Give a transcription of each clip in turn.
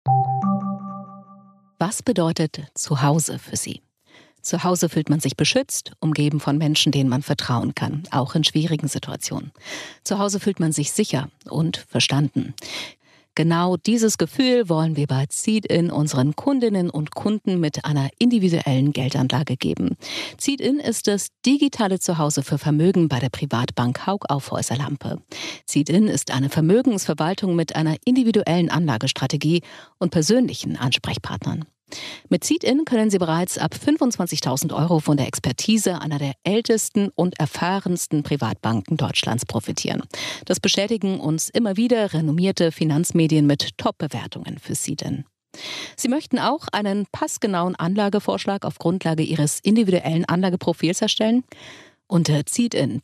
Was bedeutet Zuhause für Sie? Zu Hause fühlt man sich beschützt, umgeben von Menschen, denen man vertrauen kann, auch in schwierigen Situationen. Zu Hause fühlt man sich sicher und verstanden. Genau dieses Gefühl wollen wir bei Seed-In unseren Kundinnen und Kunden mit einer individuellen Geldanlage geben. Seed-In ist das digitale Zuhause für Vermögen bei der Privatbank Hauck Aufhäuser Lampe. Seed-In ist eine Vermögensverwaltung mit einer individuellen Anlagestrategie und persönlichen Ansprechpartnern. Mit Seed-In können Sie bereits ab 25.000 € von der Expertise einer der ältesten und erfahrensten Privatbanken Deutschlands profitieren. Das bestätigen uns immer wieder renommierte Finanzmedien mit Top-Bewertungen für Seed-In. Sie möchten auch einen passgenauen Anlagevorschlag auf Grundlage Ihres individuellen Anlageprofils erstellen? Unter Seed-In,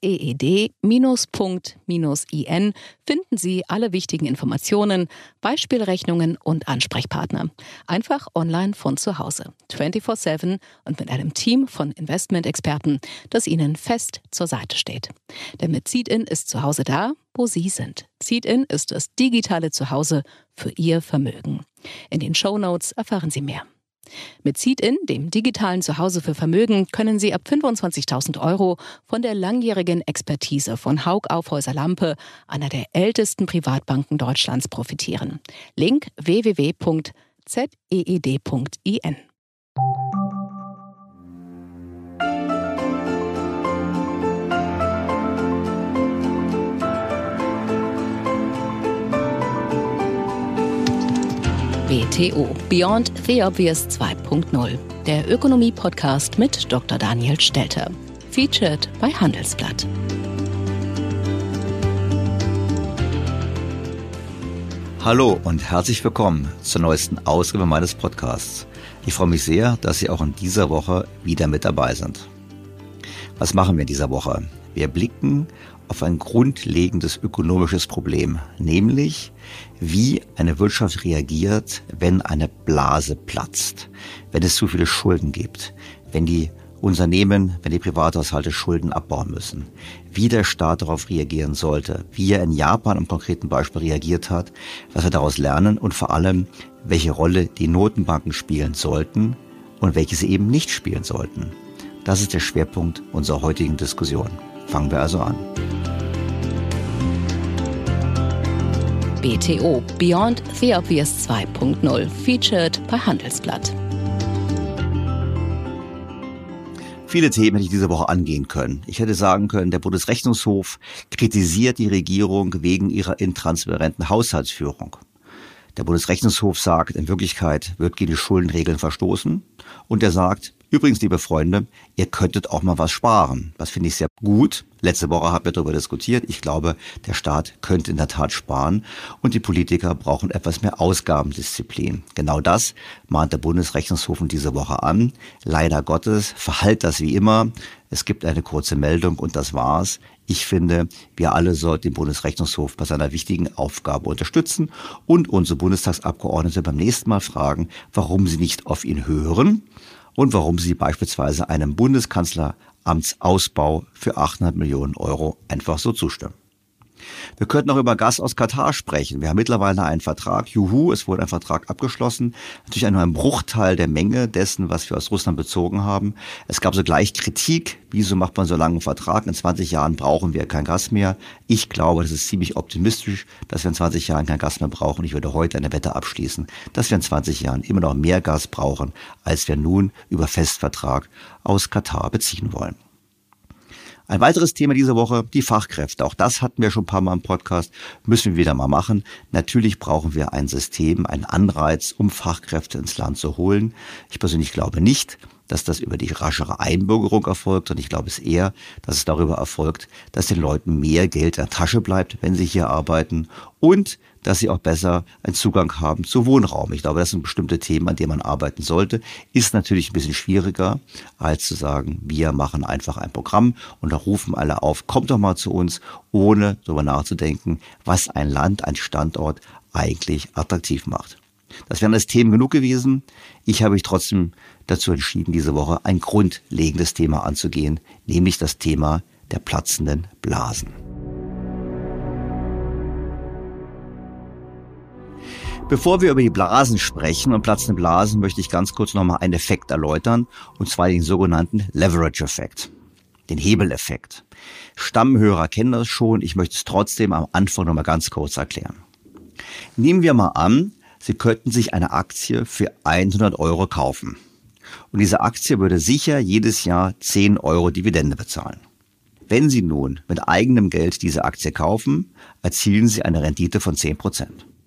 ZEED-.in finden Sie alle wichtigen Informationen, Beispielrechnungen und Ansprechpartner. Einfach online von zu Hause, 24/7 und mit einem Team von Investmentexperten, das Ihnen fest zur Seite steht. Denn mit Seed-In ist zu Hause da, wo Sie sind. Seed-In ist das digitale Zuhause für Ihr Vermögen. In den Shownotes erfahren Sie mehr. Mit Seed-In, dem digitalen Zuhause für Vermögen, können Sie ab 25.000 € von der langjährigen Expertise von Hauck Aufhäuser Lampe, einer der ältesten Privatbanken Deutschlands, profitieren. Link www.zeed.in. BTO Beyond the Obvious 2.0, der Ökonomie-Podcast mit Dr. Daniel Stelter. Featured bei Handelsblatt. Hallo und herzlich willkommen zur neuesten Ausgabe meines Podcasts. Ich freue mich sehr, dass Sie auch in dieser Woche wieder mit dabei sind. Was machen wir in dieser Woche? Wir blicken auf ein grundlegendes ökonomisches Problem, nämlich wie eine Wirtschaft reagiert, wenn eine Blase platzt, wenn es zu viele Schulden gibt, wenn die Unternehmen, wenn die Privathaushalte Schulden abbauen müssen, wie der Staat darauf reagieren sollte, wie er in Japan im konkreten Beispiel reagiert hat, was wir daraus lernen und vor allem, welche Rolle die Notenbanken spielen sollten und welche sie eben nicht spielen sollten. Das ist der Schwerpunkt unserer heutigen Diskussion. Fangen wir also an. BTO Beyond the Obvious 2.0, featured bei Handelsblatt. Viele Themen hätte ich diese Woche angehen können. Ich hätte sagen können, der Bundesrechnungshof kritisiert die Regierung wegen ihrer intransparenten Haushaltsführung. Der Bundesrechnungshof sagt, in Wirklichkeit wird gegen die Schuldenregeln verstoßen. Und er sagt, übrigens, liebe Freunde, ihr könntet auch mal was sparen. Das finde ich sehr gut. Letzte Woche haben wir darüber diskutiert. Ich glaube, der Staat könnte in der Tat sparen und die Politiker brauchen etwas mehr Ausgabendisziplin. Genau das mahnt der Bundesrechnungshof diese Woche an. Leider Gottes verhallt das wie immer. Es gibt eine kurze Meldung und das war's. Ich finde, wir alle sollten den Bundesrechnungshof bei seiner wichtigen Aufgabe unterstützen und unsere Bundestagsabgeordnete beim nächsten Mal fragen, warum sie nicht auf ihn hören und warum sie beispielsweise einem Bundeskanzleramtsausbau für 800 Millionen € einfach so zustimmen. Wir könnten auch über Gas aus Katar sprechen. Wir haben mittlerweile einen Vertrag. Juhu, es wurde ein Vertrag abgeschlossen. Natürlich nur ein Bruchteil der Menge dessen, was wir aus Russland bezogen haben. Es gab sogleich Kritik. Wieso macht man so lange einen Vertrag? In 20 Jahren brauchen wir kein Gas mehr. Ich glaube, das ist ziemlich optimistisch, dass wir in 20 Jahren kein Gas mehr brauchen. Ich würde heute eine Wette abschließen, dass wir in 20 Jahren immer noch mehr Gas brauchen, als wir nun über Festvertrag aus Katar beziehen wollen. Ein weiteres Thema diese Woche, die Fachkräfte. Auch das hatten wir schon ein paar Mal im Podcast, müssen wir wieder mal machen. Natürlich brauchen wir ein System, einen Anreiz, um Fachkräfte ins Land zu holen. Ich persönlich glaube nicht, dass das über die raschere Einbürgerung erfolgt, und ich glaube es eher, dass es darüber erfolgt, dass den Leuten mehr Geld in der Tasche bleibt, wenn sie hier arbeiten, und dass sie auch besser einen Zugang haben zu Wohnraum. Ich glaube, das sind bestimmte Themen, an denen man arbeiten sollte. Ist natürlich ein bisschen schwieriger, als zu sagen, wir machen einfach ein Programm und da rufen alle auf, kommt doch mal zu uns, ohne darüber nachzudenken, was ein Land, ein Standort eigentlich attraktiv macht. Das wären alles Themen genug gewesen. Ich habe mich trotzdem dazu entschieden, diese Woche ein grundlegendes Thema anzugehen, nämlich das Thema der platzenden Blasen. Bevor wir über die Blasen sprechen und platzende Blasen, möchte ich ganz kurz nochmal einen Effekt erläutern, und zwar den sogenannten Leverage-Effekt, den Hebeleffekt. Stammhörer kennen das schon, ich möchte es trotzdem am Anfang nochmal ganz kurz erklären. Nehmen wir mal an, Sie könnten sich eine Aktie für 100 € kaufen. Und diese Aktie würde sicher jedes Jahr 10 € Dividende bezahlen. Wenn Sie nun mit eigenem Geld diese Aktie kaufen, erzielen Sie eine Rendite von 10%.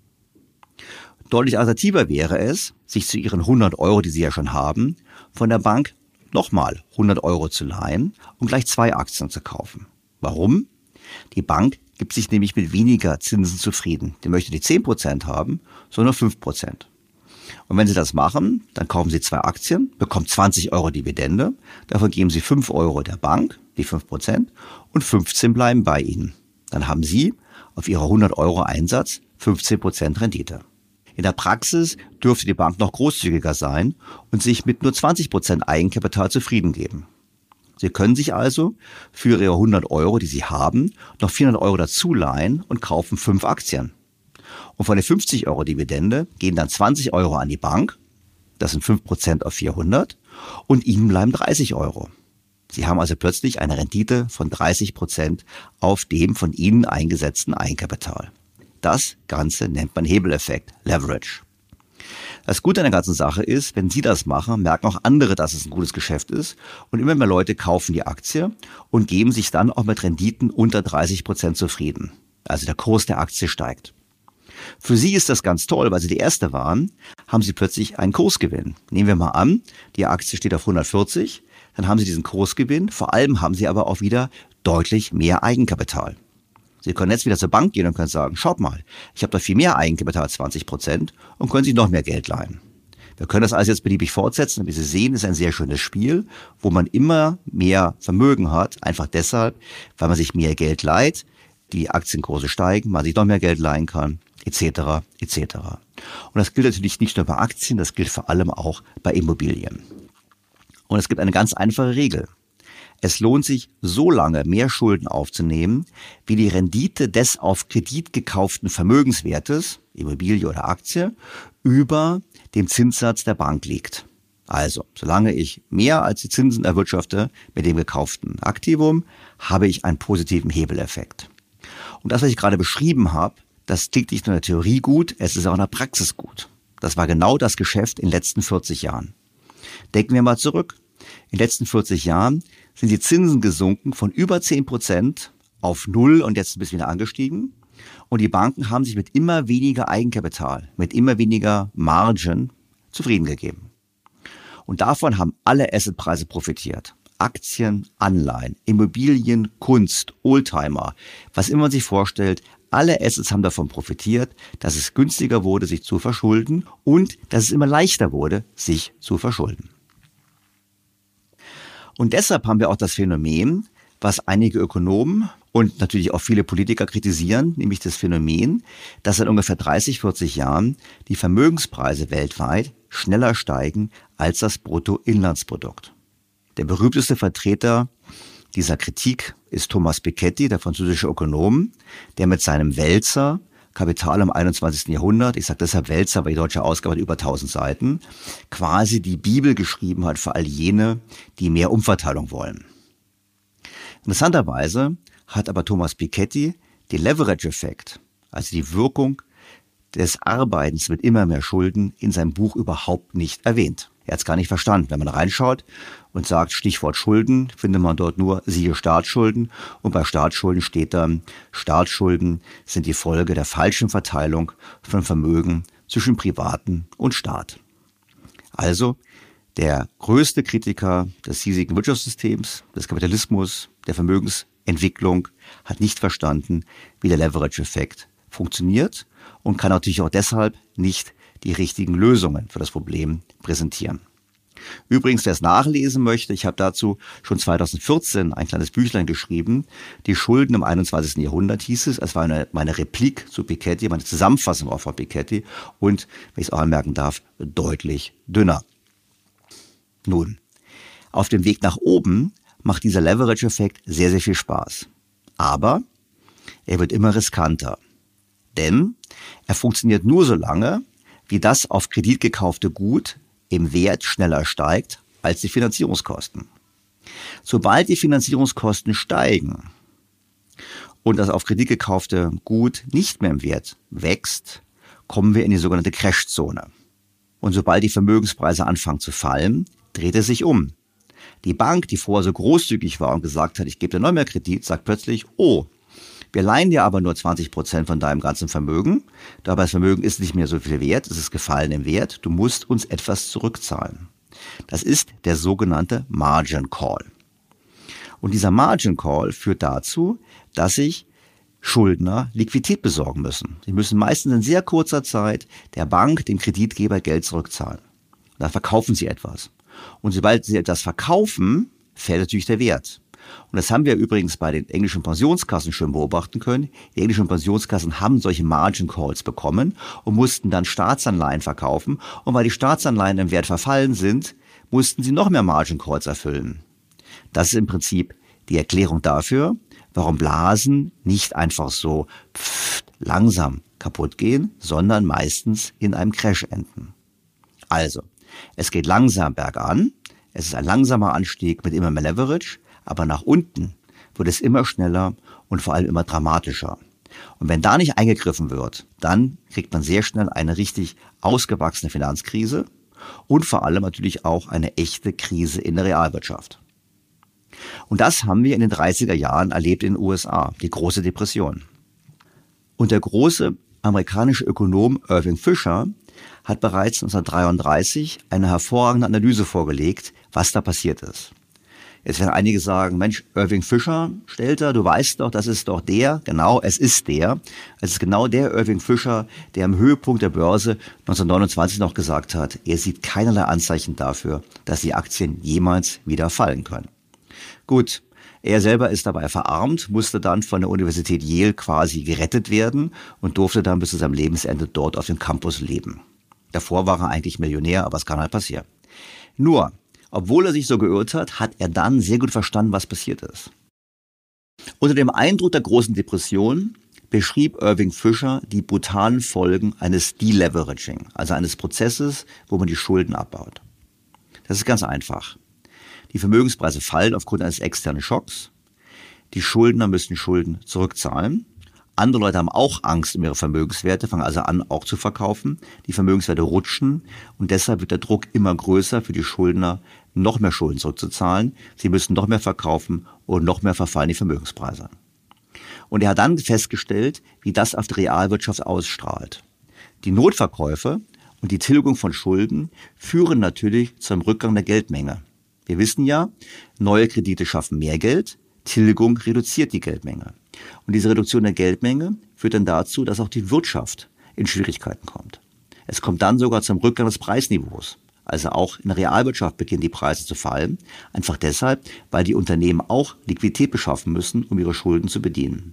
Deutlich attraktiver wäre es, sich zu Ihren 100 €, die Sie ja schon haben, von der Bank nochmal 100 € zu leihen und gleich 2 Aktien zu kaufen. Warum? Die Bank gibt sich nämlich mit weniger Zinsen zufrieden. Die möchte nicht 10% haben, sondern 5%. Und wenn Sie das machen, dann kaufen Sie 2 Aktien, bekommen 20 € Dividende, davon geben Sie 5 € der Bank, die 5%, und 15 bleiben bei Ihnen. Dann haben Sie auf Ihre 100 € Einsatz 15% Rendite. In der Praxis dürfte die Bank noch großzügiger sein und sich mit nur 20% Eigenkapital zufrieden geben. Sie können sich also für Ihre 100 €, die Sie haben, noch 400 € dazu leihen und kaufen 5 Aktien. Und von den 50 € Dividende gehen dann 20 € an die Bank, das sind 5% auf 400, und Ihnen bleiben 30 €. Sie haben also plötzlich eine Rendite von 30% auf dem von Ihnen eingesetzten Eigenkapital. Das Ganze nennt man Hebeleffekt, Leverage. Das Gute an der ganzen Sache ist, wenn Sie das machen, merken auch andere, dass es ein gutes Geschäft ist, und immer mehr Leute kaufen die Aktie und geben sich dann auch mit Renditen unter 30% zufrieden. Also der Kurs der Aktie steigt. Für Sie ist das ganz toll, weil Sie die Erste waren, haben Sie plötzlich einen Kursgewinn. Nehmen wir mal an, die Aktie steht auf 140, dann haben Sie diesen Kursgewinn, vor allem haben Sie aber auch wieder deutlich mehr Eigenkapital. Sie können jetzt wieder zur Bank gehen und können sagen, schaut mal, ich habe da viel mehr Eigenkapital als 20% und können sich noch mehr Geld leihen. Wir können das alles jetzt beliebig fortsetzen, und wie Sie sehen, ist ein sehr schönes Spiel, wo man immer mehr Vermögen hat, einfach deshalb, weil man sich mehr Geld leiht, die Aktienkurse steigen, man sich noch mehr Geld leihen kann, etc. etc. Und das gilt natürlich nicht nur bei Aktien, das gilt vor allem auch bei Immobilien. Und es gibt eine ganz einfache Regel. Es lohnt sich, so lange mehr Schulden aufzunehmen, wie die Rendite des auf Kredit gekauften Vermögenswertes, Immobilie oder Aktie, über dem Zinssatz der Bank liegt. Also, solange ich mehr als die Zinsen erwirtschafte mit dem gekauften Aktivum, habe ich einen positiven Hebeleffekt. Und das, was ich gerade beschrieben habe, das klingt nicht nur in der Theorie gut, es ist auch in der Praxis gut. Das war genau das Geschäft in den letzten 40 Jahren. Denken wir mal zurück. In den letzten 40 Jahren sind die Zinsen gesunken von über 10% auf 0 und jetzt ein bisschen wieder angestiegen. Und die Banken haben sich mit immer weniger Eigenkapital, mit immer weniger Margin zufrieden gegeben. Und davon haben alle Assetpreise profitiert. Aktien, Anleihen, Immobilien, Kunst, Oldtimer, was immer man sich vorstellt, alle Assets haben davon profitiert, dass es günstiger wurde, sich zu verschulden, und dass es immer leichter wurde, sich zu verschulden. Und deshalb haben wir auch das Phänomen, was einige Ökonomen und natürlich auch viele Politiker kritisieren, nämlich das Phänomen, dass seit ungefähr 30, 40 Jahren die Vermögenspreise weltweit schneller steigen als das Bruttoinlandsprodukt. Der berühmteste Vertreter dieser Kritik ist Thomas Piketty, der französische Ökonom, der mit seinem Wälzer Kapital im 21. Jahrhundert, ich sage deshalb Wälzer, weil die deutsche Ausgabe hat über 1000 Seiten, quasi die Bibel geschrieben hat für all jene, die mehr Umverteilung wollen. Interessanterweise hat aber Thomas Piketty den Leverage-Effekt, also die Wirkung des Arbeitens mit immer mehr Schulden, in seinem Buch überhaupt nicht erwähnt. Er hat es gar nicht verstanden. Wenn man reinschaut und sagt, Stichwort Schulden, findet man dort nur siehe Staatsschulden. Und bei Staatsschulden steht dann, Staatsschulden sind die Folge der falschen Verteilung von Vermögen zwischen Privaten und Staat. Also der größte Kritiker des hiesigen Wirtschaftssystems, des Kapitalismus, der Vermögensentwicklung, hat nicht verstanden, wie der Leverage-Effekt funktioniert, und kann natürlich auch deshalb nicht die richtigen Lösungen für das Problem präsentieren. Übrigens, wer es nachlesen möchte, ich habe dazu schon 2014 ein kleines Büchlein geschrieben. Die Schulden im 21. Jahrhundert hieß es. Es war meine Replik zu Piketty, meine Zusammenfassung auch von Piketty, und, wenn ich es auch anmerken darf, deutlich dünner. Nun, auf dem Weg nach oben macht dieser Leverage-Effekt sehr, sehr viel Spaß. Aber er wird immer riskanter. Denn er funktioniert nur so lange, wie das auf Kredit gekaufte Gut im Wert schneller steigt als die Finanzierungskosten. Sobald die Finanzierungskosten steigen und das auf Kredit gekaufte Gut nicht mehr im Wert wächst, kommen wir in die sogenannte Crashzone. Und sobald die Vermögenspreise anfangen zu fallen, dreht es sich um. Die Bank, die vorher so großzügig war und gesagt hat, ich gebe dir noch mehr Kredit, sagt plötzlich, oh, wir leihen dir aber nur 20% von deinem ganzen Vermögen. Dabei das Vermögen ist nicht mehr so viel wert, es ist gefallen im Wert. Du musst uns etwas zurückzahlen. Das ist der sogenannte Margin Call. Und dieser Margin Call führt dazu, dass sich Schuldner Liquidität besorgen müssen. Sie müssen meistens in sehr kurzer Zeit der Bank, dem Kreditgeber Geld zurückzahlen. Da verkaufen sie etwas. Und sobald sie etwas verkaufen, fällt natürlich der Wert. Und das haben wir übrigens bei den englischen Pensionskassen schön beobachten können. Die englischen Pensionskassen haben solche Margin Calls bekommen und mussten dann Staatsanleihen verkaufen. Und weil die Staatsanleihen im Wert verfallen sind, mussten sie noch mehr Margin Calls erfüllen. Das ist im Prinzip die Erklärung dafür, warum Blasen nicht einfach so langsam kaputt gehen, sondern meistens in einem Crash enden. Also, es geht langsam bergan, es ist ein langsamer Anstieg mit immer mehr Leverage, aber nach unten wird es immer schneller und vor allem immer dramatischer. Und wenn da nicht eingegriffen wird, dann kriegt man sehr schnell eine richtig ausgewachsene Finanzkrise und vor allem natürlich auch eine echte Krise in der Realwirtschaft. Und das haben wir in den 30er Jahren erlebt in den USA, die große Depression. Und der große amerikanische Ökonom Irving Fisher hat bereits 1933 eine hervorragende Analyse vorgelegt, was da passiert ist. Jetzt werden einige sagen, Mensch, Irving Fisher, Stelter, du weißt doch, das ist doch der, genau, es ist der. Es ist genau der Irving Fisher, der am Höhepunkt der Börse 1929 noch gesagt hat, er sieht keinerlei Anzeichen dafür, dass die Aktien jemals wieder fallen können. Gut, er selber ist dabei verarmt, musste dann von der Universität Yale quasi gerettet werden und durfte dann bis zu seinem Lebensende dort auf dem Campus leben. Davor war er eigentlich Millionär, aber es kann halt passieren. Nur, obwohl er sich so geirrt hat, hat er dann sehr gut verstanden, was passiert ist. Unter dem Eindruck der großen Depression beschrieb Irving Fisher die brutalen Folgen eines Deleveraging, also eines Prozesses, wo man die Schulden abbaut. Das ist ganz einfach. Die Vermögenspreise fallen aufgrund eines externen Schocks. Die Schuldner müssen Schulden zurückzahlen. Andere Leute haben auch Angst um ihre Vermögenswerte, fangen also an, auch zu verkaufen. Die Vermögenswerte rutschen und deshalb wird der Druck immer größer für die Schuldner, noch mehr Schulden zurückzuzahlen. Sie müssen noch mehr verkaufen und noch mehr verfallen die Vermögenspreise. Und er hat dann festgestellt, wie das auf die Realwirtschaft ausstrahlt. Die Notverkäufe und die Tilgung von Schulden führen natürlich zu einem Rückgang der Geldmenge. Wir wissen ja, neue Kredite schaffen mehr Geld, Tilgung reduziert die Geldmenge. Und diese Reduktion der Geldmenge führt dann dazu, dass auch die Wirtschaft in Schwierigkeiten kommt. Es kommt dann sogar zum Rückgang des Preisniveaus. Also auch in der Realwirtschaft beginnen die Preise zu fallen. Einfach deshalb, weil die Unternehmen auch Liquidität beschaffen müssen, um ihre Schulden zu bedienen.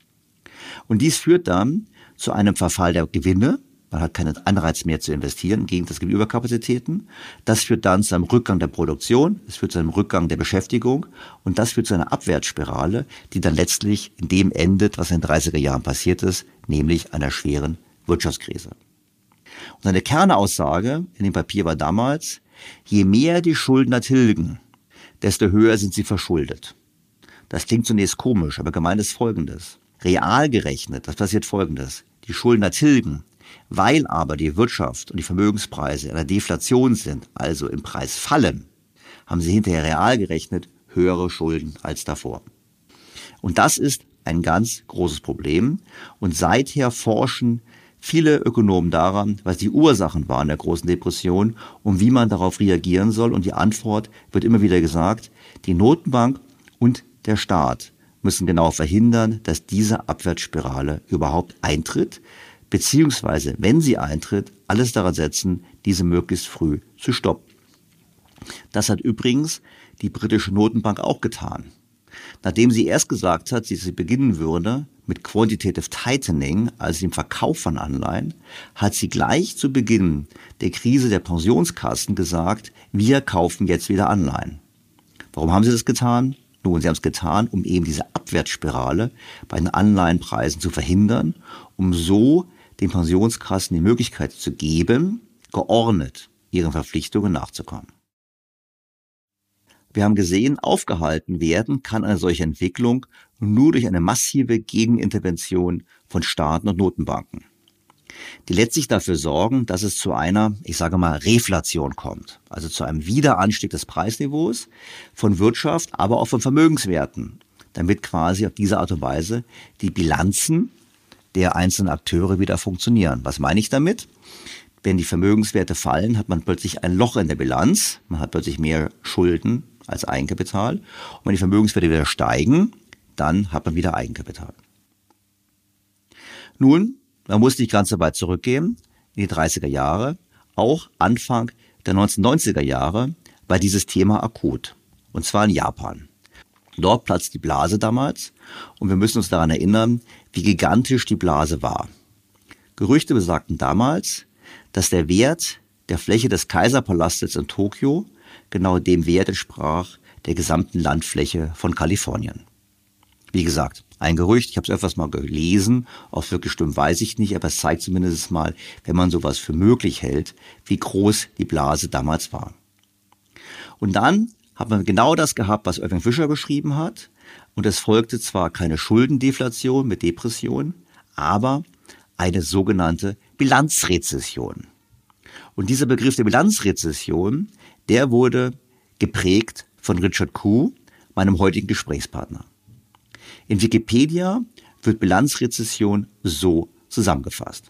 Und dies führt dann zu einem Verfall der Gewinne. Man hat keinen Anreiz mehr zu investieren, im Gegenteil, es gibt Überkapazitäten. Das führt dann zu einem Rückgang der Produktion, es führt zu einem Rückgang der Beschäftigung und das führt zu einer Abwärtsspirale, die dann letztlich in dem endet, was in den 30er Jahren passiert ist, nämlich einer schweren Wirtschaftskrise. Und seine Kernaussage in dem Papier war damals, je mehr die Schuldner tilgen, desto höher sind sie verschuldet. Das klingt zunächst komisch, aber gemeint ist Folgendes. Real gerechnet, das passiert Folgendes. Die Schuldner tilgen, weil aber die Wirtschaft und die Vermögenspreise in der Deflation sind, also im Preis fallen, haben sie hinterher real gerechnet höhere Schulden als davor. Und das ist ein ganz großes Problem. Und seither forschen viele Ökonomen daran, was die Ursachen waren der großen Depression und wie man darauf reagieren soll. Und die Antwort wird immer wieder gesagt, die Notenbank und der Staat müssen genau verhindern, dass diese Abwärtsspirale überhaupt eintritt, beziehungsweise, wenn sie eintritt, alles daran setzen, diese möglichst früh zu stoppen. Das hat übrigens die britische Notenbank auch getan. Nachdem sie erst gesagt hat, sie beginnen würde mit Quantitative Tightening, also dem Verkauf von Anleihen, hat sie gleich zu Beginn der Krise der Pensionskassen gesagt, wir kaufen jetzt wieder Anleihen. Warum haben sie das getan? Nun, sie haben es getan, um eben diese Abwärtsspirale bei den Anleihenpreisen zu verhindern, um so den Pensionskassen die Möglichkeit zu geben, geordnet ihren Verpflichtungen nachzukommen. Wir haben gesehen, aufgehalten werden kann eine solche Entwicklung nur durch eine massive Gegenintervention von Staaten und Notenbanken, die letztlich dafür sorgen, dass es zu einer, ich sage mal, Reflation kommt, also zu einem Wiederanstieg des Preisniveaus von Wirtschaft, aber auch von Vermögenswerten, damit quasi auf diese Art und Weise die Bilanzen der einzelnen Akteure wieder funktionieren. Was meine ich damit? Wenn die Vermögenswerte fallen, hat man plötzlich ein Loch in der Bilanz, man hat plötzlich mehr Schulden als Eigenkapital. Und wenn die Vermögenswerte wieder steigen, dann hat man wieder Eigenkapital. Nun, man muss nicht ganz so weit zurückgehen, in die 30er Jahre, auch Anfang der 1990er Jahre war dieses Thema akut. Und zwar in Japan. Dort platzt die Blase damals und wir müssen uns daran erinnern, wie gigantisch die Blase war. Gerüchte besagten damals, dass der Wert der Fläche des Kaiserpalastes in Tokio genau dem Wert entsprach der gesamten Landfläche von Kalifornien. Wie gesagt, ein Gerücht, ich habe es öfters mal gelesen, ob wirklich stimmt, weiß ich nicht, aber es zeigt zumindest mal, wenn man sowas für möglich hält, wie groß die Blase damals war. Und dann hat man genau das gehabt, was Irving Fisher beschrieben hat, und es folgte zwar keine Schuldendeflation mit Depression, aber eine sogenannte Bilanzrezession. Und dieser Begriff der Bilanzrezession, der wurde geprägt von Richard Koo, meinem heutigen Gesprächspartner. In Wikipedia wird Bilanzrezession so zusammengefasst.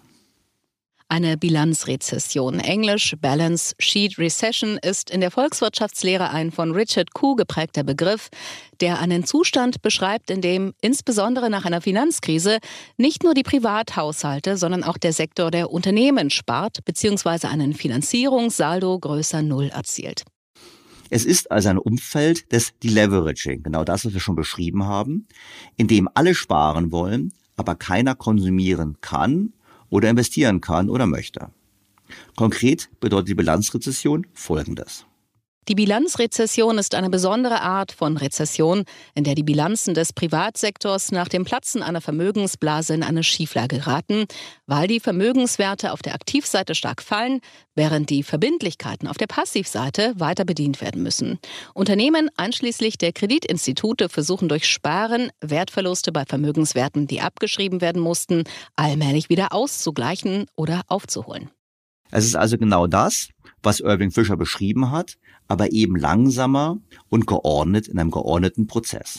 Eine Bilanzrezession, englisch Balance Sheet Recession, ist in der Volkswirtschaftslehre ein von Richard Koo geprägter Begriff, der einen Zustand beschreibt, in dem insbesondere nach einer Finanzkrise nicht nur die Privathaushalte, sondern auch der Sektor der Unternehmen spart bzw. einen Finanzierungssaldo größer Null erzielt. Es ist also ein Umfeld des Deleveraging, genau das, was wir schon beschrieben haben, in dem alle sparen wollen, aber keiner konsumieren kann oder investieren kann oder möchte. Konkret bedeutet die Bilanzrezession Folgendes. Die Bilanzrezession ist eine besondere Art von Rezession, in der die Bilanzen des Privatsektors nach dem Platzen einer Vermögensblase in eine Schieflage geraten, weil die Vermögenswerte auf der Aktivseite stark fallen, während die Verbindlichkeiten auf der Passivseite weiter bedient werden müssen. Unternehmen einschließlich der Kreditinstitute versuchen durch Sparen Wertverluste bei Vermögenswerten, die abgeschrieben werden mussten, allmählich wieder auszugleichen oder aufzuholen. Es ist also genau das, was Irving Fisher beschrieben hat, aber eben langsamer und geordnet in einem geordneten Prozess.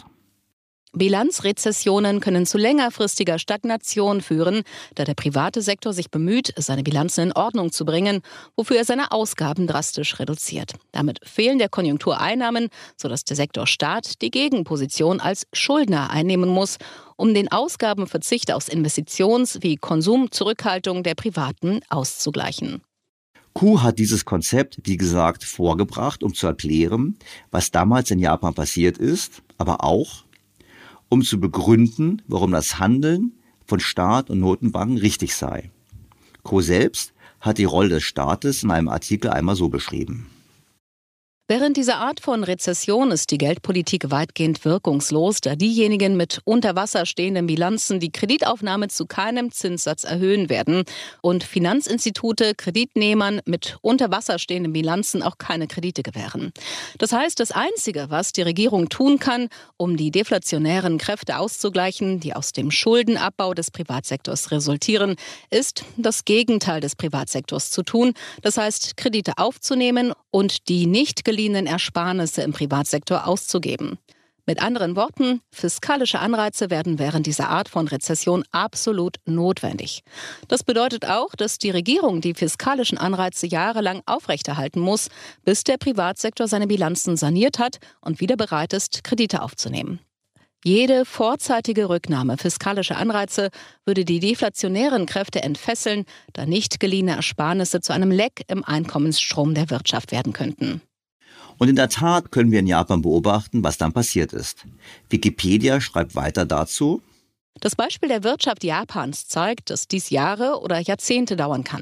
Bilanzrezessionen können zu längerfristiger Stagnation führen, da der private Sektor sich bemüht, seine Bilanzen in Ordnung zu bringen, wofür er seine Ausgaben drastisch reduziert. Damit fehlen der Konjunktur Einnahmen, sodass der Sektor Staat die Gegenposition als Schuldner einnehmen muss, um den Ausgabenverzicht aus Investitions- wie Konsumzurückhaltung der Privaten auszugleichen. Koo hat dieses Konzept, wie gesagt, vorgebracht, um zu erklären, was damals in Japan passiert ist, aber auch, um zu begründen, warum das Handeln von Staat und Notenbanken richtig sei. Koo selbst hat die Rolle des Staates in einem Artikel einmal so beschrieben. Während dieser Art von Rezession ist die Geldpolitik weitgehend wirkungslos, da diejenigen mit unter Wasser stehenden Bilanzen die Kreditaufnahme zu keinem Zinssatz erhöhen werden und Finanzinstitute Kreditnehmern mit unter Wasser stehenden Bilanzen auch keine Kredite gewähren. Das heißt, das Einzige, was die Regierung tun kann, um die deflationären Kräfte auszugleichen, die aus dem Schuldenabbau des Privatsektors resultieren, ist, das Gegenteil des Privatsektors zu tun, das heißt, Kredite aufzunehmen und die nicht geliehenen Ersparnisse im Privatsektor auszugeben. Mit anderen Worten, fiskalische Anreize werden während dieser Art von Rezession absolut notwendig. Das bedeutet auch, dass die Regierung die fiskalischen Anreize jahrelang aufrechterhalten muss, bis der Privatsektor seine Bilanzen saniert hat und wieder bereit ist, Kredite aufzunehmen. Jede vorzeitige Rücknahme fiskalischer Anreize würde die deflationären Kräfte entfesseln, da nicht geliehene Ersparnisse zu einem Leck im Einkommensstrom der Wirtschaft werden könnten. Und in der Tat können wir in Japan beobachten, was dann passiert ist. Wikipedia schreibt weiter dazu: Das Beispiel der Wirtschaft Japans zeigt, dass dies Jahre oder Jahrzehnte dauern kann.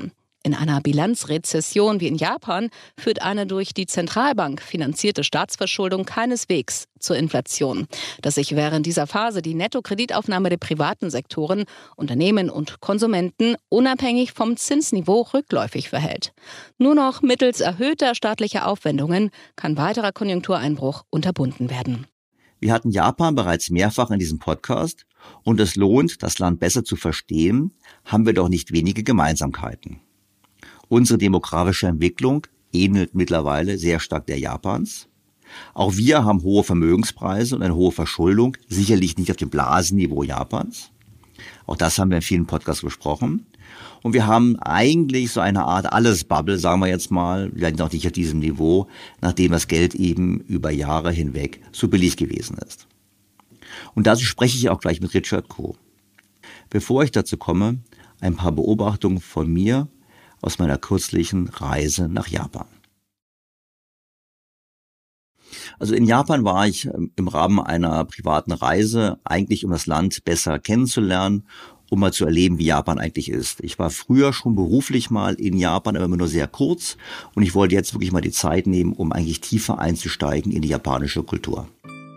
In einer Bilanzrezession wie in Japan führt eine durch die Zentralbank finanzierte Staatsverschuldung keineswegs zur Inflation. Dass sich während dieser Phase die Nettokreditaufnahme der privaten Sektoren, Unternehmen und Konsumenten unabhängig vom Zinsniveau rückläufig verhält. Nur noch mittels erhöhter staatlicher Aufwendungen kann weiterer Konjunktureinbruch unterbunden werden. Wir hatten Japan bereits mehrfach in diesem Podcast und es lohnt, das Land besser zu verstehen, haben wir doch nicht wenige Gemeinsamkeiten. Unsere demografische Entwicklung ähnelt mittlerweile sehr stark der Japans. Auch wir haben hohe Vermögenspreise und eine hohe Verschuldung, sicherlich nicht auf dem Blasenniveau Japans. Auch das haben wir in vielen Podcasts besprochen. Und wir haben eigentlich so eine Art Alles-Bubble, sagen wir jetzt mal, vielleicht noch nicht auf diesem Niveau, nachdem das Geld eben über Jahre hinweg so billig gewesen ist. Und dazu spreche ich auch gleich mit Richard Ko. Bevor ich dazu komme, ein paar Beobachtungen von mir aus meiner kürzlichen Reise nach Japan. Also in Japan war ich im Rahmen einer privaten Reise, eigentlich um das Land besser kennenzulernen, um mal zu erleben, wie Japan eigentlich ist. Ich war früher schon beruflich mal in Japan, aber immer nur sehr kurz. Und ich wollte jetzt wirklich mal die Zeit nehmen, um eigentlich tiefer einzusteigen in die japanische Kultur.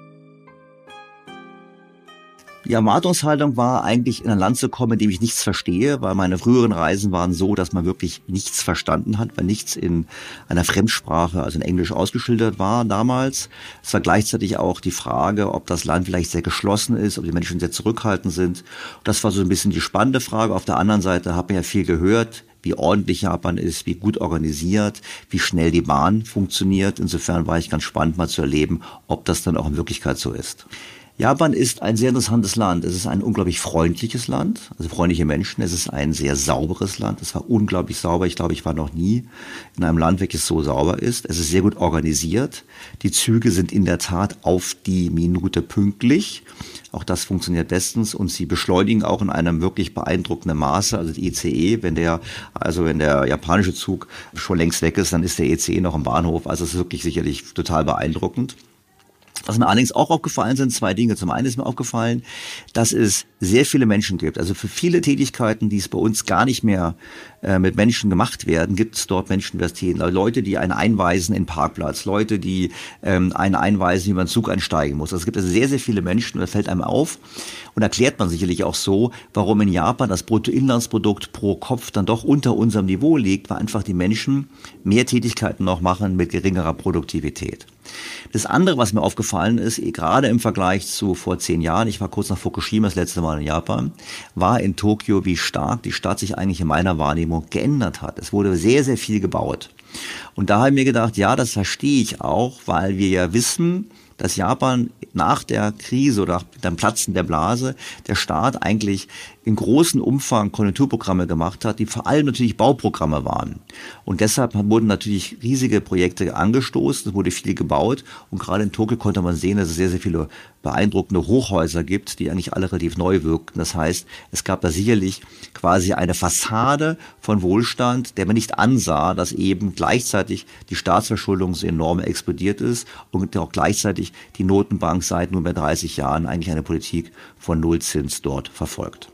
Die Erwartungshaltung war eigentlich, in ein Land zu kommen, in dem ich nichts verstehe, weil meine früheren Reisen waren so, dass man wirklich nichts verstanden hat, weil nichts in einer Fremdsprache, also in Englisch, ausgeschildert war damals. Es war gleichzeitig auch die Frage, ob das Land vielleicht sehr geschlossen ist, ob die Menschen sehr zurückhaltend sind. Das war so ein bisschen die spannende Frage. Auf der anderen Seite hat man ja viel gehört, wie ordentlich Japan ist, wie gut organisiert, wie schnell die Bahn funktioniert. Insofern war ich ganz spannend, mal zu erleben, ob das dann auch in Wirklichkeit so ist. Japan ist ein sehr interessantes Land. Es ist ein unglaublich freundliches Land, also freundliche Menschen. Es ist ein sehr sauberes Land. Es war unglaublich sauber. Ich glaube, ich war noch nie in einem Land, welches so sauber ist. Es ist sehr gut organisiert. Die Züge sind in der Tat auf die Minute pünktlich. Auch das funktioniert bestens und sie beschleunigen auch in einem wirklich beeindruckenden Maße. Also die ICE, wenn der japanische Zug schon längst weg ist, dann ist der ICE noch im Bahnhof. Also es ist wirklich sicherlich total beeindruckend. Was mir allerdings auch aufgefallen sind, zwei Dinge. Zum einen ist mir aufgefallen, dass es sehr viele Menschen gibt. Also für viele Tätigkeiten, die es bei uns gar nicht mehr mit Menschen gemacht werden, gibt es dort Menschenversitäten. Also Leute, die einen einweisen in den Parkplatz, Leute, die einen einweisen, wie man in den Zug einsteigen muss. Also es gibt also sehr, sehr viele Menschen und das fällt einem auf. Und erklärt man sicherlich auch so, warum in Japan das Bruttoinlandsprodukt pro Kopf dann doch unter unserem Niveau liegt, weil einfach die Menschen mehr Tätigkeiten noch machen mit geringerer Produktivität. Das andere, was mir aufgefallen ist, gerade im Vergleich zu vor 10 Jahren, ich war kurz nach Fukushima das letzte Mal in Japan, war in Tokio, wie stark die Stadt sich eigentlich in meiner Wahrnehmung geändert hat. Es wurde sehr, sehr viel gebaut. Und da habe ich mir gedacht, ja, das verstehe ich auch, weil wir ja wissen, dass Japan nach der Krise oder dem Platzen der Blase der Staat eigentlich in großem Umfang Konjunkturprogramme gemacht hat, die vor allem natürlich Bauprogramme waren. Und deshalb wurden natürlich riesige Projekte angestoßen, es wurde viel gebaut und gerade in Tokio konnte man sehen, dass es sehr, sehr viele beeindruckende Hochhäuser gibt, die eigentlich alle relativ neu wirkten. Das heißt, es gab da sicherlich quasi eine Fassade von Wohlstand, der man nicht ansah, dass eben gleichzeitig die Staatsverschuldung so enorm explodiert ist und auch gleichzeitig die Notenbank seit nunmehr 30 Jahren eigentlich eine Politik von Nullzins dort verfolgt.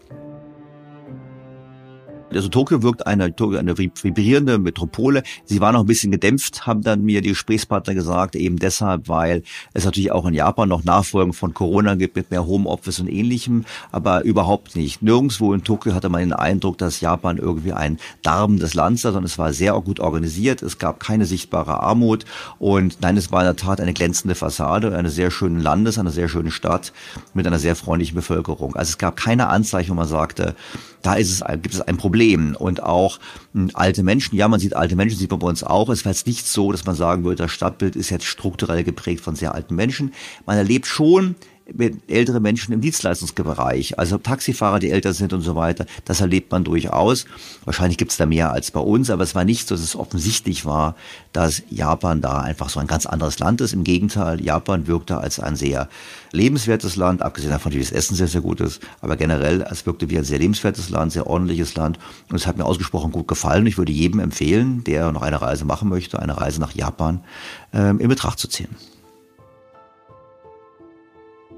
Also Tokio wirkt eine vibrierende Metropole. Sie war noch ein bisschen gedämpft, haben dann mir die Gesprächspartner gesagt, eben deshalb, weil es natürlich auch in Japan noch Nachfolgen von Corona gibt mit mehr Homeoffice und Ähnlichem, aber überhaupt nicht. Nirgendwo in Tokio hatte man den Eindruck, dass Japan irgendwie ein darbendes Land sei, sondern es war sehr gut organisiert, es gab keine sichtbare Armut und nein, es war in der Tat eine glänzende Fassade, eine sehr schöne eine sehr schöne Stadt mit einer sehr freundlichen Bevölkerung. Also es gab keine Anzeichen, wo man sagte, gibt es ein Problem. Und auch alte Menschen, ja, man sieht alte Menschen, sieht man bei uns auch. Es war jetzt nicht so, dass man sagen würde, das Stadtbild ist jetzt strukturell geprägt von sehr alten Menschen. Man erlebt schon mit ältere Menschen im Dienstleistungsbereich, also Taxifahrer, die älter sind und so weiter, das erlebt man durchaus. Wahrscheinlich gibt es da mehr als bei uns, aber es war nicht so, dass es offensichtlich war, dass Japan da einfach so ein ganz anderes Land ist. Im Gegenteil, Japan wirkte als ein sehr lebenswertes Land, abgesehen davon, dass das Essen sehr, sehr gut ist, aber generell, es wirkte wie ein sehr lebenswertes Land, sehr ordentliches Land und es hat mir ausgesprochen gut gefallen. Ich würde jedem empfehlen, der noch eine Reise machen möchte, eine Reise nach Japan in Betracht zu ziehen.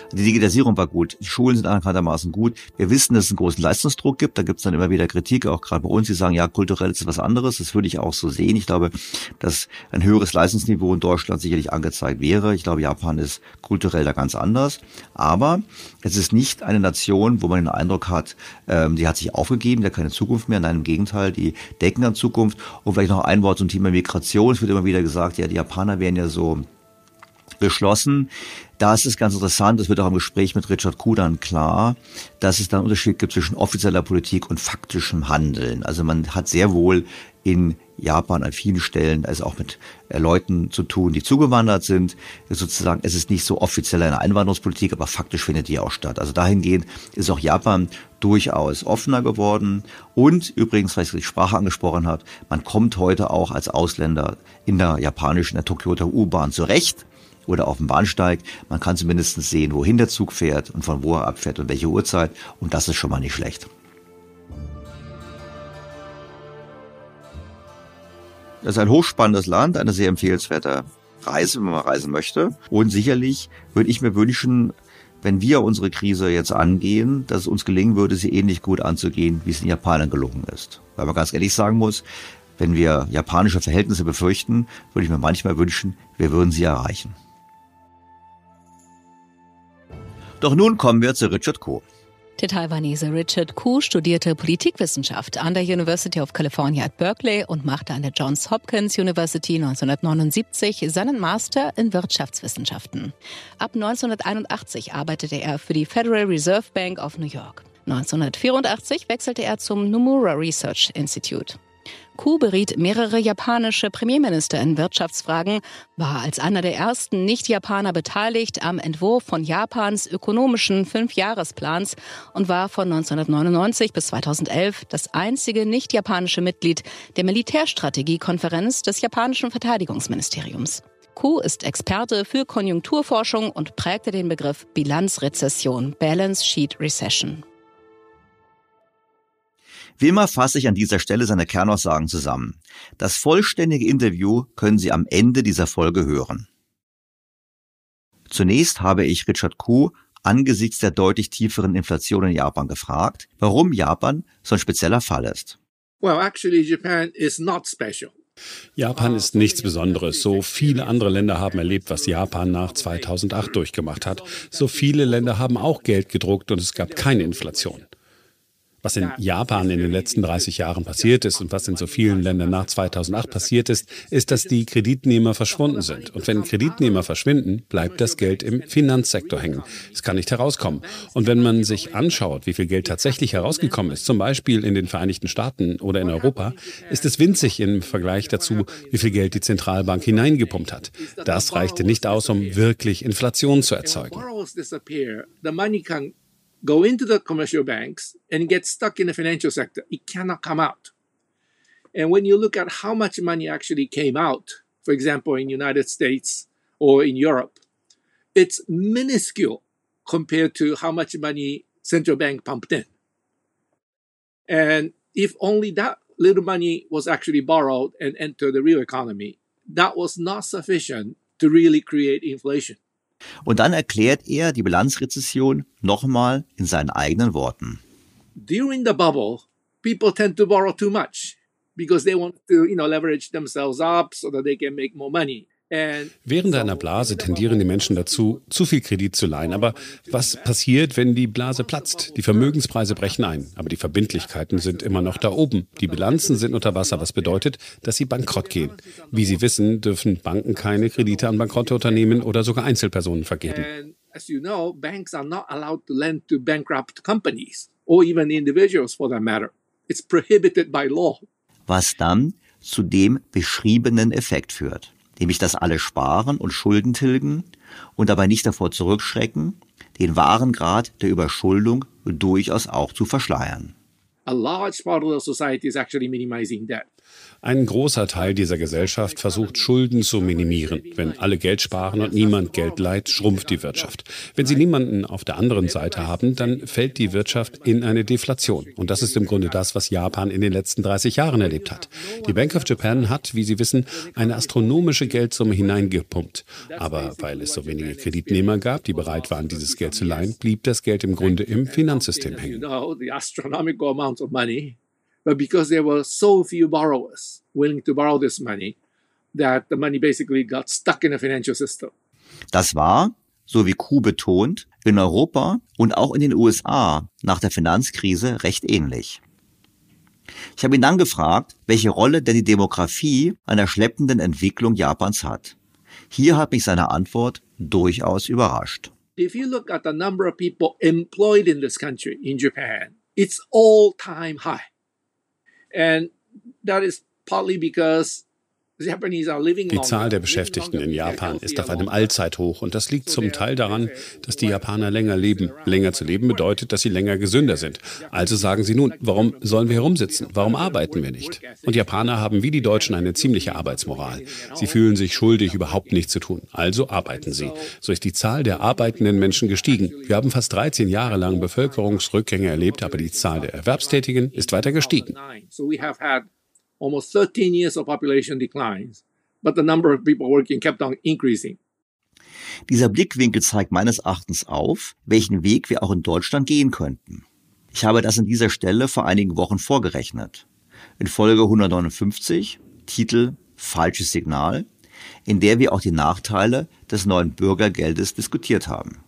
Die Digitalisierung war gut. Die Schulen sind anerkanntermaßen gut. Wir wissen, dass es einen großen Leistungsdruck gibt. Da gibt es dann immer wieder Kritik, auch gerade bei uns, die sagen, ja, kulturell ist es was anderes. Das würde ich auch so sehen. Ich glaube, dass ein höheres Leistungsniveau in Deutschland sicherlich angezeigt wäre. Ich glaube, Japan ist kulturell da ganz anders. Aber es ist nicht eine Nation, wo man den Eindruck hat, die hat sich aufgegeben, die hat keine Zukunft mehr. Nein, im Gegenteil, die denken an Zukunft. Und vielleicht noch ein Wort zum Thema Migration. Es wird immer wieder gesagt, ja, die Japaner wären ja so beschlossen. Da ist es ganz interessant, das wird auch im Gespräch mit Richard Koo dann klar, dass es da einen Unterschied gibt zwischen offizieller Politik und faktischem Handeln. Also man hat sehr wohl in Japan an vielen Stellen also auch mit Leuten zu tun, die zugewandert sind. Sozusagen, es ist nicht so offiziell eine Einwanderungspolitik, aber faktisch findet die auch statt. Also dahingehend ist auch Japan durchaus offener geworden. Und übrigens, weil ich die Sprache angesprochen habe, man kommt heute auch als Ausländer in der Tokioter U-Bahn zurecht. Oder auf dem Bahnsteig. Man kann zumindest sehen, wohin der Zug fährt und von wo er abfährt und welche Uhrzeit. Und das ist schon mal nicht schlecht. Das ist ein hochspannendes Land, eine sehr empfehlenswerte Reise, wenn man mal reisen möchte. Und sicherlich würde ich mir wünschen, wenn wir unsere Krise jetzt angehen, dass es uns gelingen würde, sie ähnlich gut anzugehen, wie es den Japanern gelungen ist. Weil man ganz ehrlich sagen muss, wenn wir japanische Verhältnisse befürchten, würde ich mir manchmal wünschen, wir würden sie erreichen. Doch nun kommen wir zu Richard Koo. Der Taiwanese Richard Koo studierte Politikwissenschaft an der University of California at Berkeley und machte an der Johns Hopkins University 1979 seinen Master in Wirtschaftswissenschaften. Ab 1981 arbeitete er für die Federal Reserve Bank of New York. 1984 wechselte er zum Nomura Research Institute. Koo beriet mehrere japanische Premierminister in Wirtschaftsfragen, war als einer der ersten Nicht-Japaner beteiligt am Entwurf von Japans ökonomischen 5-Jahresplans und war von 1999 bis 2011 das einzige nicht-japanische Mitglied der Militärstrategiekonferenz des japanischen Verteidigungsministeriums. Koo ist Experte für Konjunkturforschung und prägte den Begriff Bilanzrezession, Balance Sheet Recession. Wie immer fasse ich an dieser Stelle seine Kernaussagen zusammen. Das vollständige Interview können Sie am Ende dieser Folge hören. Zunächst habe ich Richard Koo angesichts der deutlich tieferen Inflation in Japan gefragt, warum Japan so ein spezieller Fall ist. Well, actually, Japan is not special. Japan ist nichts Besonderes. So viele andere Länder haben erlebt, was Japan nach 2008 durchgemacht hat. So viele Länder haben auch Geld gedruckt und es gab keine Inflation. Was in Japan in den letzten 30 Jahren passiert ist und was in so vielen Ländern nach 2008 passiert ist, ist, dass die Kreditnehmer verschwunden sind. Und wenn Kreditnehmer verschwinden, bleibt das Geld im Finanzsektor hängen. Es kann nicht herauskommen. Und wenn man sich anschaut, wie viel Geld tatsächlich herausgekommen ist, zum Beispiel in den Vereinigten Staaten oder in Europa, ist es winzig im Vergleich dazu, wie viel Geld die Zentralbank hineingepumpt hat. Das reichte nicht aus, um wirklich Inflation zu erzeugen. Go into the commercial banks and get stuck in the financial sector. It cannot come out. And when you look at how much money actually came out, for example, in the United States or in Europe, it's minuscule compared to how much money central bank pumped in. And if only that little money was actually borrowed and entered the real economy, that was not sufficient to really create inflation. Und dann erklärt er die Bilanzrezession nochmal in seinen eigenen Worten. During the bubble, people tend to borrow too much because they want to, leverage themselves up so that they can make more money. Während einer Blase tendieren die Menschen dazu, zu viel Kredit zu leihen. Aber was passiert, wenn die Blase platzt? Die Vermögenspreise brechen ein, aber die Verbindlichkeiten sind immer noch da oben. Die Bilanzen sind unter Wasser, was bedeutet, dass sie bankrott gehen. Wie Sie wissen, dürfen Banken keine Kredite an bankrotte Unternehmen oder sogar Einzelpersonen vergeben. And as you know, banks are not allowed to lend to bankrupt companies or even individuals for that matter. It's prohibited by law. Was dann zu dem beschriebenen Effekt führt. Nämlich, dass alle sparen und Schulden tilgen und dabei nicht davor zurückschrecken, den wahren Grad der Überschuldung durchaus auch zu verschleiern. A large part of the society is actually minimizing debt. Ein großer Teil dieser Gesellschaft versucht, Schulden zu minimieren. Wenn alle Geld sparen und niemand Geld leiht, schrumpft die Wirtschaft. Wenn Sie niemanden auf der anderen Seite haben, dann fällt die Wirtschaft in eine Deflation. Und das ist im Grunde das, was Japan in den letzten 30 Jahren erlebt hat. Die Bank of Japan hat, wie Sie wissen, eine astronomische Geldsumme hineingepumpt. Aber weil es so wenige Kreditnehmer gab, die bereit waren, dieses Geld zu leihen, blieb das Geld im Grunde im Finanzsystem hängen. But because there were so few borrowers willing to borrow this money, that the money basically got stuck in the financial system. Das war, so wie Koo betont, in Europa und auch in den USA nach der Finanzkrise recht ähnlich. Ich habe ihn dann gefragt, welche Rolle denn die Demografie an der schleppenden Entwicklung Japans hat. Hier hat mich seine Antwort durchaus überrascht. If you look at the number of people employed in this country, in Japan, it's all-time high. And that is partly because die Zahl der Beschäftigten in Japan ist auf einem Allzeithoch und das liegt zum Teil daran, dass die Japaner länger leben. Länger zu leben bedeutet, dass sie länger gesünder sind. Also sagen sie nun, warum sollen wir herumsitzen? Warum arbeiten wir nicht? Und Japaner haben wie die Deutschen eine ziemliche Arbeitsmoral. Sie fühlen sich schuldig, überhaupt nichts zu tun. Also arbeiten sie. So ist die Zahl der arbeitenden Menschen gestiegen. Wir haben fast 13 Jahre lang Bevölkerungsrückgänge erlebt, aber die Zahl der Erwerbstätigen ist weiter gestiegen. Almost 13 years of population declines, but the number of people working kept on increasing. Dieser Blickwinkel zeigt meines Erachtens auf, welchen Weg wir auch in Deutschland gehen könnten. Ich habe das an dieser Stelle vor einigen Wochen vorgerechnet. In Folge 159, Titel Falsches Signal, in der wir auch die Nachteile des neuen Bürgergeldes diskutiert haben.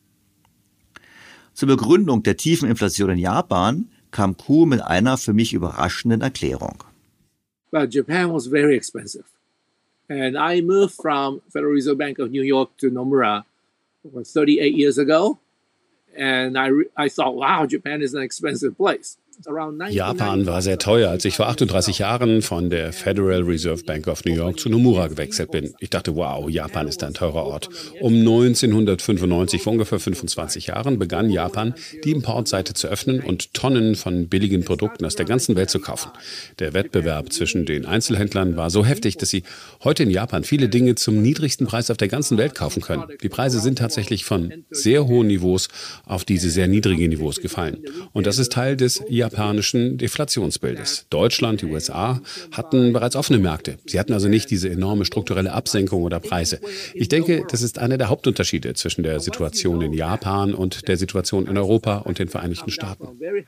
Zur Begründung der tiefen Inflation in Japan kam Koo mit einer für mich überraschenden Erklärung. But Japan was very expensive. And I moved from Federal Reserve Bank of New York to Nomura 38 years ago. And I thought, wow, Japan is an expensive place. Japan war sehr teuer, als ich vor 38 Jahren von der Federal Reserve Bank of New York zu Nomura gewechselt bin. Ich dachte, wow, Japan ist ein teurer Ort. Um 1995, vor ungefähr 25 Jahren, begann Japan, die Importseite zu öffnen und Tonnen von billigen Produkten aus der ganzen Welt zu kaufen. Der Wettbewerb zwischen den Einzelhändlern war so heftig, dass sie heute in Japan viele Dinge zum niedrigsten Preis auf der ganzen Welt kaufen können. Die Preise sind tatsächlich von sehr hohen Niveaus auf diese sehr niedrigen Niveaus gefallen. Und das ist Teil des japanischen Deflationsbildes. Deutschland, die USA hatten bereits offene Märkte. Sie hatten also nicht diese enorme strukturelle Absenkung oder Preise. Ich denke, das ist einer der Hauptunterschiede zwischen der Situation in Japan und der Situation in Europa und den Vereinigten Staaten.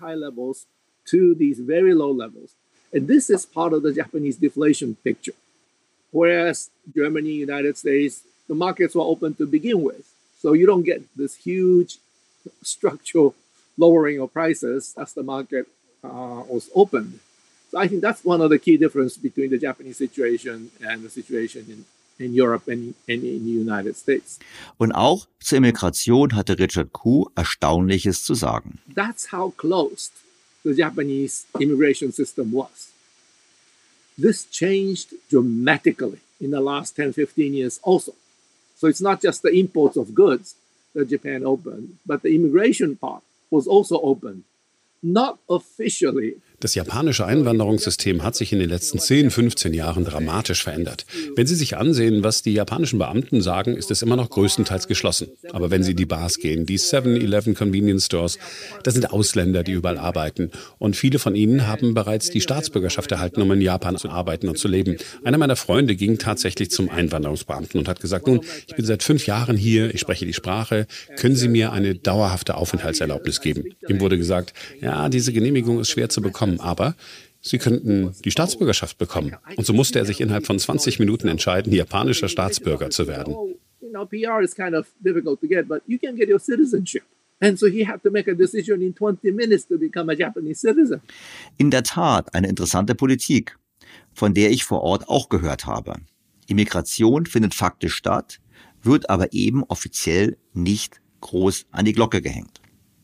And this is part of the Japanese deflation picture. Whereas Germany, United States, the markets were open to begin with. So you don't get this huge structural lowering of prices as the market was opened. So I think that's one of the key differences between the Japanese situation and the situation in Europe and in the United States. Und auch zur Immigration hatte Richard Koo Erstaunliches zu sagen. That's how closed the Japanese immigration system was. This changed dramatically in the last 10, 15 years also. So it's not just the imports of goods that Japan opened, but the immigration part was also opened, not officially. Das japanische Einwanderungssystem hat sich in den letzten 10, 15 Jahren dramatisch verändert. Wenn Sie sich ansehen, was die japanischen Beamten sagen, ist es immer noch größtenteils geschlossen. Aber wenn Sie in die Bars gehen, die 7-Eleven Convenience Stores, das sind Ausländer, die überall arbeiten. Und viele von ihnen haben bereits die Staatsbürgerschaft erhalten, um in Japan zu arbeiten und zu leben. Einer meiner Freunde ging tatsächlich zum Einwanderungsbeamten und hat gesagt, nun, ich bin seit 5 Jahren hier, ich spreche die Sprache, können Sie mir eine dauerhafte Aufenthaltserlaubnis geben? Ihm wurde gesagt, ja, diese Genehmigung ist schwer zu bekommen. Aber Sie könnten die Staatsbürgerschaft bekommen. Und so musste er sich innerhalb von 20 Minuten entscheiden, japanischer Staatsbürger zu werden. PR is kind of difficult to get, but you can get your citizenship. And so he had to make a decision in 20 minutes to become a Japanese citizen. In der Tat eine interessante Politik, von der ich vor Ort auch gehört habe. Immigration findet faktisch statt, wird aber eben offiziell nicht groß an die Glocke gehängt.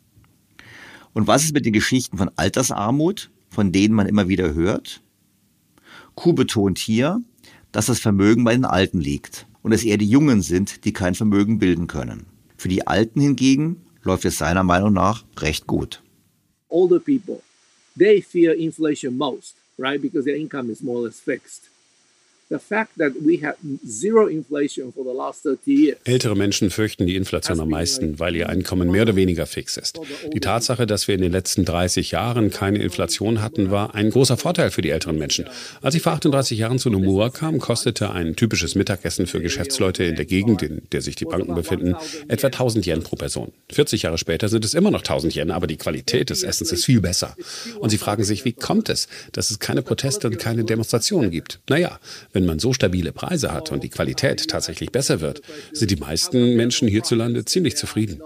Und was ist mit den Geschichten von Altersarmut, von denen man immer wieder hört? Koo betont hier, dass das Vermögen bei den Alten liegt und es eher die Jungen sind, die kein Vermögen bilden können. Für die Alten hingegen läuft es seiner Meinung nach recht gut. Older people, they fear inflation most right? Because their income is more or less fixed. The fact that we had zero inflation for the last 30 years. Ältere Menschen fürchten die Inflation am meisten, weil ihr Einkommen mehr oder weniger fix ist. Die Tatsache, dass wir in den letzten 30 Jahren keine Inflation hatten, war ein großer Vorteil für die älteren Menschen. Als ich vor 38 Jahren zu Nomura kam, kostete ein typisches Mittagessen für Geschäftsleute in der Gegend, in der sich die Banken befinden, etwa 1000 Yen pro Person. 40 Jahre später sind es immer noch 1000 Yen, aber die Qualität des Essens ist viel besser. Und sie fragen sich, wie kommt es, dass es keine Proteste und keine Demonstrationen gibt? Naja, wenn man so stabile Preise hat und die Qualität tatsächlich besser wird, sind die meisten Menschen hierzulande ziemlich zufrieden.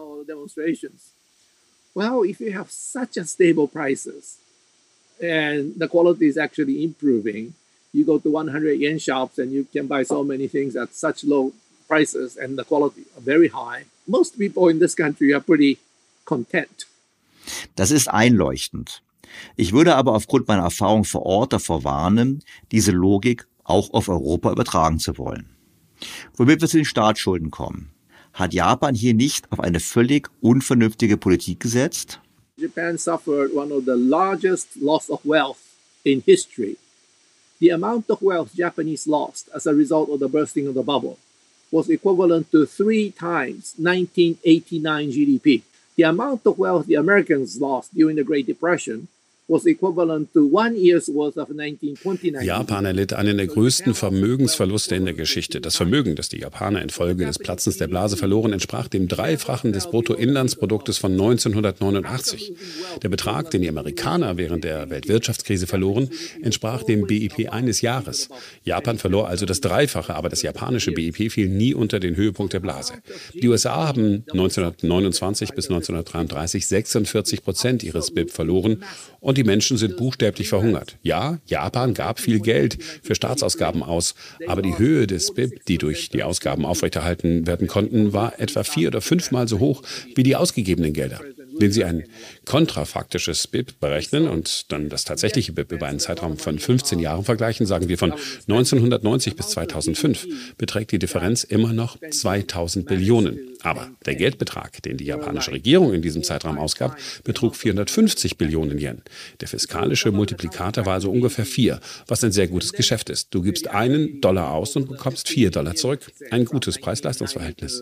Well, if you have such a stable prices and the quality is actually improving, you go to 100 yen shops and you can buy so many things at such low prices and the quality are very high. Most people in this country are pretty content. Das ist einleuchtend. Ich würde aber aufgrund meiner Erfahrung vor Ort davor warnen, diese Logik auch auf Europa übertragen zu wollen. Womit wir zu den Staatsschulden kommen. Hat Japan hier nicht auf eine völlig unvernünftige Politik gesetzt? Japan suffered one of the largest loss of wealth in history. The amount of wealth Japanese lost as a result of the bursting of the bubble was equivalent to 3 times 1989 GDP. The amount of wealth the Americans lost during the Great Depression was equivalent to 1 year's worth of 1929. Japan erlitt einen der größten Vermögensverluste in der Geschichte. Das Vermögen, das die Japaner infolge des Platzens der Blase verloren, entsprach dem Dreifachen des Bruttoinlandsproduktes von 1989. Der Betrag, den die Amerikaner während der Weltwirtschaftskrise verloren, entsprach dem BIP eines Jahres. Japan verlor also das Dreifache, aber das japanische BIP fiel nie unter den Höhepunkt der Blase. Die USA haben 1929 bis 1933 46% ihres BIP verloren und die Menschen sind buchstäblich verhungert. Ja, Japan gab viel Geld für Staatsausgaben aus, aber die Höhe des BIP, die durch die Ausgaben aufrechterhalten werden konnten, war etwa 4- oder 5-mal so hoch wie die ausgegebenen Gelder. Wenn Sie ein kontrafaktisches BIP berechnen und dann das tatsächliche BIP über einen Zeitraum von 15 Jahren vergleichen, sagen wir von 1990 bis 2005, beträgt die Differenz immer noch 2000 Billionen. Aber der Geldbetrag, den die japanische Regierung in diesem Zeitraum ausgab, betrug 450 Billionen Yen. Der fiskalische Multiplikator war also ungefähr 4, was ein sehr gutes Geschäft ist. Du gibst $1 aus und bekommst $4 zurück. Ein gutes Preis-Leistungs-Verhältnis.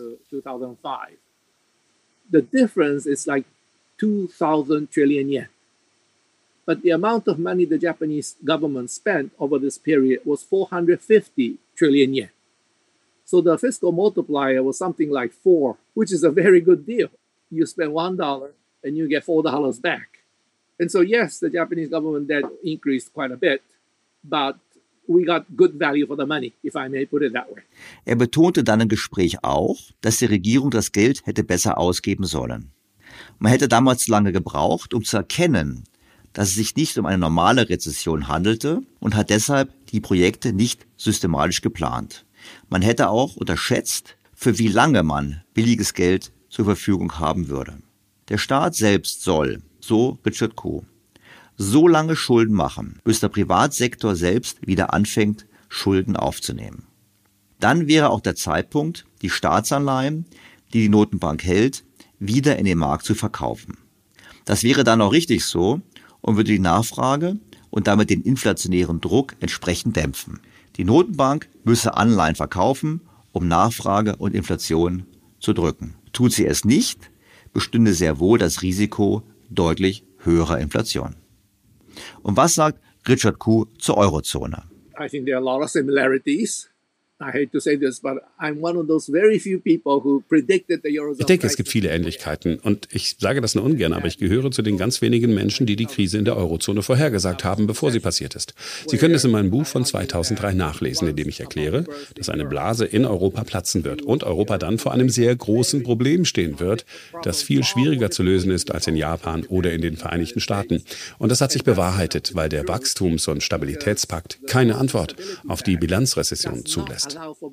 The difference is like 2,000 trillion yen. But the amount of money the Japanese government spent over this period was 450 trillion yen. So the fiscal multiplier was something like 4, which is a very good deal. You spend $1 and you get $4 back. And so yes, the Japanese government debt increased quite a bit, but we got good value for the money, if I may put it that way. Er betonte dann im Gespräch auch, dass die Regierung das Geld hätte besser ausgeben sollen. Man hätte damals lange gebraucht, um zu erkennen, dass es sich nicht um eine normale Rezession handelte und hat deshalb die Projekte nicht systematisch geplant. Man hätte auch unterschätzt, für wie lange man billiges Geld zur Verfügung haben würde. Der Staat selbst soll, so Richard Koo, so lange Schulden machen, bis der Privatsektor selbst wieder anfängt, Schulden aufzunehmen. Dann wäre auch der Zeitpunkt, die Staatsanleihen, die die Notenbank hält, wieder in den Markt zu verkaufen. Das wäre dann auch richtig so und würde die Nachfrage und damit den inflationären Druck entsprechend dämpfen. Die Notenbank müsse Anleihen verkaufen, um Nachfrage und Inflation zu drücken. Tut sie es nicht, bestünde sehr wohl das Risiko deutlich höherer Inflation. Und was sagt Richard Koo zur Eurozone? I think there are a lot of similarities. I hate to say this, but I'm one of those very few people who predicted the Eurozone. Ich denke, es gibt viele Ähnlichkeiten und ich sage das nur ungern, aber ich gehöre zu den ganz wenigen Menschen, die die Krise in der Eurozone vorhergesagt haben, bevor sie passiert ist. Sie können es in meinem Buch von 2003 nachlesen, in dem ich erkläre, dass eine Blase in Europa platzen wird und Europa dann vor einem sehr großen Problem stehen wird, das viel schwieriger zu lösen ist als in Japan oder in den Vereinigten Staaten. Und das hat sich bewahrheitet, weil der Wachstums- und Stabilitätspakt keine Antwort auf die Bilanzrezession zulässt.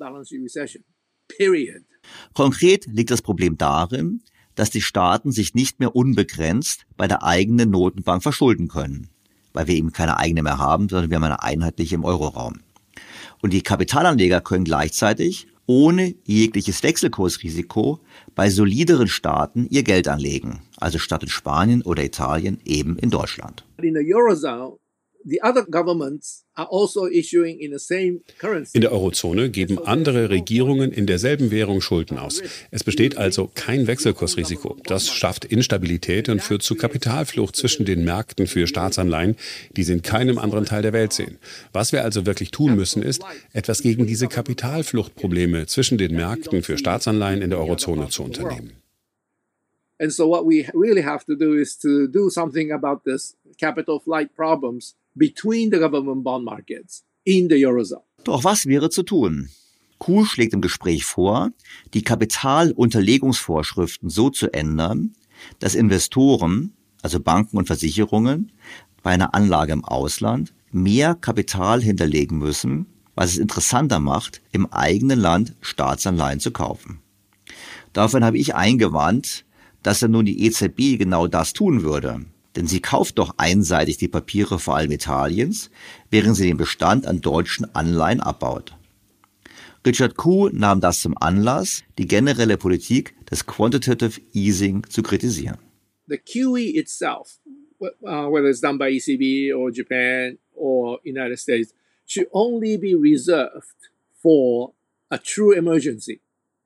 Konkret liegt das Problem darin, dass die Staaten sich nicht mehr unbegrenzt bei der eigenen Notenbank verschulden können, weil wir eben keine eigene mehr haben, sondern wir haben eine einheitliche im Euroraum. Und die Kapitalanleger können gleichzeitig ohne jegliches Wechselkursrisiko bei solideren Staaten ihr Geld anlegen, also statt in Spanien oder Italien eben in Deutschland. In the Eurozone, the other governments are also issuing in the same currency. In der Eurozone geben andere Regierungen in derselben Währung Schulden aus. Es besteht also kein Wechselkursrisiko. Das schafft Instabilität und führt zu Kapitalflucht zwischen den Märkten für Staatsanleihen, die sie in keinem anderen Teil der Welt sehen. Was wir also wirklich tun müssen, ist, etwas gegen diese Kapitalfluchtprobleme zwischen den Märkten für Staatsanleihen in der Eurozone zu unternehmen. And so what we really have to do is to do something about this capital flight problems between the government bond markets in the Eurozone. Doch was wäre zu tun? Kuh schlägt im Gespräch vor, die Kapitalunterlegungsvorschriften so zu ändern, dass Investoren, also Banken und Versicherungen, bei einer Anlage im Ausland mehr Kapital hinterlegen müssen, was es interessanter macht, im eigenen Land Staatsanleihen zu kaufen. Daraufhin habe ich eingewandt, dass ja nun die EZB genau das tun würde. Denn sie kauft doch einseitig die Papiere vor allem Italiens, während sie den Bestand an deutschen Anleihen abbaut. Richard Koo nahm das zum Anlass, die generelle Politik des Quantitative Easing zu kritisieren. The QE itself, whether it's done by ECB or Japan or United States, should only be reserved for a true emergency.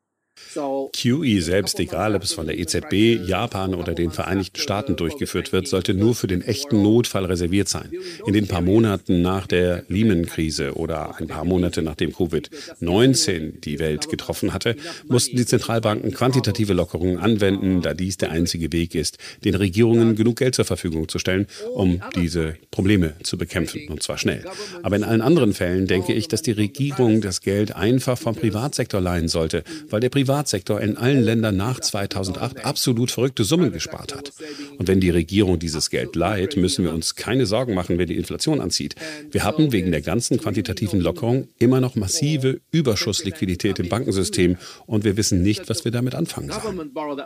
QE selbst, egal ob es von der EZB, Japan oder den Vereinigten Staaten durchgeführt wird, sollte nur für den echten Notfall reserviert sein. In den paar Monaten nach der Lehman-Krise oder ein paar Monate nachdem Covid-19 die Welt getroffen hatte, mussten die Zentralbanken quantitative Lockerungen anwenden, da dies der einzige Weg ist, den Regierungen genug Geld zur Verfügung zu stellen, um diese Probleme zu bekämpfen, und zwar schnell. Aber in allen anderen Fällen denke ich, dass die Regierung das Geld einfach vom Privatsektor leihen sollte, weil der Privatsektor in allen Ländern nach 2008 absolut verrückte Summen gespart hat. Und wenn die Regierung dieses Geld leiht, müssen wir uns keine Sorgen machen, wenn die Inflation anzieht. Wir haben wegen der ganzen quantitativen Lockerung immer noch massive Überschussliquidität im Bankensystem und wir wissen nicht, was wir damit anfangen sollen.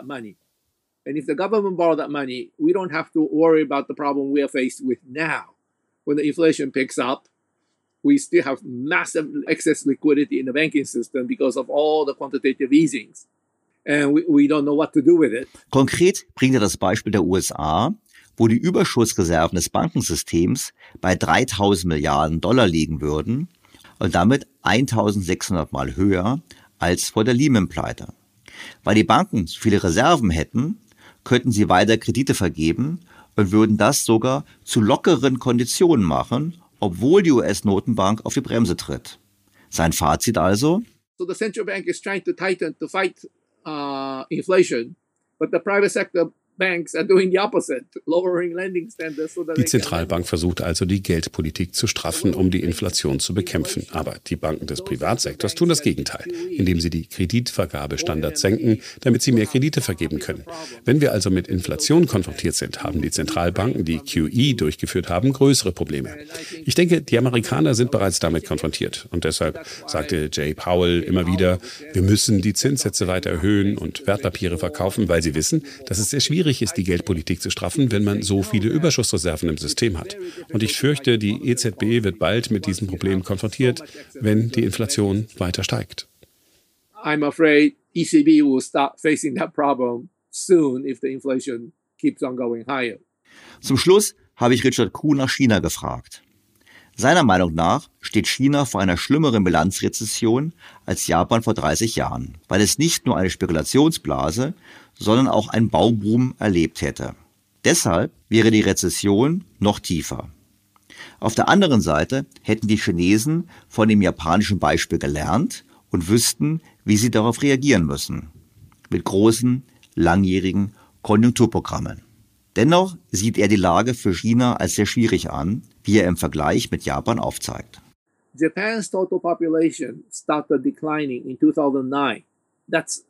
And if the government borrow that money, we don't have to worry about the problem we are faced with now. When the inflation picks up, we still have massive excess liquidity in the banking system because of all the quantitative easings. And we don't know what to do with it. Konkret bringt er das Beispiel der USA, wo die Überschussreserven des Bankensystems bei 3.000 Milliarden Dollar liegen würden und damit 1.600 Mal höher als vor der Lehman-Pleite. Weil die Banken so viele Reserven hätten, könnten sie weiter Kredite vergeben und würden das sogar zu lockeren Konditionen machen, obwohl die US-Notenbank auf die Bremse tritt. Sein Fazit also: So the central bank is trying to tighten to fight inflation, but the private sector banks are doing the opposite, lowering lending standards so that die Zentralbank versucht also, die Geldpolitik zu straffen, um die Inflation zu bekämpfen. Aber die Banken des Privatsektors tun das Gegenteil, indem sie die Kreditvergabestandards senken, damit sie mehr Kredite vergeben können. Wenn wir also mit Inflation konfrontiert sind, haben die Zentralbanken, die QE durchgeführt haben, größere Probleme. Ich denke, die Amerikaner sind bereits damit konfrontiert. Und deshalb sagte Jay Powell immer wieder, wir müssen die Zinssätze weiter erhöhen und Wertpapiere verkaufen, weil sie wissen, dass es sehr schwierig ist, die Geldpolitik zu straffen, wenn man so viele Überschussreserven im System hat. Und ich fürchte, die EZB wird bald mit diesem Problem konfrontiert, wenn die Inflation weiter steigt. I'm afraid ECB will start facing that problem soon if the inflation keeps on going higher. Zum Schluss habe ich Richard Koo nach China gefragt. Seiner Meinung nach steht China vor einer schlimmeren Bilanzrezession als Japan vor 30 Jahren, weil es nicht nur eine Spekulationsblase, sondern auch einen Bauboom erlebt hätte. Deshalb wäre die Rezession noch tiefer. Auf der anderen Seite hätten die Chinesen von dem japanischen Beispiel gelernt und wüssten, wie sie darauf reagieren müssen. Mit großen, langjährigen Konjunkturprogrammen. Dennoch sieht er die Lage für China als sehr schwierig an, wie er im Vergleich mit Japan aufzeigt. Japan's total population started declining in 2009. That's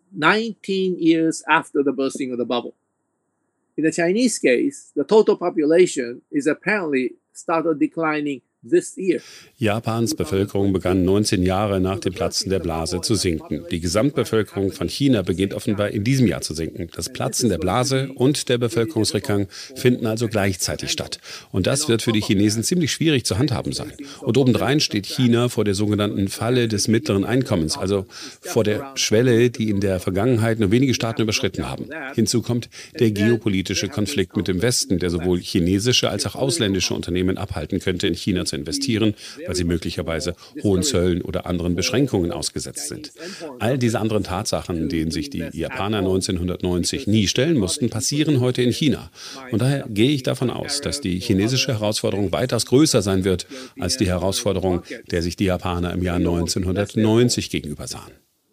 19 years after the bursting of the bubble. In the Chinese case, the total population is apparently started declining this year. Japans Bevölkerung begann 19 Jahre nach dem Platzen der Blase zu sinken. Die Gesamtbevölkerung von China beginnt offenbar in diesem Jahr zu sinken. Das Platzen der Blase und der Bevölkerungsrückgang finden also gleichzeitig statt. Und das wird für die Chinesen ziemlich schwierig zu handhaben sein. Und obendrein steht China vor der sogenannten Falle des mittleren Einkommens, also vor der Schwelle, die in der Vergangenheit nur wenige Staaten überschritten haben. Hinzu kommt der geopolitische Konflikt mit dem Westen, der sowohl chinesische als auch ausländische Unternehmen abhalten könnte, in China zu investieren, weil sie möglicherweise hohen Zöllen oder anderen Beschränkungen ausgesetzt sind. All diese anderen Tatsachen, denen sich die Japaner 1990 nie stellen mussten, passieren heute in China. Und daher gehe ich davon aus, dass die chinesische Herausforderung weitaus größer sein wird als die Herausforderung, der sich die Japaner im Jahr 1990 gegenüber sahen.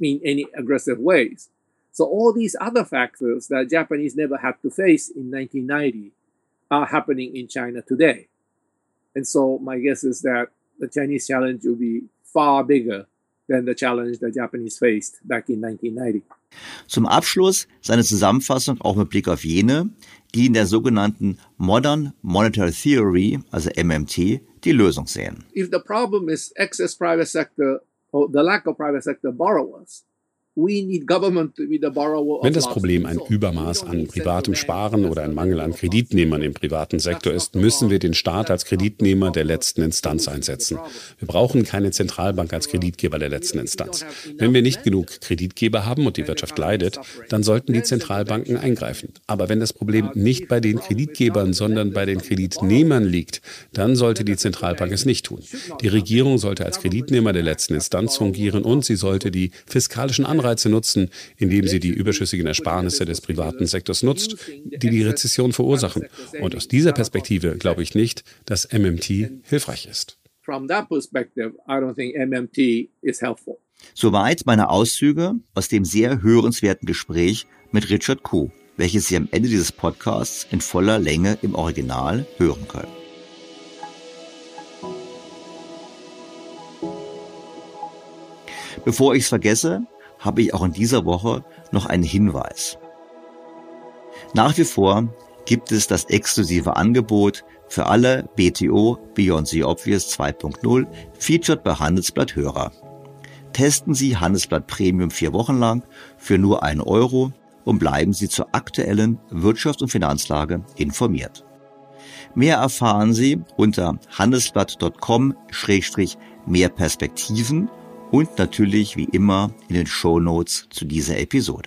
So all these other factors that Japanese never had to face in 1990 are happening in China today. And so my guess is that the Chinese challenge will be far bigger than the challenge the Japanese faced back in 1990. Zum Abschluss seine Zusammenfassung auch mit Blick auf jene, die in der sogenannten Modern Monetary Theory, also MMT, die Lösung sehen. If the problem is excess private sector or the lack of private sector borrowers, wenn das Problem ein Übermaß an privatem Sparen oder ein Mangel an Kreditnehmern im privaten Sektor ist, müssen wir den Staat als Kreditnehmer der letzten Instanz einsetzen. Wir brauchen keine Zentralbank als Kreditgeber der letzten Instanz. Wenn wir nicht genug Kreditgeber haben und die Wirtschaft leidet, dann sollten die Zentralbanken eingreifen. Aber wenn das Problem nicht bei den Kreditgebern, sondern bei den Kreditnehmern liegt, dann sollte die Zentralbank es nicht tun. Die Regierung sollte als Kreditnehmer der letzten Instanz fungieren und sie sollte die fiskalischen Anreize nutzen, indem sie die überschüssigen Ersparnisse des privaten Sektors nutzt, die die Rezession verursachen. Und aus dieser Perspektive glaube ich nicht, dass MMT hilfreich ist. Soweit meine Auszüge aus dem sehr hörenswerten Gespräch mit Richard Koo, welches Sie am Ende dieses Podcasts in voller Länge im Original hören können. Bevor ich es vergesse, habe ich auch in dieser Woche noch einen Hinweis. Nach wie vor gibt es das exklusive Angebot für alle BTO Beyond the Obvious 2.0 featured bei Handelsblatt Hörer. Testen Sie Handelsblatt Premium 4 Wochen lang für nur 1 € und bleiben Sie zur aktuellen Wirtschafts- und Finanzlage informiert. Mehr erfahren Sie unter handelsblatt.com/mehr Perspektiven und natürlich wie immer in den Shownotes zu dieser Episode.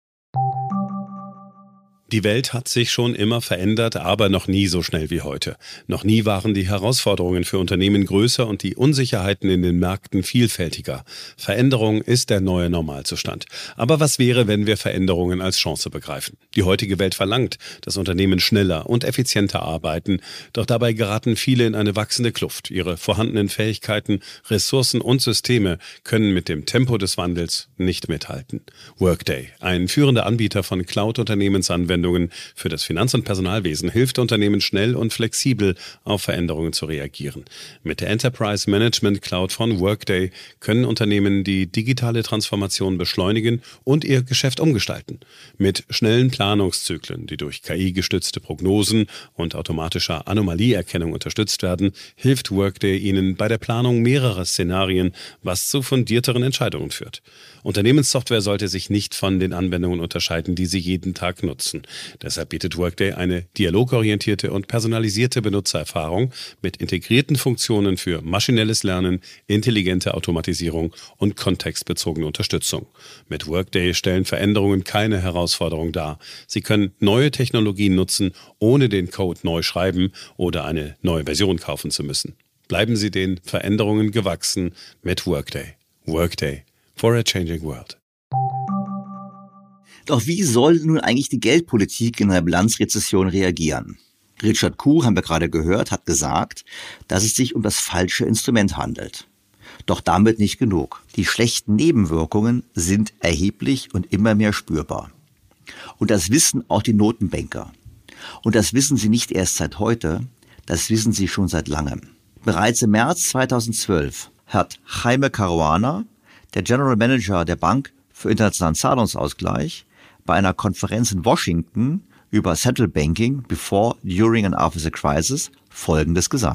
Die Welt hat sich schon immer verändert, aber noch nie so schnell wie heute. Noch nie waren die Herausforderungen für Unternehmen größer und die Unsicherheiten in den Märkten vielfältiger. Veränderung ist der neue Normalzustand. Aber was wäre, wenn wir Veränderungen als Chance begreifen? Die heutige Welt verlangt, dass Unternehmen schneller und effizienter arbeiten. Doch dabei geraten viele in eine wachsende Kluft. Ihre vorhandenen Fähigkeiten, Ressourcen und Systeme können mit dem Tempo des Wandels nicht mithalten. Workday, ein führender Anbieter von Cloud-Unternehmensanwendungen für das Finanz- und Personalwesen, hilft Unternehmen schnell und flexibel auf Veränderungen zu reagieren. Mit der Enterprise Management Cloud von Workday können Unternehmen die digitale Transformation beschleunigen und ihr Geschäft umgestalten. Mit schnellen Planungszyklen, die durch KI-gestützte Prognosen und automatischer Anomalieerkennung unterstützt werden, hilft Workday Ihnen bei der Planung mehrerer Szenarien, was zu fundierteren Entscheidungen führt. Unternehmenssoftware sollte sich nicht von den Anwendungen unterscheiden, die Sie jeden Tag nutzen. Deshalb bietet Workday eine dialogorientierte und personalisierte Benutzererfahrung mit integrierten Funktionen für maschinelles Lernen, intelligente Automatisierung und kontextbezogene Unterstützung. Mit Workday stellen Veränderungen keine Herausforderung dar. Sie können neue Technologien nutzen, ohne den Code neu schreiben oder eine neue Version kaufen zu müssen. Bleiben Sie den Veränderungen gewachsen mit Workday. Workday for a changing world. Doch wie soll nun eigentlich die Geldpolitik in einer Bilanzrezession reagieren? Richard Koo, haben wir gerade gehört, hat gesagt, dass es sich um das falsche Instrument handelt. Doch damit nicht genug. Die schlechten Nebenwirkungen sind erheblich und immer mehr spürbar. Und das wissen auch die Notenbanker. Und das wissen sie nicht erst seit heute, das wissen sie schon seit langem. Bereits im März 2012 hat Jaime Caruana, der General Manager der Bank für internationalen Zahlungsausgleich, bei einer Konferenz in Washington über Central Banking before, during and after the crisis Folgendes gesagt.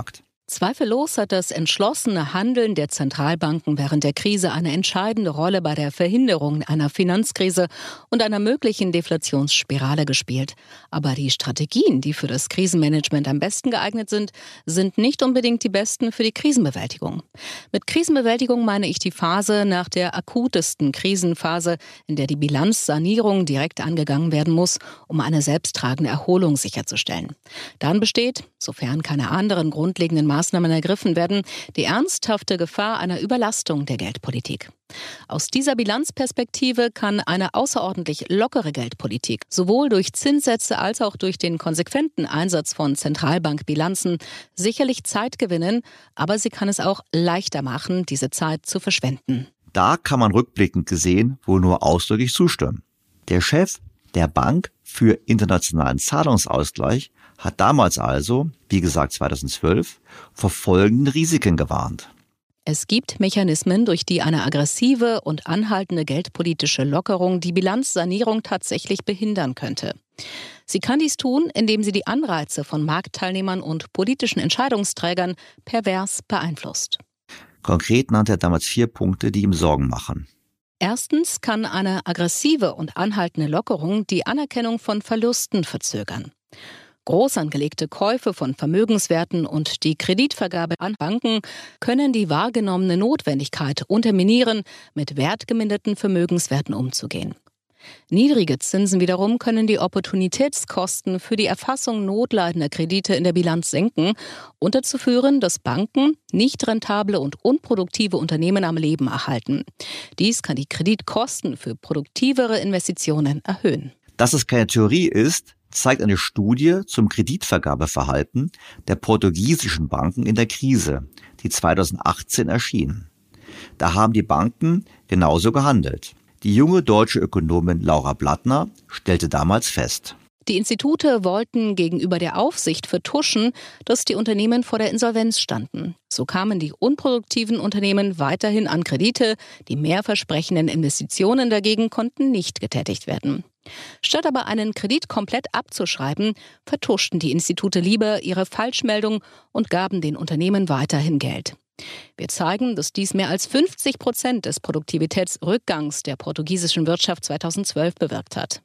Zweifellos hat das entschlossene Handeln der Zentralbanken während der Krise eine entscheidende Rolle bei der Verhinderung einer Finanzkrise und einer möglichen Deflationsspirale gespielt. Aber die Strategien, die für das Krisenmanagement am besten geeignet sind, sind nicht unbedingt die besten für die Krisenbewältigung. Mit Krisenbewältigung meine ich die Phase nach der akutesten Krisenphase, in der die Bilanzsanierung direkt angegangen werden muss, um eine selbsttragende Erholung sicherzustellen. Dann besteht, sofern keine anderen grundlegenden Maßnahmen ergriffen werden, die ernsthafte Gefahr einer Überlastung der Geldpolitik. Aus dieser Bilanzperspektive kann eine außerordentlich lockere Geldpolitik sowohl durch Zinssätze als auch durch den konsequenten Einsatz von Zentralbankbilanzen sicherlich Zeit gewinnen, aber sie kann es auch leichter machen, diese Zeit zu verschwenden. Da kann man rückblickend gesehen wohl nur ausdrücklich zustimmen. Der Chef der Bank für internationalen Zahlungsausgleich hat damals also, wie gesagt 2012, vor folgenden Risiken gewarnt. Es gibt Mechanismen, durch die eine aggressive und anhaltende geldpolitische Lockerung die Bilanzsanierung tatsächlich behindern könnte. Sie kann dies tun, indem sie die Anreize von Marktteilnehmern und politischen Entscheidungsträgern pervers beeinflusst. Konkret nannte er damals 4 Punkte, die ihm Sorgen machen. Erstens kann eine aggressive und anhaltende Lockerung die Anerkennung von Verlusten verzögern. Groß angelegte Käufe von Vermögenswerten und die Kreditvergabe an Banken können die wahrgenommene Notwendigkeit unterminieren, mit wertgeminderten Vermögenswerten umzugehen. Niedrige Zinsen wiederum können die Opportunitätskosten für die Erfassung notleidender Kredite in der Bilanz senken und dazu führen, dass Banken nicht rentable und unproduktive Unternehmen am Leben erhalten. Dies kann die Kreditkosten für produktivere Investitionen erhöhen. Dass es keine Theorie ist, zeigt eine Studie zum Kreditvergabeverhalten der portugiesischen Banken in der Krise, die 2018 erschien. Da haben die Banken genauso gehandelt. Die junge deutsche Ökonomin Laura Blattner stellte damals fest: Die Institute wollten gegenüber der Aufsicht vertuschen, dass die Unternehmen vor der Insolvenz standen. So kamen die unproduktiven Unternehmen weiterhin an Kredite, die mehrversprechenden Investitionen dagegen konnten nicht getätigt werden. Statt aber einen Kredit komplett abzuschreiben, vertuschten die Institute lieber ihre Falschmeldung und gaben den Unternehmen weiterhin Geld. Wir zeigen, dass dies mehr als 50% des Produktivitätsrückgangs der portugiesischen Wirtschaft 2012 bewirkt hat.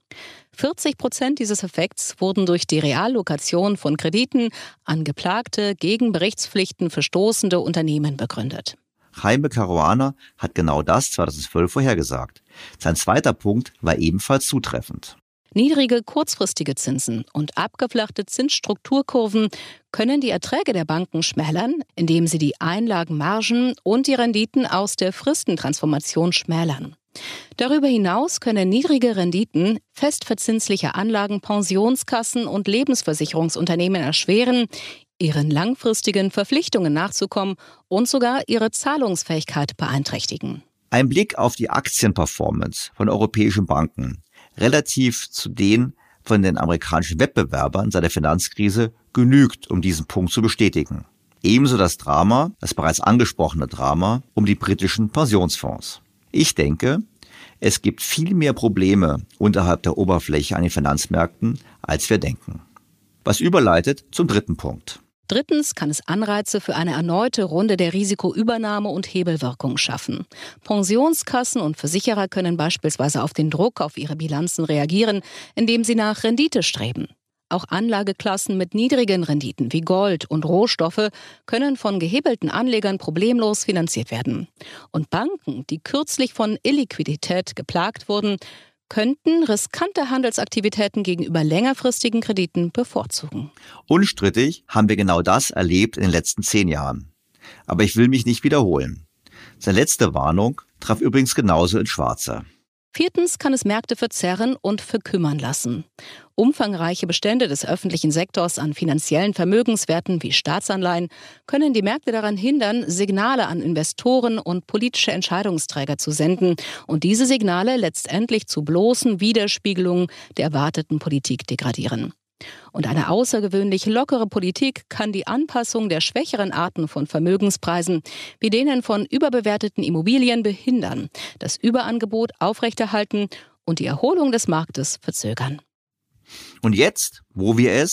40% dieses Effekts wurden durch die Reallokation von Krediten an geplagte, gegen Berichtspflichten verstoßende Unternehmen begründet. Jaime Caruana hat genau das 2012 vorhergesagt. Sein zweiter Punkt war ebenfalls zutreffend. Niedrige kurzfristige Zinsen und abgeflachte Zinsstrukturkurven können die Erträge der Banken schmälern, indem sie die Einlagenmargen und die Renditen aus der Fristentransformation schmälern. Darüber hinaus können niedrige Renditen festverzinslicher Anlagen Pensionskassen und Lebensversicherungsunternehmen erschweren, ihren langfristigen Verpflichtungen nachzukommen und sogar ihre Zahlungsfähigkeit beeinträchtigen. Ein Blick auf die Aktienperformance von europäischen Banken relativ zu den von den amerikanischen Wettbewerbern seit der Finanzkrise genügt, um diesen Punkt zu bestätigen. Ebenso das bereits angesprochene Drama um die britischen Pensionsfonds. Ich denke, es gibt viel mehr Probleme unterhalb der Oberfläche an den Finanzmärkten, als wir denken. Was überleitet zum dritten Punkt. Drittens kann es Anreize für eine erneute Runde der Risikoübernahme und Hebelwirkung schaffen. Pensionskassen und Versicherer können beispielsweise auf den Druck auf ihre Bilanzen reagieren, indem sie nach Rendite streben. Auch Anlageklassen mit niedrigen Renditen wie Gold und Rohstoffe können von gehebelten Anlegern problemlos finanziert werden. Und Banken, die kürzlich von Illiquidität geplagt wurden, könnten riskante Handelsaktivitäten gegenüber längerfristigen Krediten bevorzugen. Unstrittig haben wir genau das erlebt in den letzten 10 Jahren. Aber ich will mich nicht wiederholen. Seine letzte Warnung traf übrigens genauso ins Schwarze. Viertens kann es Märkte verzerren und verkümmern lassen. Umfangreiche Bestände des öffentlichen Sektors an finanziellen Vermögenswerten wie Staatsanleihen können die Märkte daran hindern, Signale an Investoren und politische Entscheidungsträger zu senden und diese Signale letztendlich zu bloßen Widerspiegelungen der erwarteten Politik degradieren. Und eine außergewöhnlich lockere Politik kann die Anpassung der schwächeren Arten von Vermögenspreisen, wie denen von überbewerteten Immobilien, behindern, das Überangebot aufrechterhalten und die Erholung des Marktes verzögern. Und jetzt, wo wir es,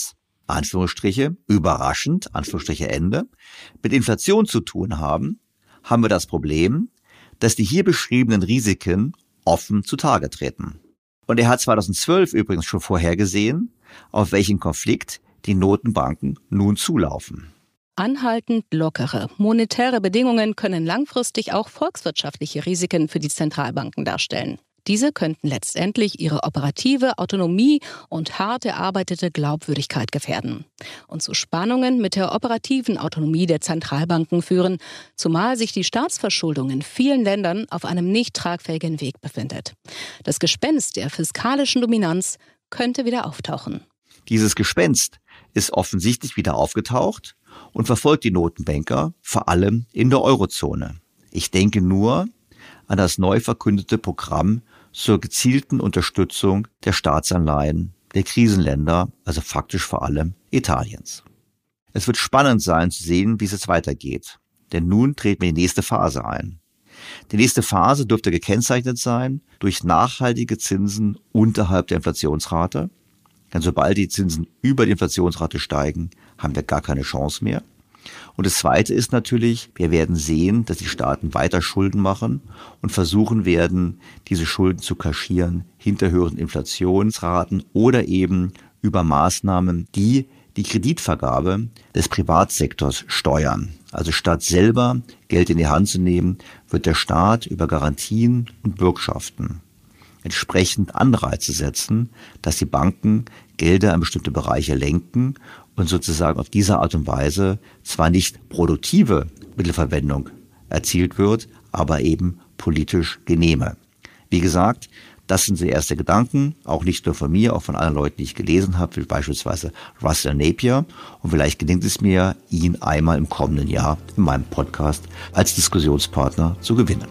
Anführungsstriche, überraschend, Anführungsstriche Ende, mit Inflation zu tun haben, haben wir das Problem, dass die hier beschriebenen Risiken offen zutage treten. Und er hat 2012 übrigens schon vorhergesehen, auf welchen Konflikt die Notenbanken nun zulaufen. Anhaltend lockere monetäre Bedingungen können langfristig auch volkswirtschaftliche Risiken für die Zentralbanken darstellen. Diese könnten letztendlich ihre operative Autonomie und hart erarbeitete Glaubwürdigkeit gefährden und zu Spannungen mit der operativen Autonomie der Zentralbanken führen, zumal sich die Staatsverschuldung in vielen Ländern auf einem nicht tragfähigen Weg befindet. Das Gespenst der fiskalischen Dominanz könnte wieder auftauchen. Dieses Gespenst ist offensichtlich wieder aufgetaucht und verfolgt die Notenbanker vor allem in der Eurozone. Ich denke nur an das neu verkündete Programm zur gezielten Unterstützung der Staatsanleihen der Krisenländer, also faktisch vor allem Italiens. Es wird spannend sein zu sehen, wie es jetzt weitergeht, denn nun treten wir in die nächste Phase ein. Die nächste Phase dürfte gekennzeichnet sein durch nachhaltige Zinsen unterhalb der Inflationsrate. Denn sobald die Zinsen über die Inflationsrate steigen, haben wir gar keine Chance mehr. Und das Zweite ist natürlich, wir werden sehen, dass die Staaten weiter Schulden machen und versuchen werden, diese Schulden zu kaschieren hinter höheren Inflationsraten oder eben über Maßnahmen, die die Kreditvergabe des Privatsektors steuern. Also statt selber Geld in die Hand zu nehmen, wird der Staat über Garantien und Bürgschaften entsprechend Anreize setzen, dass die Banken Gelder in bestimmte Bereiche lenken und sozusagen auf diese Art und Weise zwar nicht produktive Mittelverwendung erzielt wird, aber eben politisch genehme. Wie gesagt, das sind so erste Gedanken, auch nicht nur von mir, auch von anderen Leuten, die ich gelesen habe, wie beispielsweise Russell Napier. Und vielleicht gelingt es mir, ihn einmal im kommenden Jahr in meinem Podcast als Diskussionspartner zu gewinnen.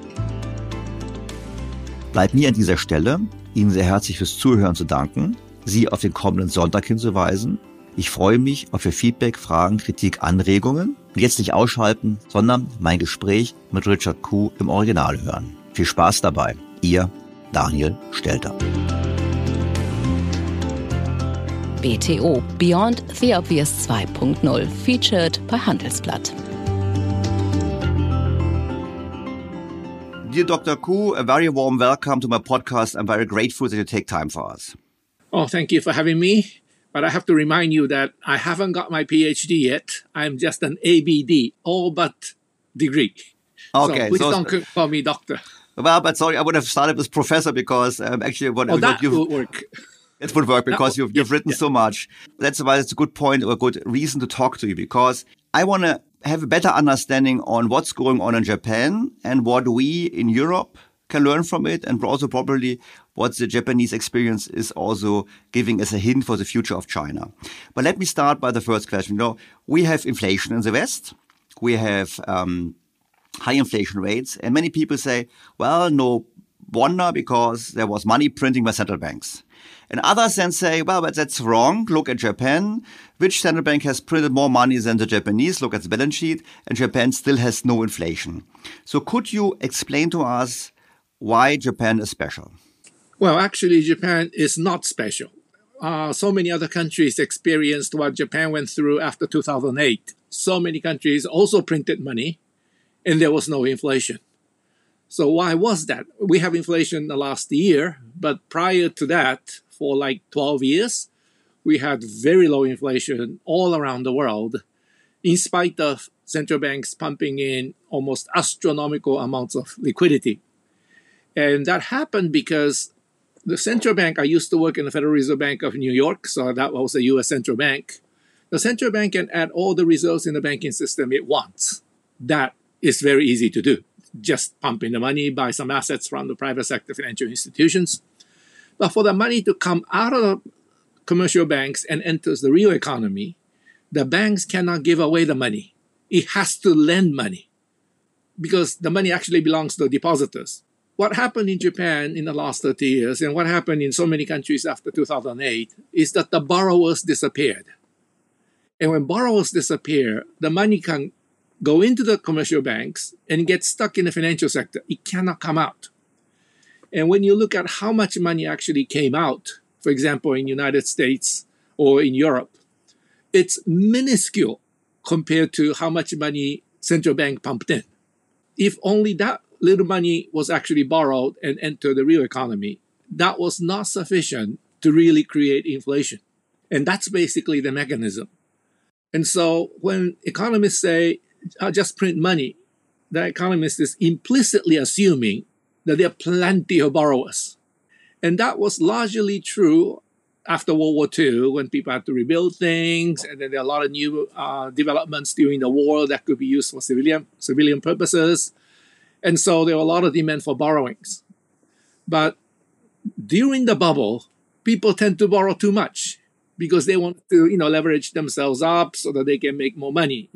Bleibt mir an dieser Stelle, Ihnen sehr herzlich fürs Zuhören zu danken, Sie auf den kommenden Sonntag hinzuweisen. Ich freue mich auf Ihr Feedback, Fragen, Kritik, Anregungen. Und jetzt nicht ausschalten, sondern mein Gespräch mit Richard Koo im Original hören. Viel Spaß dabei. Ihr Daniel Stelter. BTO Beyond the Obvious 2.0 featured bei Handelsblatt. Dear Dr. Koo, a very warm welcome to my podcast. I'm very grateful that you take time for us. Oh, thank you for having me. But I have to remind you that I haven't got my PhD yet. I'm just an ABD, all but degree. Okay, so please don't call me doctor. Well, but sorry, I would have started with professor because actually what that would work. It would work because you've written so much. That's why it's a good point or a good reason to talk to you, because I want to have a better understanding on what's going on in Japan and what we in Europe can learn from it, and also probably what the Japanese experience is also giving us a hint for the future of China. But let me start by the first question. You know, we have inflation in the West. We have high inflation rates, and many people say, well, no wonder because there was money printing by central banks. And others then say, well, but that's wrong. Look at Japan. Which central bank has printed more money than the Japanese? Look at the balance sheet. And Japan still has no inflation. So could you explain to us why Japan is special? Well, actually, Japan is not special. So many other countries experienced what Japan went through after 2008. So many countries also printed money, and there was no inflation. So why was that? We have inflation the last year, but prior to that, for like 12 years, we had very low inflation all around the world, in spite of central banks pumping in almost astronomical amounts of liquidity. And that happened because the central bank, I used to work in the Federal Reserve Bank of New York, so that was the U.S. central bank. The central bank can add all the reserves in the banking system it wants. That is very easy to do. Just pump in the money, buy some assets from the private sector financial institutions. But for the money to come out of the commercial banks and enters the real economy, the banks cannot give away the money. It has to lend money because the money actually belongs to the depositors. What happened in Japan in the last 30 years and what happened in so many countries after 2008 is that the borrowers disappeared. And when borrowers disappear, the money can go into the commercial banks and get stuck in the financial sector. It cannot come out. And when you look at how much money actually came out, for example, in the United States or in Europe, it's minuscule compared to how much money central bank pumped in. If only that little money was actually borrowed and entered the real economy, that was not sufficient to really create inflation. And that's basically the mechanism. And so when economists say, just print money, the economist is implicitly assuming that there are plenty of borrowers. And that was largely true after World War II, when people had to rebuild things, and then there are a lot of new developments during the war that could be used for civilian purposes. And so there were a lot of demand for borrowings. But during the bubble, people tend to borrow too much because they want to, leverage themselves up so that they can make more money.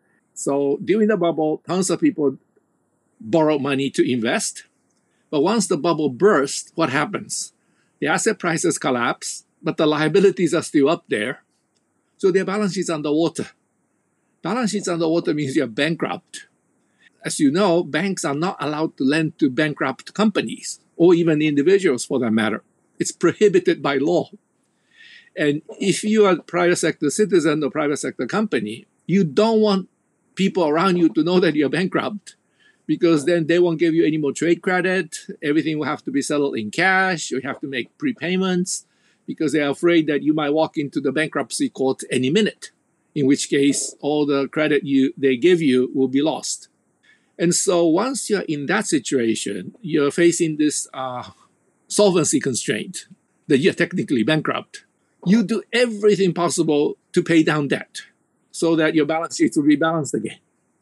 So during the bubble, tons of people borrow money to invest. But once the bubble bursts, what happens? The asset prices collapse, but the liabilities are still up there. So their balance sheet's underwater. Balance sheet's underwater means you're bankrupt. As you know, banks are not allowed to lend to bankrupt companies or even individuals for that matter. It's prohibited by law. And if you are a private sector citizen or private sector company, you don't want people around you to know that you're bankrupt, because then they won't give you any more trade credit. Everything will have to be settled in cash. You have to make prepayments because they're afraid that you might walk into the bankruptcy court any minute, in which case all the credit they give you will be lost. And so once you're in that situation, you're facing this solvency constraint that you're technically bankrupt. You do everything possible to pay down debt so that your balance sheet will be balanced again.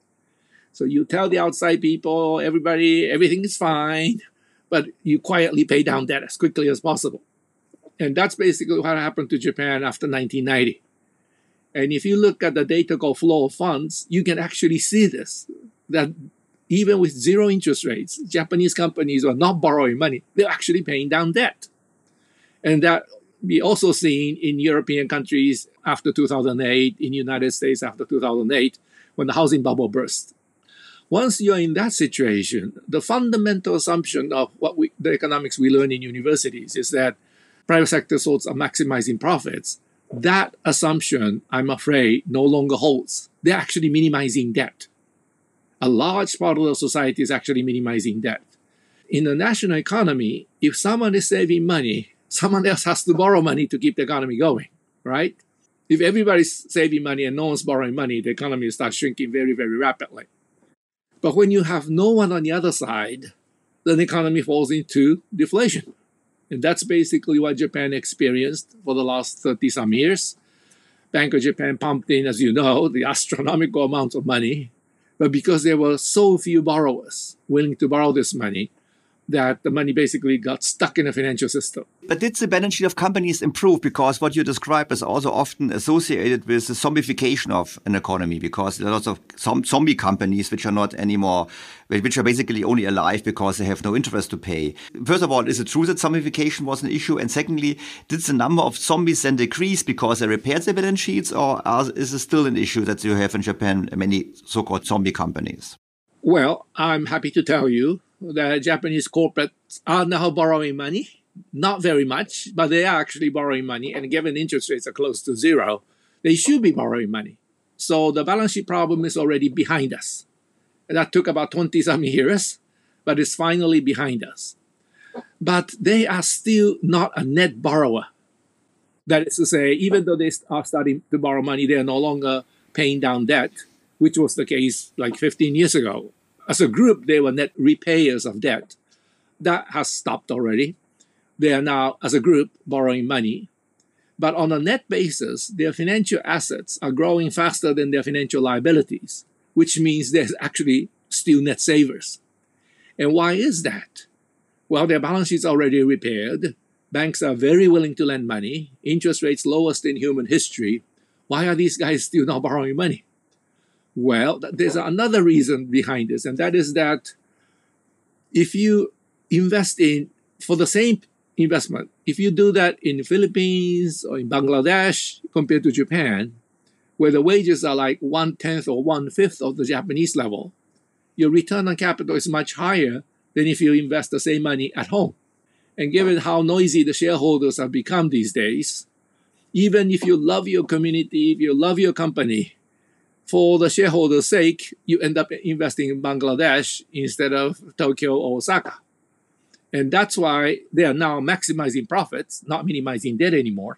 So you tell the outside people, everybody, everything is fine, but you quietly pay down debt as quickly as possible. And that's basically what happened to Japan after 1990. And if you look at the data called flow of funds, you can actually see this, that even with zero interest rates, Japanese companies are not borrowing money. They're actually paying down debt. And that we also seen in European countries after 2008, in the United States after 2008, when the housing bubble burst. Once you're in that situation, the fundamental assumption of the economics we learn in universities is that private sector sorts are maximizing profits. That assumption, I'm afraid, no longer holds. They're actually minimizing debt. A large part of the society is actually minimizing debt. In the national economy, if someone is saving money, someone else has to borrow money to keep the economy going, right? If everybody's saving money and no one's borrowing money, the economy starts shrinking very, very rapidly. But when you have no one on the other side, then the economy falls into deflation. And that's basically what Japan experienced for the last 30-some years. Bank of Japan pumped in, as you know, the astronomical amounts of money. But because there were so few borrowers willing to borrow this money, that the money basically got stuck in the financial system. But did the balance sheet of companies improve? Because what you describe is also often associated with the zombification of an economy, because there are lots of zombie companies which are not anymore, which are basically only alive because they have no interest to pay. First of all, is it true that zombification was an issue? And secondly, did the number of zombies then decrease because they repaired their balance sheets, or is it still an issue that you have in Japan, many so-called zombie companies? Well, I'm happy to tell you that Japanese corporates are now borrowing money. Not very much, but they are actually borrowing money. And given interest rates are close to zero, they should be borrowing money. So the balance sheet problem is already behind us. And that took about 20-some years, but it's finally behind us. But they are still not a net borrower. That is to say, even though they are starting to borrow money, they are no longer paying down debt, which was the case like 15 years ago. As a group, they were net repayers of debt. That has stopped already. They are now, as a group, borrowing money. But on a net basis, their financial assets are growing faster than their financial liabilities, which means they're actually still net savers. And why is that? Well, their balance sheets are already repaired. Banks are very willing to lend money. Interest rates lowest in human history. Why are these guys still not borrowing money? Well, there's another reason behind this, and that is that if you invest for the same investment, if you do that in the Philippines or in Bangladesh compared to Japan, where the wages are like 1/10 or 1/5 of the Japanese level, your return on capital is much higher than if you invest the same money at home. And given how noisy the shareholders have become these days, Even if you love your community, if you love your company, for the shareholders' sake, you end up investing in Bangladesh instead of Tokyo or Osaka. And that's why they are now maximizing profits, not minimizing debt anymore.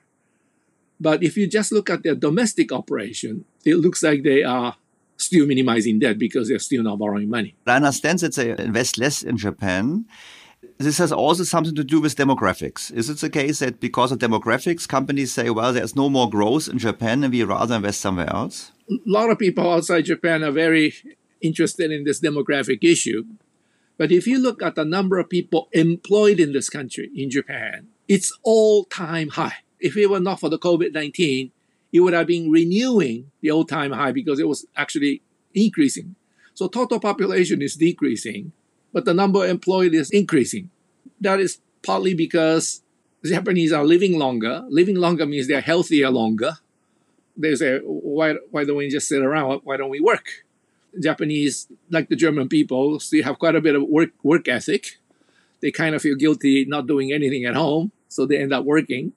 But if you just look at their domestic operation, it looks like they are still minimizing debt because they're still not borrowing money. I understand that they invest less in Japan. This has also something to do with demographics. Is it the case that because of demographics, companies say, well, there's no more growth in Japan and we rather invest somewhere else? A lot of people outside Japan are very interested in this demographic issue. But if you look at the number of people employed in this country, in Japan, it's all-time high. If it were not for the COVID-19, it would have been renewing the all-time high because it was actually increasing. So total population is decreasing, but the number employed is increasing. That is partly because the Japanese are living longer. Living longer means they're healthier longer. They say, why don't we just sit around? Why don't we work? Japanese, like the German people, still have quite a bit of work ethic. They kind of feel guilty not doing anything at home, so they end up working.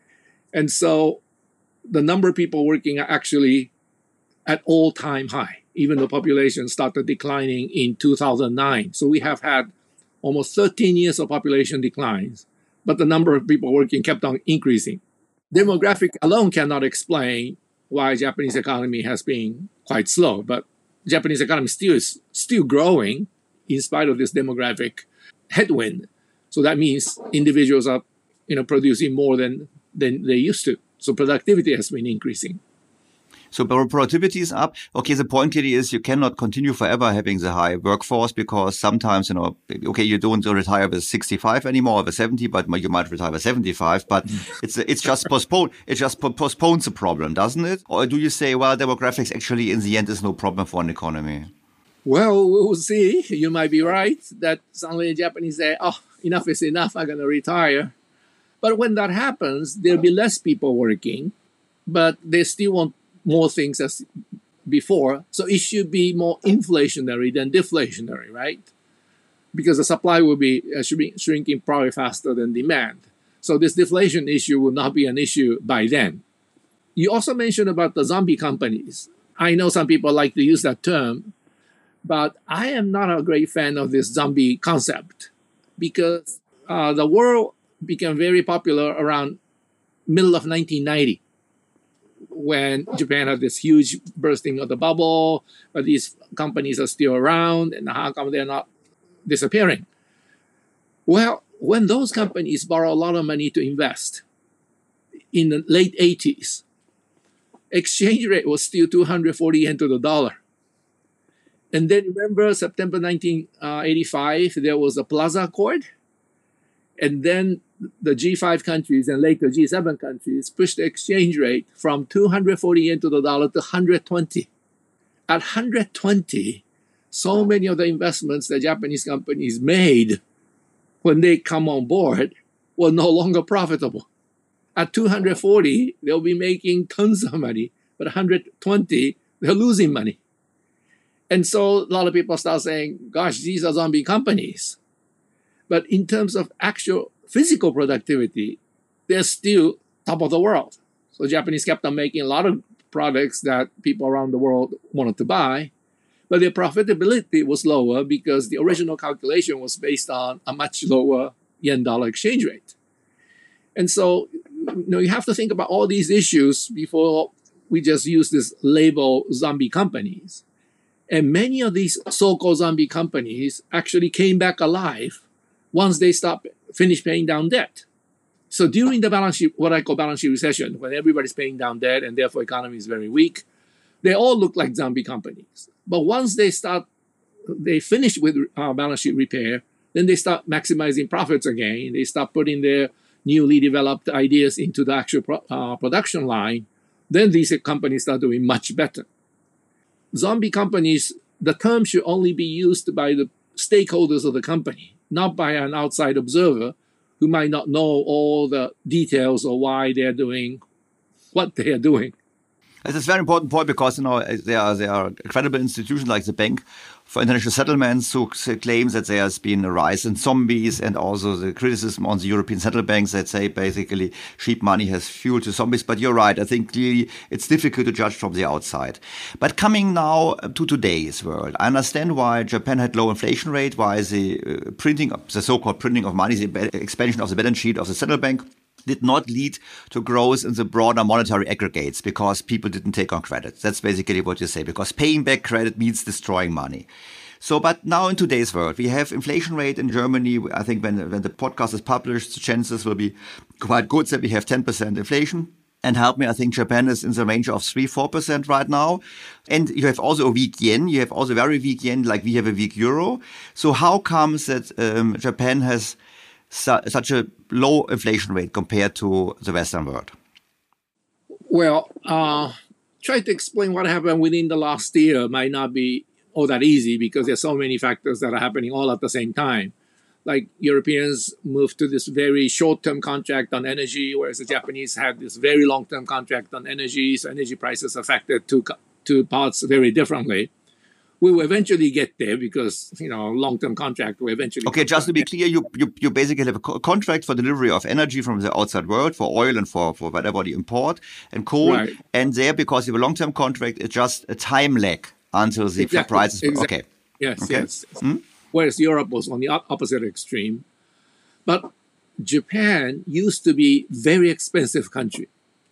And so the number of people working are actually at all-time high, even though population started declining in 2009. So we have had almost 13 years of population declines, but the number of people working kept on increasing. Demographic alone cannot explain why Japanese economy has been quite slow, but Japanese economy is still growing in spite of this demographic headwind. So that means individuals are, producing more than they used to. So productivity has been increasing. So productivity is up. Okay, the point here is you cannot continue forever having the high workforce because sometimes, you don't retire with 65 anymore or with 70, but you might retire with 75. But it's just postponed. It just postpones the problem, doesn't it? Or do you say, well, demographics actually in the end is no problem for an economy? Well, we'll see. You might be right that suddenly the Japanese say, enough is enough, I'm going to retire. But when that happens, there'll be less people working, but they still want more things as before. So it should be more inflationary than deflationary, right? Because the supply should be shrinking probably faster than demand. So this deflation issue will not be an issue by then. You also mentioned about the zombie companies. I know some people like to use that term, but I am not a great fan of this zombie concept because the world became very popular around middle of 1990 when Japan had this huge bursting of the bubble, but these companies are still around, and how come they're not disappearing? Well, when those companies borrow a lot of money to invest in the late 80s, exchange rate was still 240 yen to the dollar. And then remember September 1985, there was a Plaza Accord. And then the G5 countries and later G7 countries pushed the exchange rate from 240 yen to the dollar to 120. At 120, so many of the investments that Japanese companies made when they come on board were no longer profitable. At 240, they'll be making tons of money, but 120, they're losing money. And so a lot of people start saying, gosh, these are zombie companies. But in terms of actual physical productivity, they're still top of the world. So Japanese kept on making a lot of products that people around the world wanted to buy, but their profitability was lower because the original calculation was based on a much lower yen-dollar exchange rate. And so, you have to think about all these issues before we just use this label zombie companies. And many of these so-called zombie companies actually came back alive once they finished paying down debt. So during the balance sheet, what I call balance sheet recession, when everybody's paying down debt and therefore economy is very weak, they all look like zombie companies. But once they finish with balance sheet repair, then they start maximizing profits again. They start putting their newly developed ideas into the actual production line. Then these companies start doing much better. Zombie companies, the term should only be used by the stakeholders of the company, not by an outside observer who might not know all the details of why they're doing what they are doing. It's a very important point because there are credible institutions like the Bank for international settlements who claims that there has been a rise in zombies, and also the criticism on the European central banks that say basically cheap money has fueled the zombies. But you're right. I think clearly it's difficult to judge from the outside. But coming now to today's world, I understand why Japan had low inflation rate, why the so-called printing of money, the expansion of the balance sheet of the central bank did not lead to growth in the broader monetary aggregates because people didn't take on credit. That's basically what you say, because paying back credit means destroying money. So, but now in today's world, we have inflation rate in Germany. I think when the podcast is published, the chances will be quite good that we have 10% inflation. And help me, I think Japan is in the range of 3-4% right now. And you have also a weak yen. You have also very weak yen, like we have a weak euro. So how comes that Japan has such a low inflation rate compared to the Western world? Well, try to explain what happened within the last year might not be all that easy because there's so many factors that are happening all at the same time. Like Europeans moved to this very short-term contract on energy, whereas the Japanese had this very long-term contract on energy. So energy prices affected two parts very differently. We will eventually get there because, long-term contract will eventually. Okay, just to be clear, you basically have a contract for delivery of energy from the outside world, for oil and for whatever you import and coal. Right. And there, because you have a long-term contract, it's just a time lag until the prices. Exactly. Okay. Yes. Whereas Europe was on the opposite extreme. But Japan used to be a very expensive country.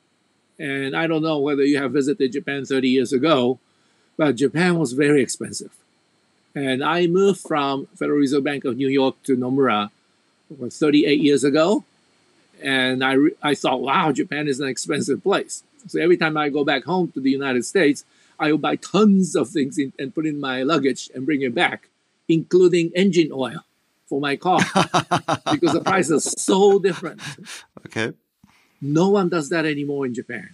And I don't know whether you have visited Japan 30 years ago, but Japan was very expensive. And I moved from Federal Reserve Bank of New York to Nomura 38 years ago. And I thought, wow, Japan is an expensive place. So every time I go back home to the United States, I will buy tons of things and put in my luggage and bring it back, including engine oil for my car, because the price is so different. Okay. No one does that anymore in Japan.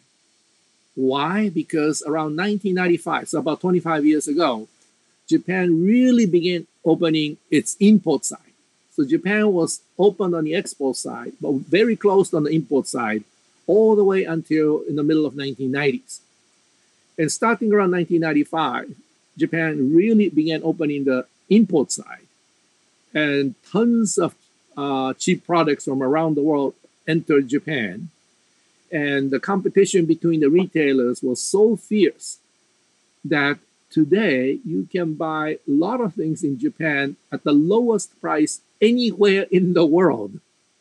Why? Because around 1995, so about 25 years ago, Japan really began opening its import side. So Japan was open on the export side, but very closed on the import side, all the way until in the middle of 1990s. And starting around 1995, Japan really began opening the import side. And tons of cheap products from around the world entered Japan. And the competition between the retailers was so fierce that today you can buy a lot of things in Japan at the lowest price anywhere in the world.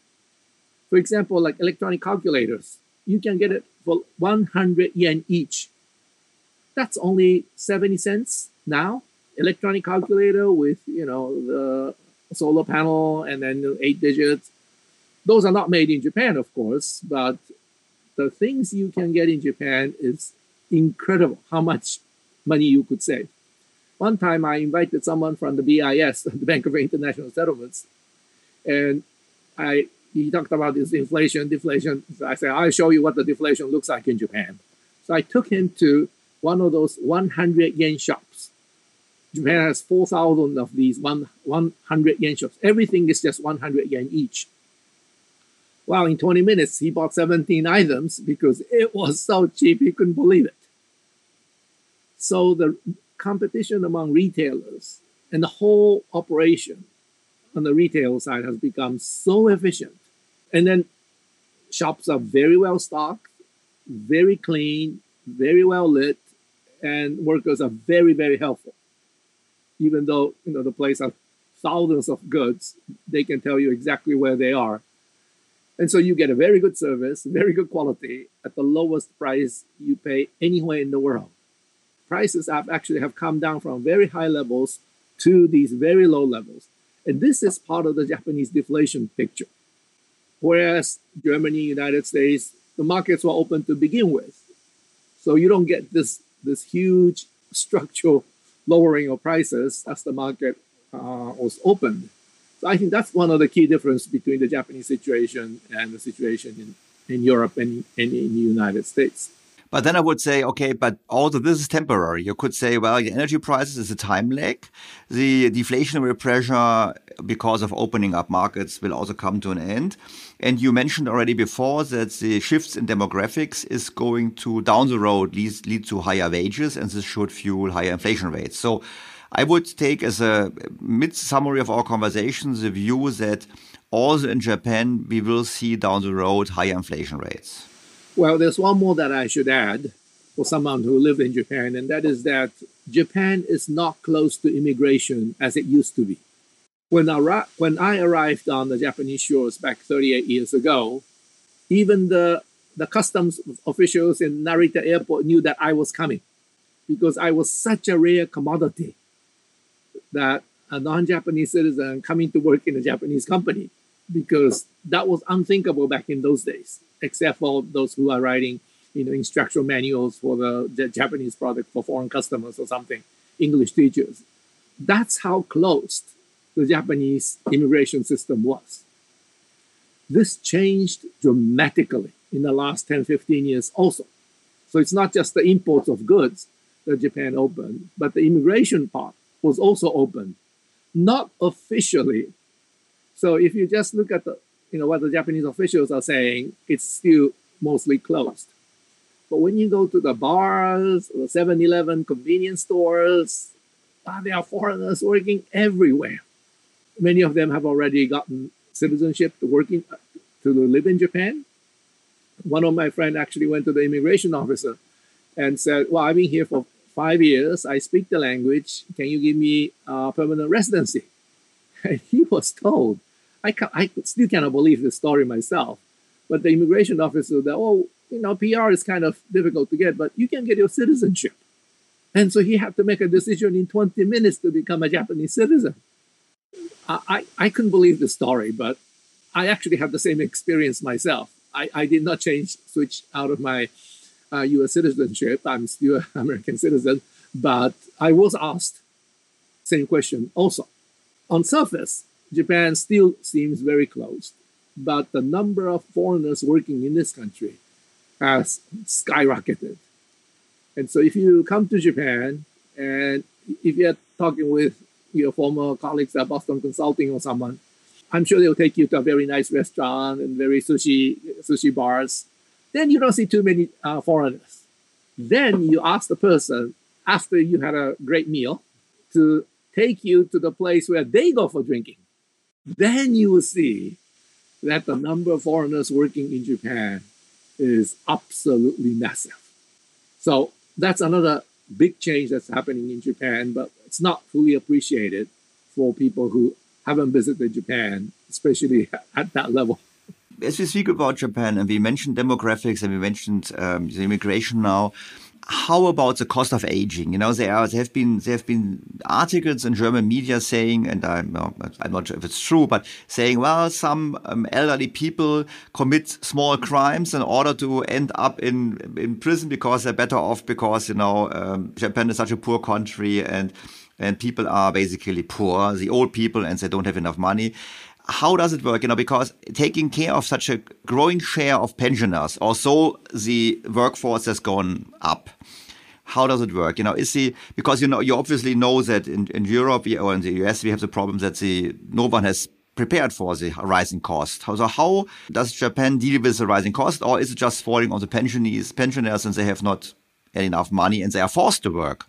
For example, like electronic calculators, you can get it for 100 yen each. That's only 70 cents now. Electronic calculator with, the solar panel and then 8 digits. Those are not made in Japan, of course, but the things you can get in Japan is incredible how much money you could save. One time I invited someone from the BIS, the Bank of International Settlements, and he talked about this inflation, deflation. So I said, I'll show you what the deflation looks like in Japan. So I took him to one of those 100 yen shops. Japan has 4,000 of these 100 yen shops. Everything is just 100 yen each. Well, in 20 minutes, he bought 17 items because it was so cheap, he couldn't believe it. So the competition among retailers and the whole operation on the retail side has become so efficient. And then shops are very well stocked, very clean, very well lit, and workers are very, very helpful. Even though, the place has thousands of goods, they can tell you exactly where they are. And so you get a very good service, very good quality at the lowest price you pay anywhere in the world. Prices have come down from very high levels to these very low levels. And this is part of the Japanese deflation picture. Whereas Germany, United States, the markets were open to begin with. So you don't get this huge structural lowering of prices as the market was opened. So I think that's one of the key differences between the Japanese situation and the situation in Europe and in the United States. But then I would say, okay, but also this is temporary. You could say, well, the energy prices is a time lag. The deflationary pressure because of opening up markets will also come to an end. And you mentioned already before that the shifts in demographics is going to, down the road, lead to higher wages, and this should fuel higher inflation rates. So I would take as a mid-summary of our conversation the view that also in Japan, we will see down the road higher inflation rates. Well, there's one more that I should add for someone who lived in Japan, and that is that Japan is not close to immigration as it used to be. When I arrived on the Japanese shores back 38 years ago, even the customs officials in Narita Airport knew that I was coming because I was such a rare commodity that a non-Japanese citizen coming to work in a Japanese company, because that was unthinkable back in those days, except for those who are writing, instructional manuals for the Japanese product for foreign customers or something, English teachers. That's how closed the Japanese immigration system was. This changed dramatically in the last 10, 15 years also. So it's not just the imports of goods that Japan opened, but the immigration part was also opened, not officially. So if you just look at what the Japanese officials are saying, it's still mostly closed. But when you go to the bars, the 7-Eleven convenience stores, there are foreigners working everywhere. Many of them have already gotten citizenship to live in Japan. One of my friends actually went to the immigration officer and said, well, I've been here for 5 years. I speak the language. Can you give me permanent residency? And he was told, I still cannot believe this story myself, but the immigration officer said, PR is kind of difficult to get, but you can get your citizenship. And so he had to make a decision in 20 minutes to become a Japanese citizen. I couldn't believe the story, but I actually had the same experience myself. I did not switch out of my U.S. citizenship. I'm still an American citizen, but I was asked same question also. On surface, Japan still seems very closed, but the number of foreigners working in this country has skyrocketed. And so if you come to Japan and if you're talking with your former colleagues at Boston Consulting or someone, I'm sure they'll take you to a very nice restaurant and very sushi bars. Then you don't see too many foreigners. Then you ask the person, after you had a great meal, to take you to the place where they go for drinking. Then you will see that the number of foreigners working in Japan is absolutely massive. So that's another big change that's happening in Japan, but it's not fully appreciated for people who haven't visited Japan, especially at that level. As we speak about Japan, and we mentioned demographics and we mentioned the immigration now, how about the cost of aging? There have been articles in German media saying, and I'm not sure if it's true, but saying, well, some elderly people commit small crimes in order to end up in prison because they're better off because, Japan is such a poor country and people are basically poor, the old people, and they don't have enough money. How does it work? Because taking care of such a growing share of pensioners, also the workforce has gone up. How does it work? Because you obviously know that in Europe or in the US we have the problem that no one has prepared for the rising cost. So how does Japan deal with the rising cost, or is it just falling on the pensioners and they have not enough money and they are forced to work?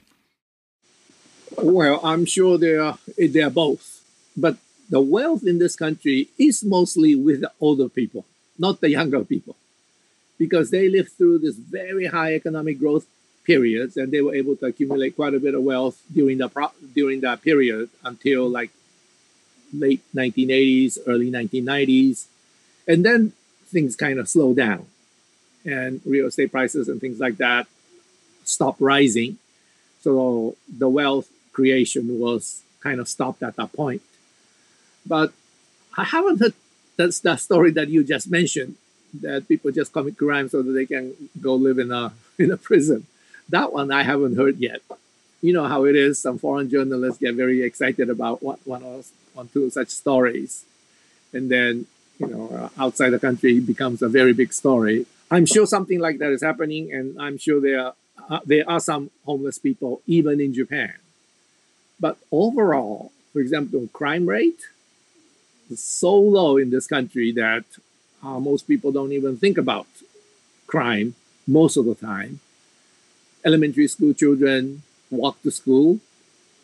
Well, I'm sure they are both, but the wealth in this country is mostly with the older people, not the younger people, because they lived through this very high economic growth periods and they were able to accumulate quite a bit of wealth during that period until like late 1980s, early 1990s. And then things kind of slowed down and real estate prices and things like that stopped rising. So the wealth creation was kind of stopped at that point. But I haven't heard that story that you just mentioned, that people just commit crime so that they can go live in a prison. That one I haven't heard yet. You know how it is. Some foreign journalists get very excited about one or two such stories. And then, outside the country it becomes a very big story. I'm sure something like that is happening, and I'm sure there are some homeless people even in Japan. But overall, for example, crime rate is so low in this country that most people don't even think about crime most of the time. Elementary school children walk to school.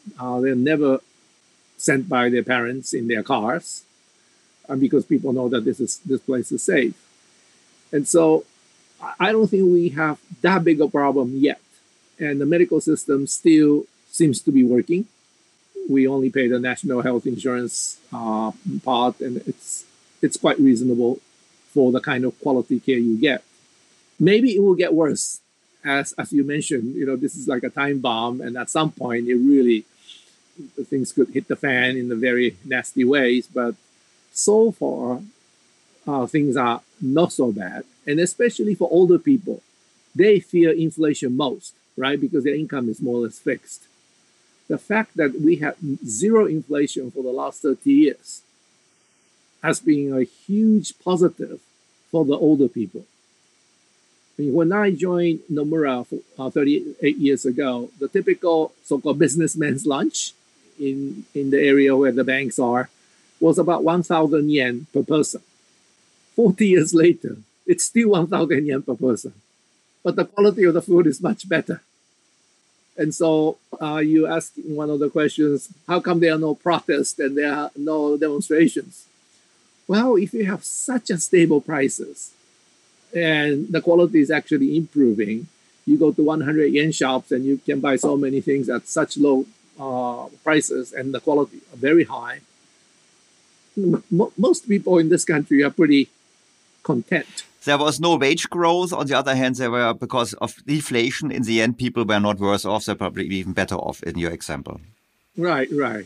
They're never sent by their parents in their cars, because people know that this place is safe. And so I don't think we have that big a problem yet. And the medical system still seems to be working. We only pay the national health insurance part, and it's quite reasonable for the kind of quality care you get. Maybe it will get worse, as you mentioned. This is like a time bomb, and at some point, things could hit the fan in the very nasty ways. But so far, things are not so bad, and especially for older people, they fear inflation most, right? Because their income is more or less fixed. The fact that we had zero inflation for the last 30 years has been a huge positive for the older people. When I joined Nomura 38 years ago, the typical so-called businessman's lunch in the area where the banks are was about 1,000 yen per person. 40 years later, it's still 1,000 yen per person. But the quality of the food is much better. And so you asked in one of the questions, how come there are no protests and there are no demonstrations? Well, if you have such a stable prices and the quality is actually improving, you go to 100 yen shops and you can buy so many things at such low prices and the quality are very high. Most people in this country are pretty content. There was no wage growth. On the other hand, because of deflation, in the end, people were not worse off. They're probably even better off in your example. Right. Yeah.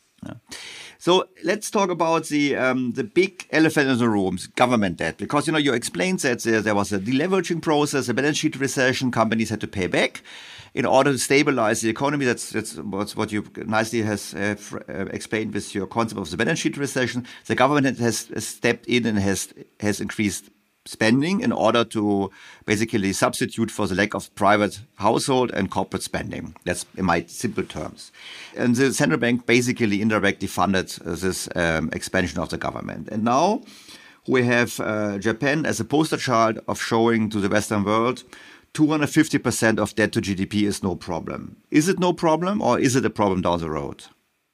So let's talk about the big elephant in the room, government debt. Because, you explained that there was a deleveraging process, a balance sheet recession, companies had to pay back in order to stabilize the economy. That's what you nicely has explained with your concept of the balance sheet recession. The government has stepped in and has increased spending in order to basically substitute for the lack of private household and corporate spending. That's in my simple terms. And the central bank basically indirectly funded this expansion of the government. And now we have Japan as a poster child of showing to the Western world 250% of debt to GDP is no problem. Is it no problem, or is it a problem down the road?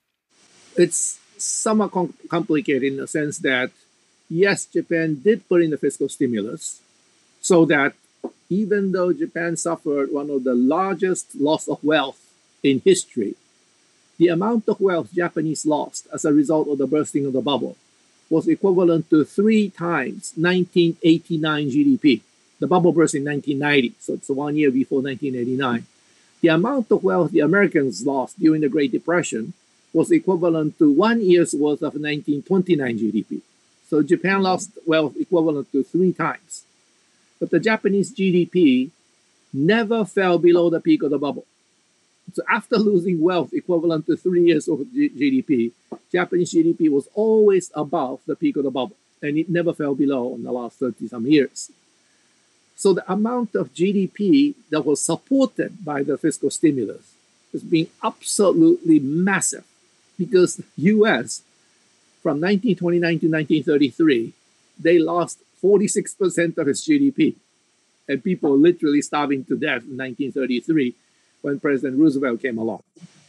It's somewhat complicated in the sense that yes, Japan did put in the fiscal stimulus so that even though Japan suffered one of the largest loss of wealth in history, the amount of wealth Japanese lost as a result of the bursting of the bubble was equivalent to 3 times 1989 GDP. The bubble burst in 1990, so it's 1 year before 1989. The amount of wealth the Americans lost during the Great Depression was equivalent to 1 year's worth of 1929 GDP. So Japan lost wealth equivalent to 3 times. But the Japanese GDP never fell below the peak of the bubble. So after losing wealth equivalent to 3 years of GDP, Japanese GDP was always above the peak of the bubble, and it never fell below in the last 30-some years. So the amount of GDP that was supported by the fiscal stimulus has been absolutely massive, because the U.S., from 1929 to 1933, they lost 46% of its GDP. And people were literally starving to death in 1933 when President Roosevelt came along.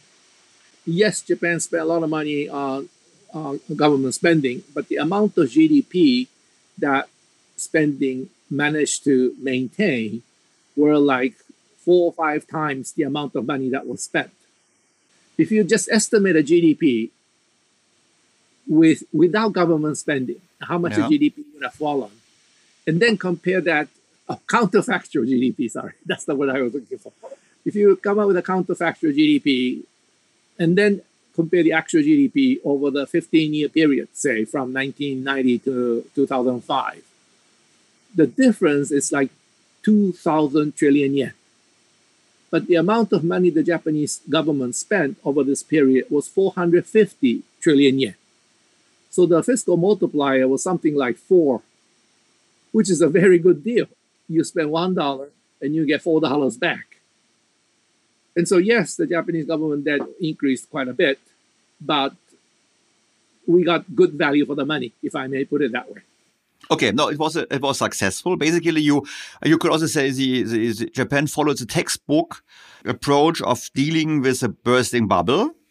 Yes, Japan spent a lot of money on government spending, but the amount of GDP that spending managed to maintain were like 4 or 5 times the amount of money that was spent. If you just estimate a GDP without government spending, how much the GDP would have fallen, and then compare that, counterfactual GDP, sorry, that's the word I was looking for. If you come up with a counterfactual GDP, and then compare the actual GDP over the 15-year period, say from 1990 to 2005, the difference is like 2,000 trillion yen. But the amount of money the Japanese government spent over this period was 450 trillion yen. So the fiscal multiplier was something like 4, which is a very good deal. You spend $1 and you get $4 back. And so, yes, the Japanese government debt increased quite a bit, but we got good value for the money, if I may put it that way. Okay, no, it was successful. Basically, you could also say the Japan followed the textbook approach of dealing with a bursting bubble.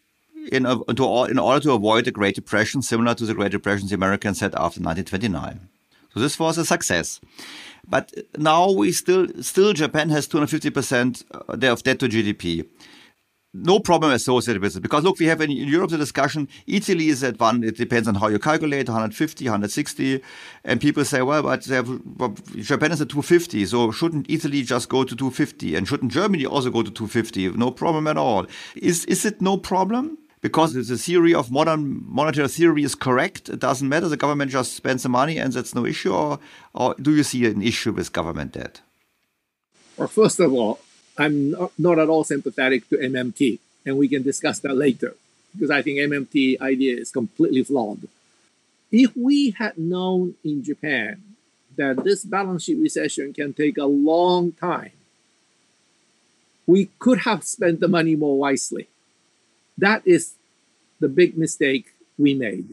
in order to avoid the Great Depression, similar to the Great Depression the Americans had after 1929. So this was a success. But now we still Japan has 250% of debt to GDP. No problem associated with it. Because look, we have in Europe the discussion, Italy is at one, it depends on how you calculate, 150, 160. And people say, well, but Japan is at 250, so shouldn't Italy just go to 250? And shouldn't Germany also go to 250? No problem at all. Is it no problem? Because the theory of modern monetary theory is correct, it doesn't matter, the government just spends the money and that's no issue, or do you see an issue with government debt? Well, first of all, I'm not at all sympathetic to MMT, and we can discuss that later, because I think MMT idea is completely flawed. If we had known in Japan that this balance sheet recession can take a long time, we could have spent the money more wisely. That is the big mistake we made.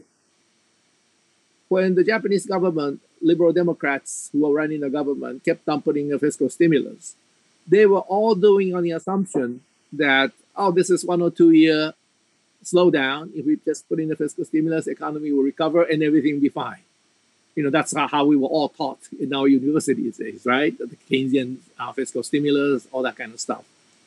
When the Japanese government, liberal Democrats who were running the government, kept dumping the fiscal stimulus, they were all doing on the assumption that, this is 1 or 2 year slowdown. If we just put in the fiscal stimulus, the economy will recover and everything will be fine. That's how we were all taught in our universities days, right? The Keynesian fiscal stimulus, all that kind of stuff.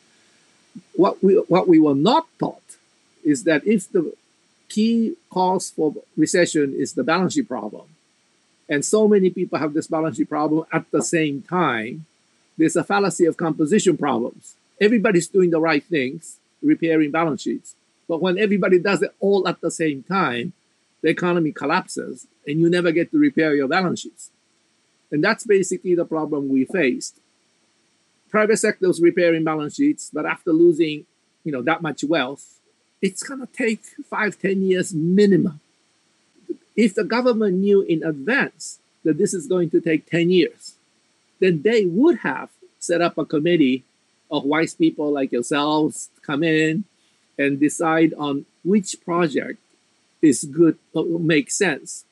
What we were not taught is that if the key cause for recession is the balance sheet problem, and so many people have this balance sheet problem at the same time, there's a fallacy of composition problems. Everybody's doing the right things, repairing balance sheets. But when everybody does it all at the same time, the economy collapses and you never get to repair your balance sheets. And that's basically the problem we faced. Private sector was repairing balance sheets, but after losing, that much wealth, it's going to take 5-10 years minimum. If the government knew in advance that this is going to take 10 years, then they would have set up a committee of wise people like yourselves to come in and decide on which project is good, makes sense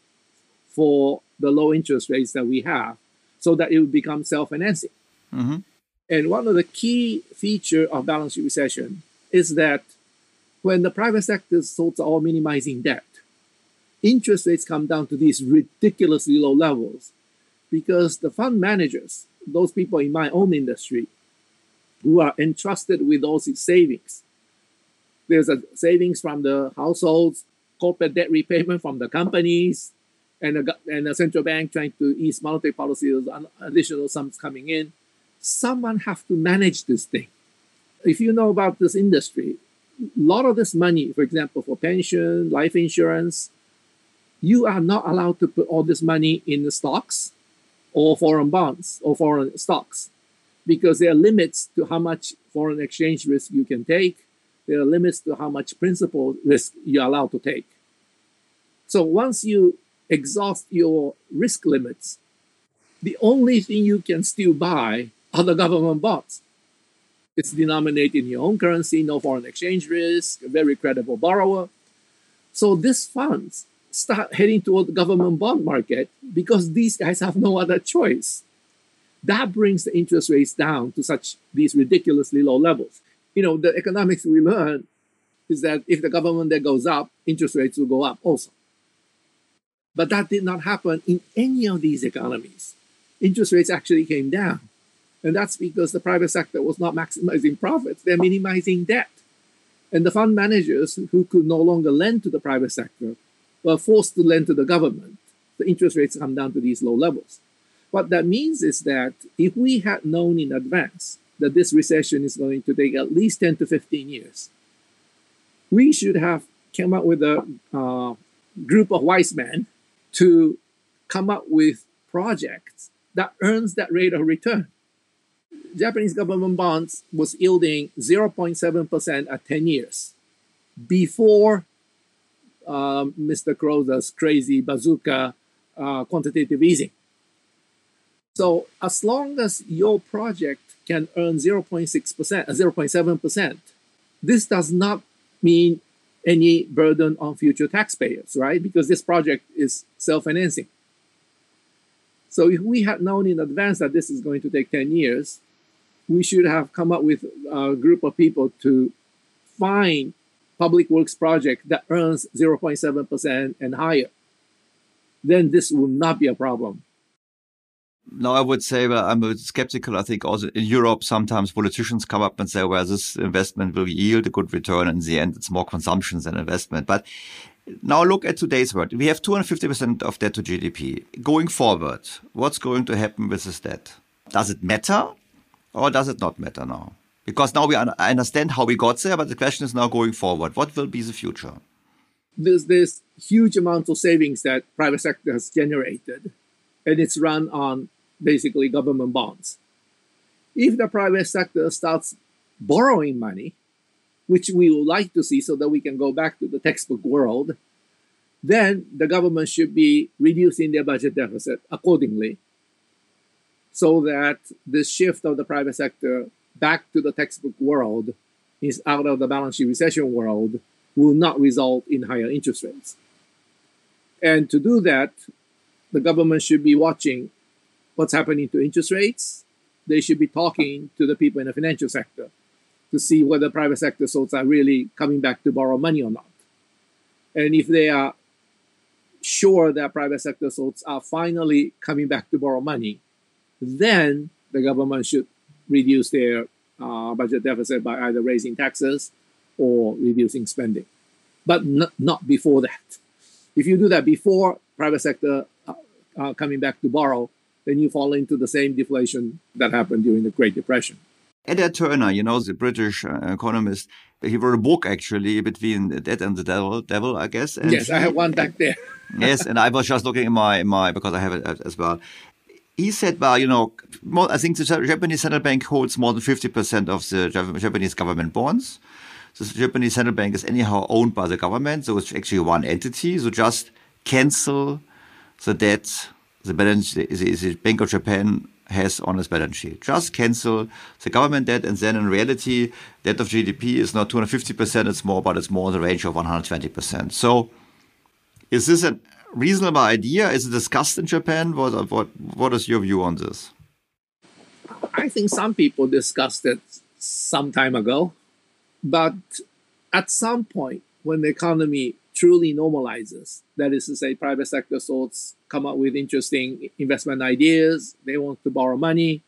for the low interest rates that we have, so that it would become self-financing. Mm-hmm. And one of the key features of balance sheet recession is that when the private sector starts all minimizing debt, interest rates come down to these ridiculously low levels because the fund managers, those people in my own industry, who are entrusted with those savings, there's a savings from the households, corporate debt repayment from the companies, and the central bank trying to ease monetary policy, additional sums coming in. Someone have to manage this thing. If you know about this industry, a lot of this money, for example, for pension, life insurance, you are not allowed to put all this money in the stocks or foreign bonds or foreign stocks, because there are limits to how much foreign exchange risk you can take. There are limits to how much principal risk you're allowed to take. So once you exhaust your risk limits, the only thing you can still buy are the government bonds. It's denominated in your own currency, no foreign exchange risk, a very credible borrower. So these funds start heading toward the government bond market because these guys have no other choice. That brings the interest rates down to these ridiculously low levels. The economics we learn is that if the government debt goes up, interest rates will go up also. But that did not happen in any of these economies. Interest rates actually came down. And that's because the private sector was not maximizing profits. They're minimizing debt. And the fund managers who could no longer lend to the private sector were forced to lend to the government. The interest rates come down to these low levels. What that means is that if we had known in advance that this recession is going to take at least 10 to 15 years, we should have come up with a group of wise men to come up with projects that earns that rate of return. Japanese government bonds was yielding 0.7% at 10 years before Mr. Kuroda's crazy bazooka quantitative easing. So as long as your project can earn 0.6%, 0.7%, this does not mean any burden on future taxpayers, right? Because this project is self-financing. So if we had known in advance that this is going to take 10 years, we should have come up with a group of people to find public works project that earns 0.7% and higher, then this will not be a problem. No, I would say, well, I'm a bit skeptical. I think also in Europe, sometimes politicians come up and say, well, this investment will yield a good return. In the end, it's more consumption than investment. But now look at today's world. We have 250% of debt to GDP. Going forward, what's going to happen with this debt? Does it matter or does it not matter now? Because now I understand how we got there, but the question is now going forward. What will be the future? There's huge amounts of savings that private sector has generated, and it's run on basically government bonds. If the private sector starts borrowing money, which we would like to see so that we can go back to the textbook world, then the government should be reducing their budget deficit accordingly so that the shift of the private sector back to the textbook world is out of the balance sheet recession world will not result in higher interest rates. And to do that, the government should be watching what's happening to interest rates. They should be talking to the people in the financial sector to see whether private sector sources are really coming back to borrow money or not. And if they are sure that private sector sources are finally coming back to borrow money, then the government should reduce their budget deficit by either raising taxes or reducing spending. But not before that. If you do that before private sector coming back to borrow, then you fall into the same deflation that happened during the Great Depression. Ed Turner, the British economist, he wrote a book actually between debt and the devil, I guess. And yes, I have one back there. Yes, and I was just looking in my because I have it as well. He said, well, I think the Japanese central bank holds more than 50% of the Japanese government bonds. The Japanese central bank is anyhow owned by the government, so it's actually one entity. So just cancel the debt the Bank of Japan has on its balance sheet. Just cancel the government debt, and then in reality, debt of GDP is not 250%, it's more, but it's more in the range of 120%. So is this a reasonable idea? Is it discussed in Japan? What is your view on this? I think some people discussed it some time ago, but at some point when the economy truly normalizes, that is to say, private sector sorts come up with interesting investment ideas, they want to borrow money,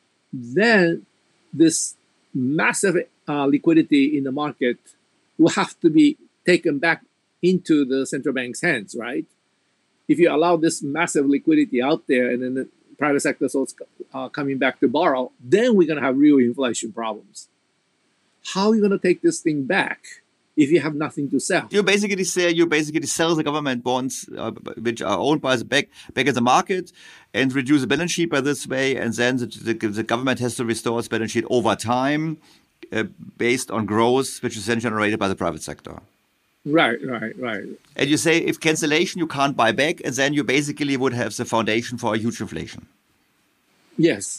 then this massive liquidity in the market will have to be taken back into the central bank's hands, right? If you allow this massive liquidity out there and then the private sector sorts coming back to borrow, then we're going to have real inflation problems. How are you going to take this thing back if you have nothing to sell? You basically sell the government bonds which are owned by the back of the market and reduce the balance sheet by this way, and then the government has to restore its balance sheet over time based on growth, which is then generated by the private sector. Right. And you say if cancellation, you can't buy back, and then you basically would have the foundation for a huge inflation. Yes.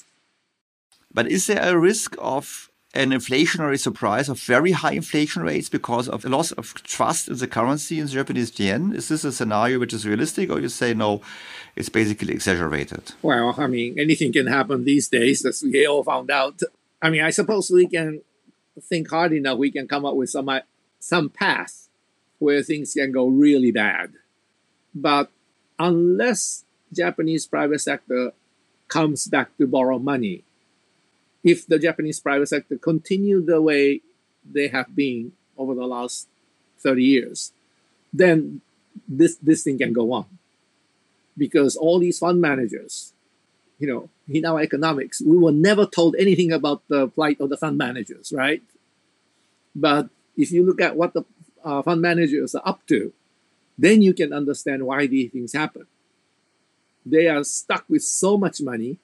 But is there a risk of an inflationary surprise of very high inflation rates because of a loss of trust in the currency in the Japanese yen? Is this a scenario which is realistic, or you say no, it's basically exaggerated? Well, I mean, anything can happen these days, as we all found out. I mean, I suppose we can think hard enough, we can come up with some path where things can go really bad. But unless Japanese private sector comes back to borrow money, if the Japanese private sector continue the way they have been over the last 30 years, then this thing can go on. Because all these fund managers, in our economics, we were never told anything about the plight of the fund managers, right? But if you look at what the fund managers are up to, then you can understand why these things happen. They are stuck with so much money,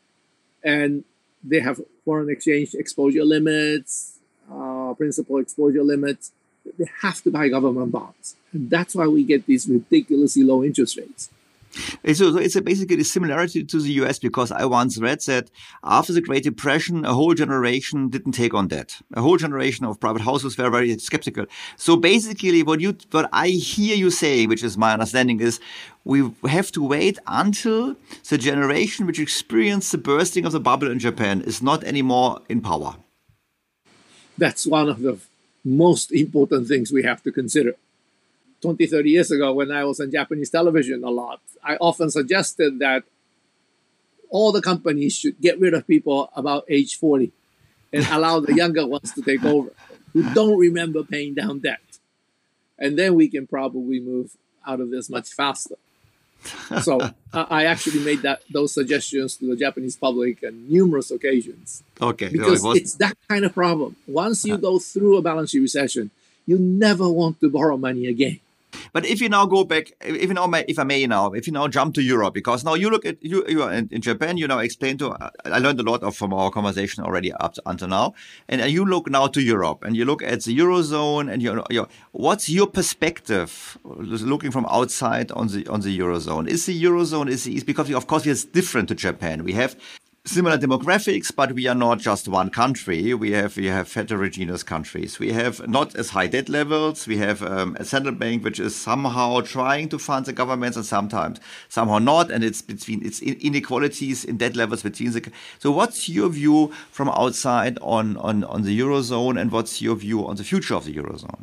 and they have foreign exchange exposure limits, principal exposure limits. They have to buy government bonds. And that's why we get these ridiculously low interest rates. So it's basically a similarity to the US, because I once read that after the Great Depression, a whole generation didn't take on debt. A whole generation of private households were very skeptical. So basically what I hear you saying, which is my understanding, is we have to wait until the generation which experienced the bursting of the bubble in Japan is not anymore in power. That's one of the most important things we have to consider. 20, 30 years ago, when I was on Japanese television a lot, I often suggested that all the companies should get rid of people about age 40 and allow the younger ones to take over who don't remember paying down debt. And then we can probably move out of this much faster. So I actually made those suggestions to the Japanese public on numerous occasions. Okay. Because it's that kind of problem. Once you go through a balance sheet recession, you never want to borrow money again. But if you now go back, if I may now jump to Europe, because now you look at you are in Japan, you now explain I learned a lot from our conversation already up until now, and you look now to Europe and you look at the Eurozone, and what's your perspective looking from outside on the Eurozone? Is the Eurozone because of course it's different to Japan. We have similar demographics, but we are not just one country. We have heterogeneous countries. We have not as high debt levels. We have a central bank which is somehow trying to fund the governments and somehow not. And it's inequalities in debt levels between the. So what's your view from outside on the Eurozone, and what's your view on the future of the Eurozone?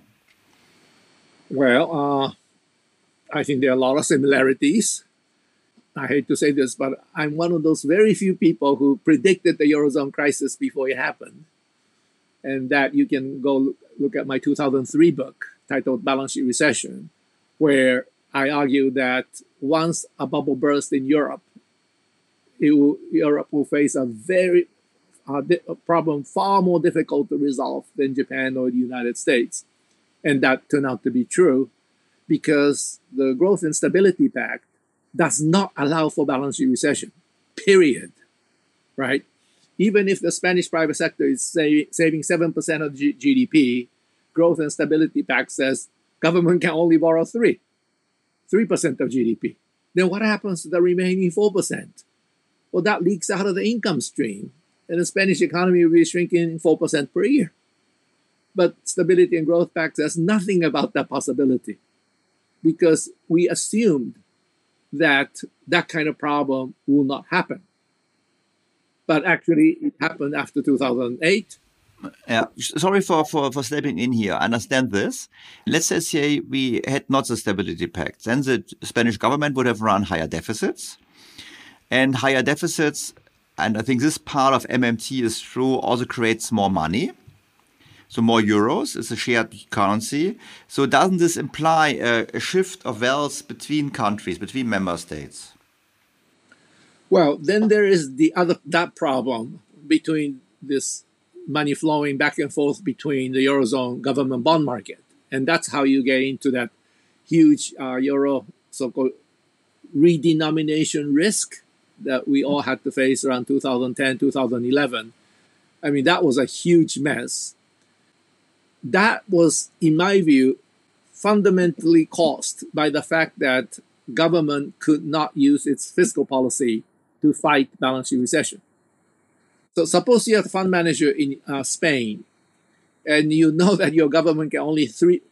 Well, I think there are a lot of similarities. I hate to say this, but I'm one of those very few people who predicted the Eurozone crisis before it happened. And that you can go look at my 2003 book titled Balance Sheet Recession, where I argue that once a bubble bursts in Europe, Europe will face a problem far more difficult to resolve than Japan or the United States. And that turned out to be true because the Growth and Stability Pact does not allow for balance sheet recession, period, right? Even if the Spanish private sector is saving 7% of GDP, Growth and Stability Pact says government can only borrow 3% of GDP. Then what happens to the remaining 4%? Well, that leaks out of the income stream, and the Spanish economy will be shrinking 4% per year. But Stability and Growth Pact says nothing about that possibility because we assumed that kind of problem will not happen. But actually, it happened after 2008. Yeah, sorry for stepping in here. I understand this. Let's say we had not the Stability Pact. Then the Spanish government would have run higher deficits. And higher deficits, and I think this part of MMT is true, also creates more money. So more euros is a shared currency. So doesn't this imply a shift of wealth between countries, between member states? Well, then there is that problem between this money flowing back and forth between the Eurozone government bond market. And that's how you get into that huge euro so-called redenomination risk that we all had to face around 2010, 2011. I mean, that was a huge mess. That was, in my view, fundamentally caused by the fact that government could not use its fiscal policy to fight balance sheet recession. So suppose you're a fund manager in Spain, and you know that your government can only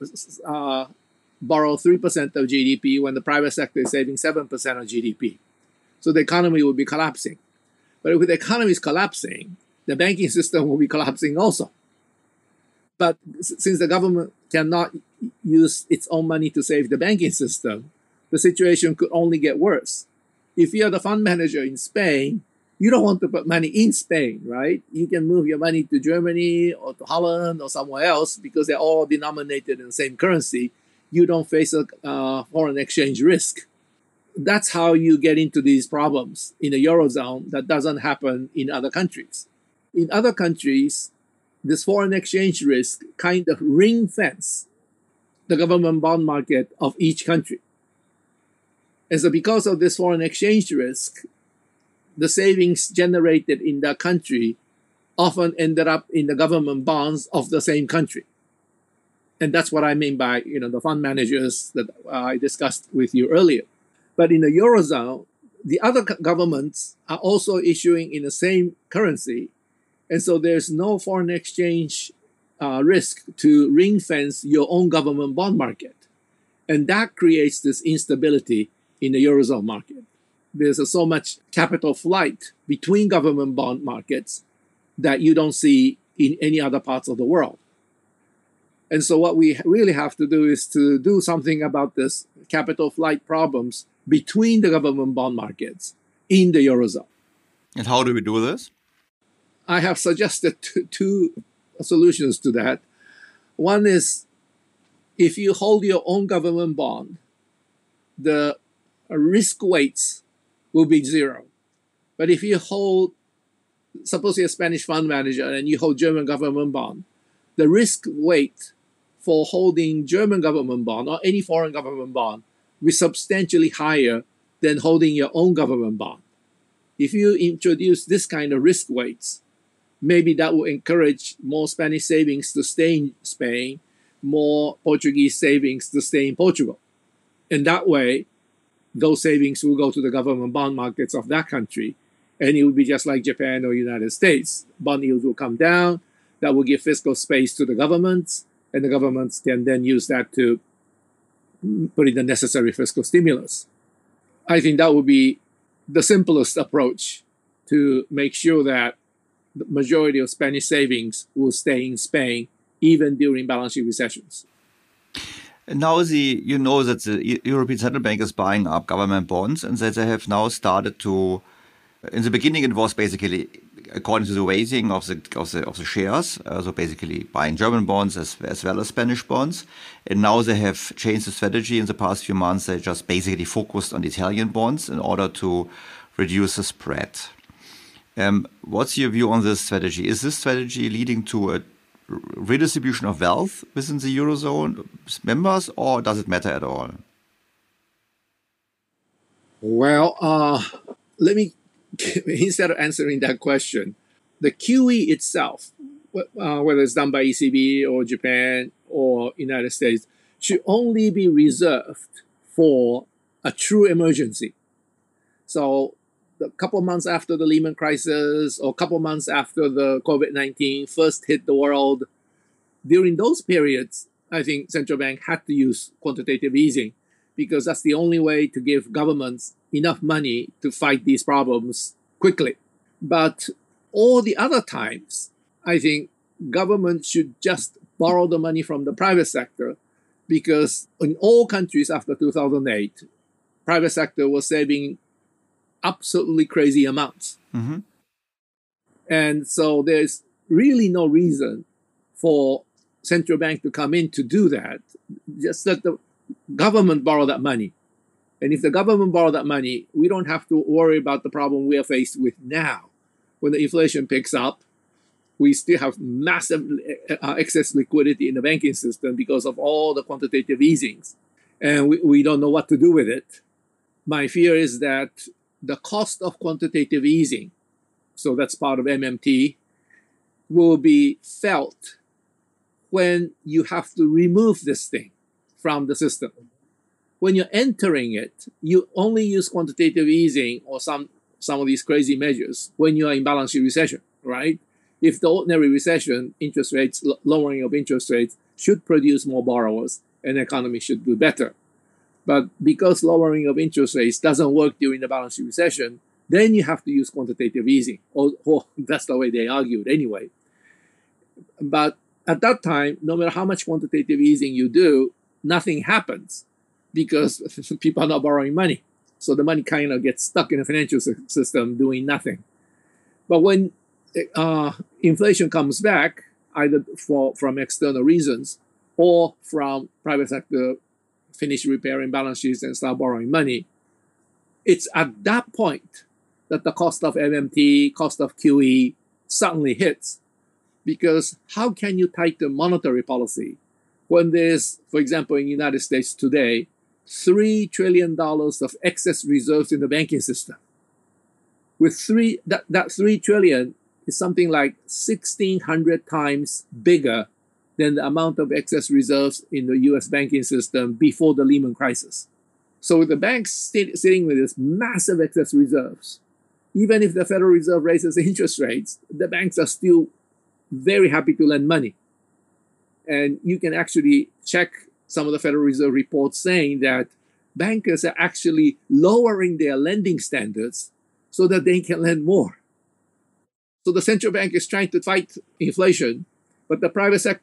borrow 3% of GDP when the private sector is saving 7% of GDP. So the economy will be collapsing. But if the economy is collapsing, the banking system will be collapsing also. But since the government cannot use its own money to save the banking system, the situation could only get worse. If you're the fund manager in Spain, you don't want to put money in Spain, right? You can move your money to Germany or to Holland or somewhere else because they're all denominated in the same currency. You don't face a foreign exchange risk. That's how you get into these problems in the Eurozone that doesn't happen in other countries. In other countries, this foreign exchange risk kind of ring fence the government bond market of each country. And so because of this foreign exchange risk, the savings generated in that country often ended up in the government bonds of the same country. And that's what I mean by, the fund managers that I discussed with you earlier. But in the Eurozone, the other governments are also issuing in the same currency. And so there's no foreign exchange risk to ring fence your own government bond market. And that creates this instability in the Eurozone market. There's so much capital flight between government bond markets that you don't see in any other parts of the world. And so what we really have to do is to do something about this capital flight problems between the government bond markets in the Eurozone. And how do we do this? I have suggested two solutions to that. One is if you hold your own government bond, the risk weights will be zero. But if you hold, suppose you're a Spanish fund manager and you hold German government bond, the risk weight for holding German government bond or any foreign government bond will be substantially higher than holding your own government bond. If you introduce this kind of risk weights, maybe that will encourage more Spanish savings to stay in Spain, more Portuguese savings to stay in Portugal. And that way, those savings will go to the government bond markets of that country. And it will be just like Japan or United States. Bond yields will come down. That will give fiscal space to the governments. And the governments can then use that to put in the necessary fiscal stimulus. I think that would be the simplest approach to make sure that the majority of Spanish savings will stay in Spain, even during balance sheet recessions. Now, you know that the European Central Bank is buying up government bonds, and that they have now started to. In the beginning, it was basically according to the weighting of the shares, so basically buying German bonds as well as Spanish bonds. And now they have changed the strategy in the past few months. They just basically focused on Italian bonds in order to reduce the spread. What's your view on this strategy? Is this strategy leading to a redistribution of wealth within the Eurozone members, or does it matter at all? Well, let me, instead of answering that question, the QE itself, whether it's done by ECB or Japan or United States, should only be reserved for a true emergency. So a couple of months after the Lehman crisis or a couple of months after the COVID-19 first hit the world, during those periods, I think central bank had to use quantitative easing because that's the only way to give governments enough money to fight these problems quickly. But all the other times, I think government should just borrow the money from the private sector because in all countries after 2008, private sector was saving absolutely crazy amounts. Mm-hmm. And so there's really no reason for central bank to come in to do that. Just let the government borrow that money. And if the government borrow that money, we don't have to worry about the problem we are faced with now. When the inflation picks up, we still have massive excess liquidity in the banking system because of all the quantitative easings. And we don't know what to do with it. My fear is that the cost of quantitative easing, so that's part of MMT, will be felt when you have to remove this thing from the system. When you're entering it, you only use quantitative easing or some of these crazy measures when you are in balance sheet recession, right? If the ordinary recession, interest rates, lowering of interest rates should produce more borrowers and the economy should do better. But because lowering of interest rates doesn't work during the balance sheet recession, then you have to use quantitative easing. Or that's the way they argued anyway. But at that time, no matter how much quantitative easing you do, nothing happens because people are not borrowing money. So the money kind of gets stuck in the financial system doing nothing. But when inflation comes back, either from external reasons or from private sector finish repairing balance sheets and start borrowing money, it's at that point that the cost of MMT, cost of QE suddenly hits. Because how can you tighten monetary policy when there's, for example, in the United States today, $3 trillion of excess reserves in the banking system? With that $3 trillion is something like 1,600 times bigger than the amount of excess reserves in the U.S. banking system before the Lehman crisis. So with the banks sitting with this massive excess reserves, even if the Federal Reserve raises interest rates, the banks are still very happy to lend money. And you can actually check some of the Federal Reserve reports saying that bankers are actually lowering their lending standards so that they can lend more. So the central bank is trying to fight inflation, but the private sector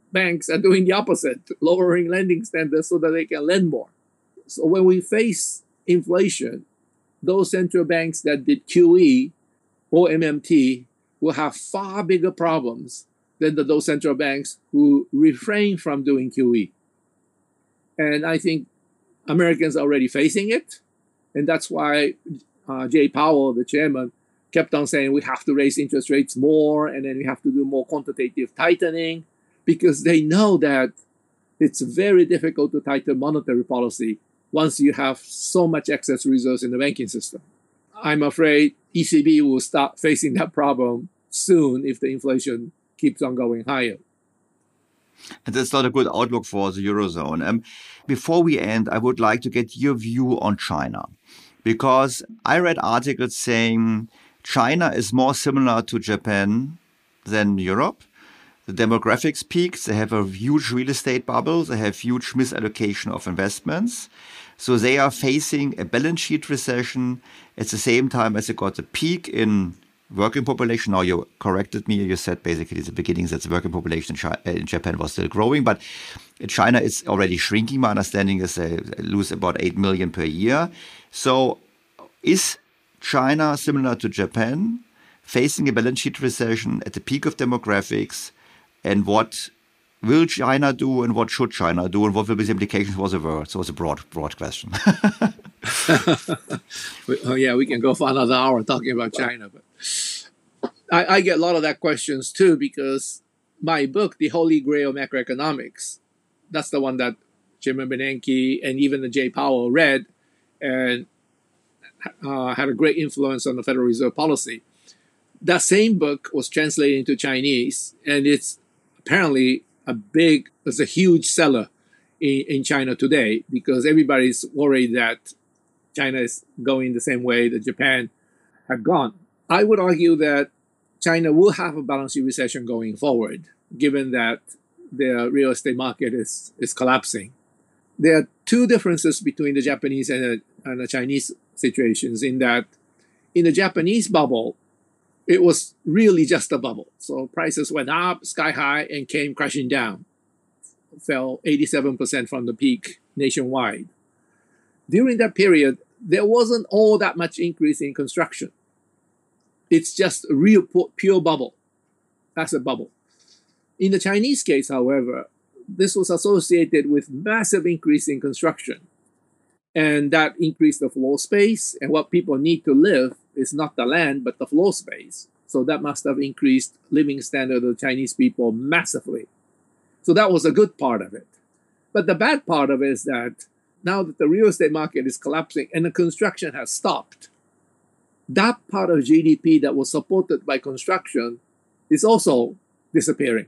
banks are doing the opposite, lowering lending standards so that they can lend more. So when we face inflation, those central banks that did QE or MMT will have far bigger problems than those central banks who refrain from doing QE. And I think Americans are already facing it. And that's why Jay Powell, the chairman, kept on saying we have to raise interest rates more and then we have to do more quantitative tightening, because they know that it's very difficult to tighten monetary policy once you have so much excess reserves in the banking system. I'm afraid ECB will start facing that problem soon if the inflation keeps on going higher. And that's not a good outlook for the Eurozone. Before we end, I would like to get your view on China, because I read articles saying China is more similar to Japan than Europe. The demographics peaks, they have a huge real estate bubble, they have huge misallocation of investments. So they are facing a balance sheet recession at the same time as they got a peak in working population. Now you corrected me, you said basically at the beginning that the working population in Japan was still growing, but China is already shrinking. My understanding is they lose about 8 million per year. So is China similar to Japan, facing a balance sheet recession at the peak of demographics? And what will China do and what should China do and what will be the implications for the world? So it's a broad question. Oh, yeah, we can go for another hour talking about China. But I get a lot of that questions too, because my book, The Holy Grail Macroeconomics, that's the one that Chairman Bernanke and even the Jay Powell read and had a great influence on the Federal Reserve policy. That same book was translated into Chinese, and it's apparently it's a huge seller in China today, because everybody's worried that China is going the same way that Japan had gone. I would argue that China will have a balance sheet recession going forward, given that their real estate market is collapsing. There are two differences between the Japanese and the Chinese situations, in that in the Japanese bubble, it was really just a bubble. So prices went up sky high and came crashing down, fell 87% from the peak nationwide. During that period, there wasn't all that much increase in construction. It's just a real pure bubble. That's a bubble. In the Chinese case, however, this was associated with massive increase in construction. And that increased the floor space. And what people need to live is not the land, but the floor space. So that must have increased living standard of the Chinese people massively. So that was a good part of it. But the bad part of it is that now that the real estate market is collapsing and the construction has stopped, that part of GDP that was supported by construction is also disappearing.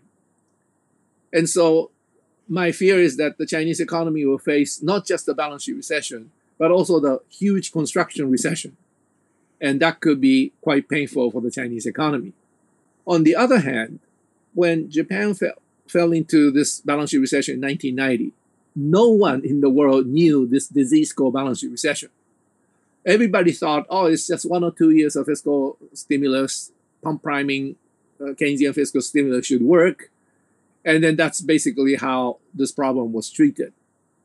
And so my fear is that the Chinese economy will face not just the balance sheet recession, but also the huge construction recession. And that could be quite painful for the Chinese economy. On the other hand, when Japan fell into this balance sheet recession in 1990, no one in the world knew this disease called balance sheet recession. Everybody thought, oh, it's just 1 or 2 years of fiscal stimulus, pump priming, Keynesian fiscal stimulus should work. And then that's basically how this problem was treated.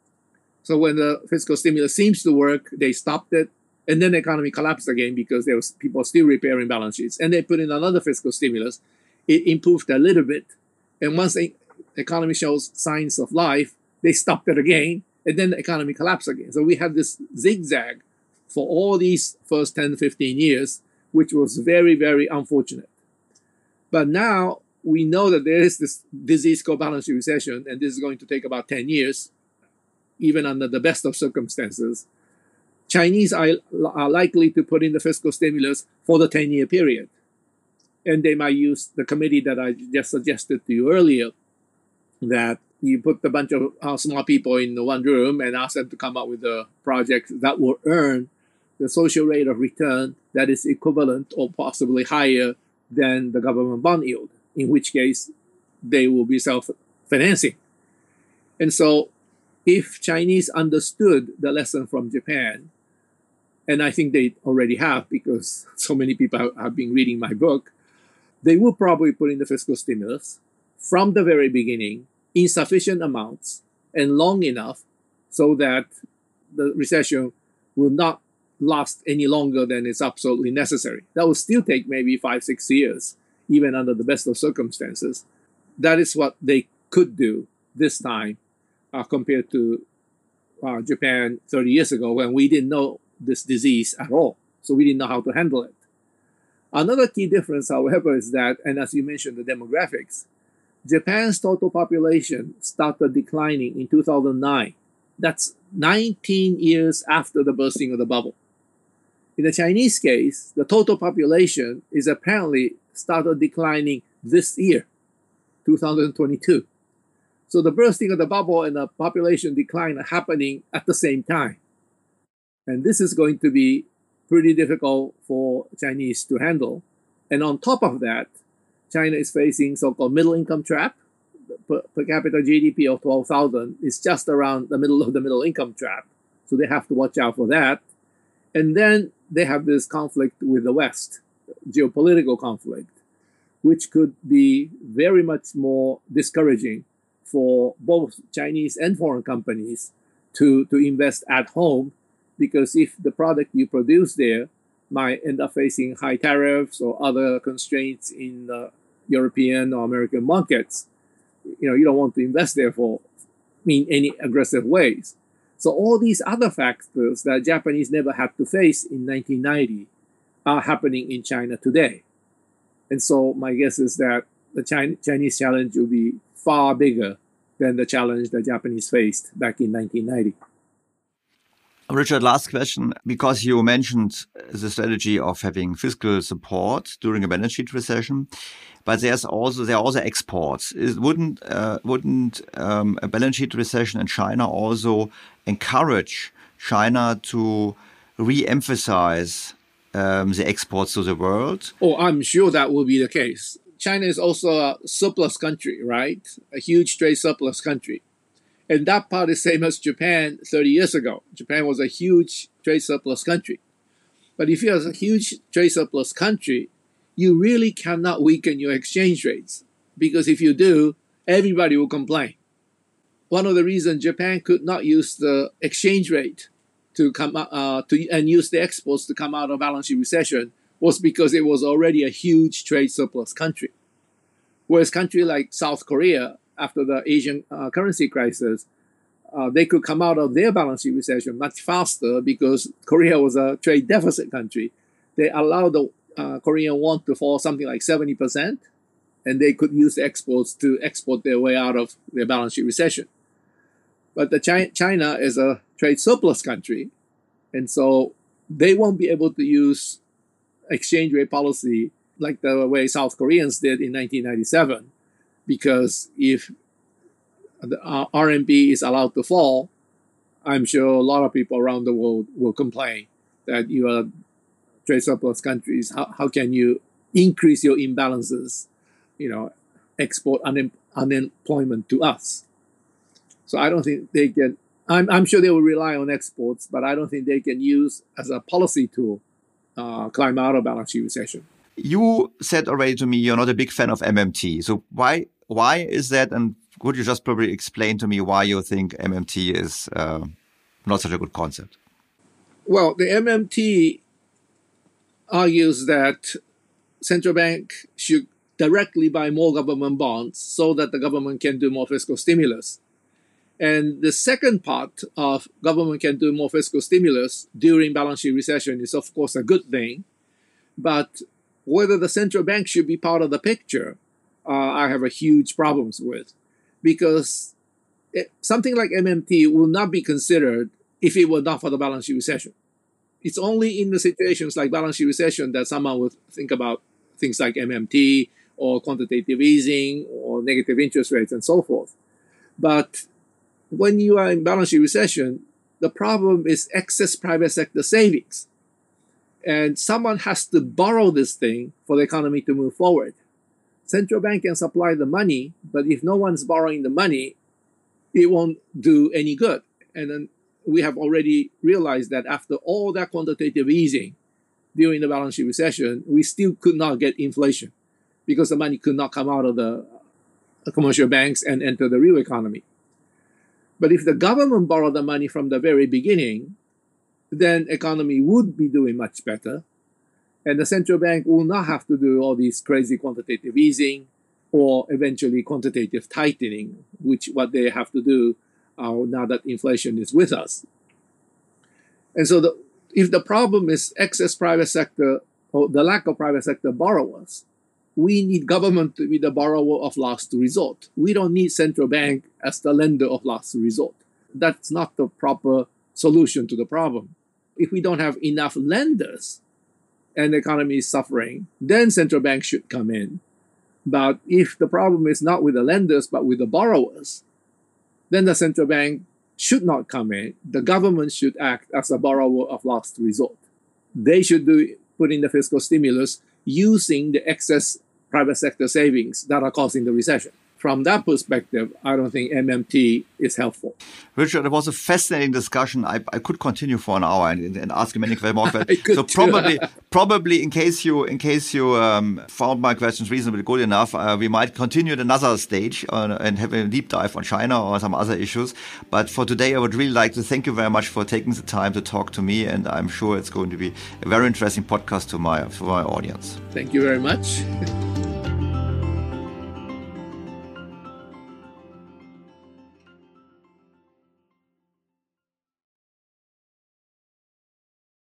So when the fiscal stimulus seems to work, they stopped it. And then the economy collapsed again because there was people still repairing balance sheets. And they put in another fiscal stimulus. It improved a little bit. And once the economy shows signs of life, they stopped it again. And then the economy collapsed again. So we had this zigzag for all these first 10, 15 years, which was very, very unfortunate. But now we know that there is this disease called balance sheet recession, and this is going to take about 10 years, even under the best of circumstances. Chinese are likely to put in the fiscal stimulus for the 10-year period. And they might use the committee that I just suggested to you earlier, that you put a bunch of small people in one room and ask them to come up with a project that will earn the social rate of return that is equivalent or possibly higher than the government bond yield, in which case they will be self-financing. And so if Chinese understood the lesson from Japan, and I think they already have because so many people have been reading my book, they will probably put in the fiscal stimulus from the very beginning insufficient amounts and long enough so that the recession will not last any longer than is absolutely necessary. That will still take maybe 5-6 years, even under the best of circumstances. That is what they could do this time compared to Japan 30 years ago when we didn't know this disease at all. So we didn't know how to handle it. Another key difference, however, is that, and as you mentioned, the demographics, Japan's total population started declining in 2009. That's 19 years after the bursting of the bubble. In the Chinese case, the total population is apparently started declining this year, 2022. So the bursting of the bubble and the population decline are happening at the same time. And this is going to be pretty difficult for Chinese to handle. And on top of that, China is facing so-called middle income trap. Per capita GDP of 12,000 is just around the middle of the middle income trap. So they have to watch out for that. And then they have this conflict with the West, geopolitical conflict, which could be very much more discouraging for both Chinese and foreign companies to invest at home, because if the product you produce there might end up facing high tariffs or other constraints in European or American markets, you don't want to invest there in any aggressive ways. So all these other factors that Japanese never had to face in 1990 are happening in China today. And so my guess is that the Chinese challenge will be far bigger than the challenge the Japanese faced back in 1990. Richard, last question, because you mentioned the strategy of having fiscal support during a balance sheet recession, but there are also exports. Wouldn't a balance sheet recession in China also encourage China to re-emphasize the exports to the world? Oh, I'm sure that will be the case. China is also a surplus country, right? A huge trade surplus country. And that part is same as Japan 30 years ago. Japan was a huge trade surplus country. But if you're a huge trade surplus country, you really cannot weaken your exchange rates. Because if you do, everybody will complain. One of the reasons Japan could not use the exchange rate to come and use the exports to come out of balance sheet recession was because it was already a huge trade surplus country. Whereas country like South Korea, after the Asian currency crisis, they could come out of their balance sheet recession much faster because Korea was a trade deficit country. They allowed the Korean won to fall something like 70%, and they could use the exports to export their way out of their balance sheet recession. But China is a trade surplus country, and so they won't be able to use exchange rate policy like the way South Koreans did in 1997. Because if the RMB is allowed to fall, I'm sure a lot of people around the world will complain that you are trade surplus countries. How can you increase your imbalances, export unemployment to us? So I don't think they can, I'm sure they will rely on exports, but I don't think they can use as a policy tool climb out of balance sheet recession. You said already to me you're not a big fan of MMT. So why is that? And could you just probably explain to me why you think MMT is not such a good concept? Well, the MMT argues that central bank should directly buy more government bonds so that the government can do more fiscal stimulus. And the second part of government can do more fiscal stimulus during balance sheet recession is, of course, a good thing. But whether the central bank should be part of the picture, I have a huge problems with, because something like MMT will not be considered if it were not for the balance sheet recession. It's only in the situations like balance sheet recession that someone would think about things like MMT or quantitative easing or negative interest rates and so forth. But when you are in balance sheet recession, the problem is excess private sector savings. And someone has to borrow this thing for the economy to move forward. Central bank can supply the money, but if no one's borrowing the money, it won't do any good. And then we have already realized that after all that quantitative easing during the balance sheet recession, we still could not get inflation because the money could not come out of the commercial banks and enter the real economy. But if the government borrowed the money from the very beginning, then economy would be doing much better. And the central bank will not have to do all these crazy quantitative easing or eventually quantitative tightening, which what they have to do now that inflation is with us. And so if the problem is excess private sector or the lack of private sector borrowers, we need government to be the borrower of last resort. We don't need central bank as the lender of last resort. That's not the proper solution to the problem. If we don't have enough lenders and the economy is suffering, then central bank should come in. But if the problem is not with the lenders but with the borrowers, then the central bank should not come in. The government should act as a borrower of last resort. They should put in the fiscal stimulus using the excess private sector savings that are causing the recession. From that perspective, I don't think MMT is helpful. Richard, it was a fascinating discussion. I could continue for an hour and ask you many more questions. So probably in case you found my questions reasonably good enough, we might continue at another stage and have a deep dive on China or some other issues. But for today, I would really like to thank you very much for taking the time to talk to me, and I'm sure it's going to be a very interesting podcast to my audience. Thank you very much.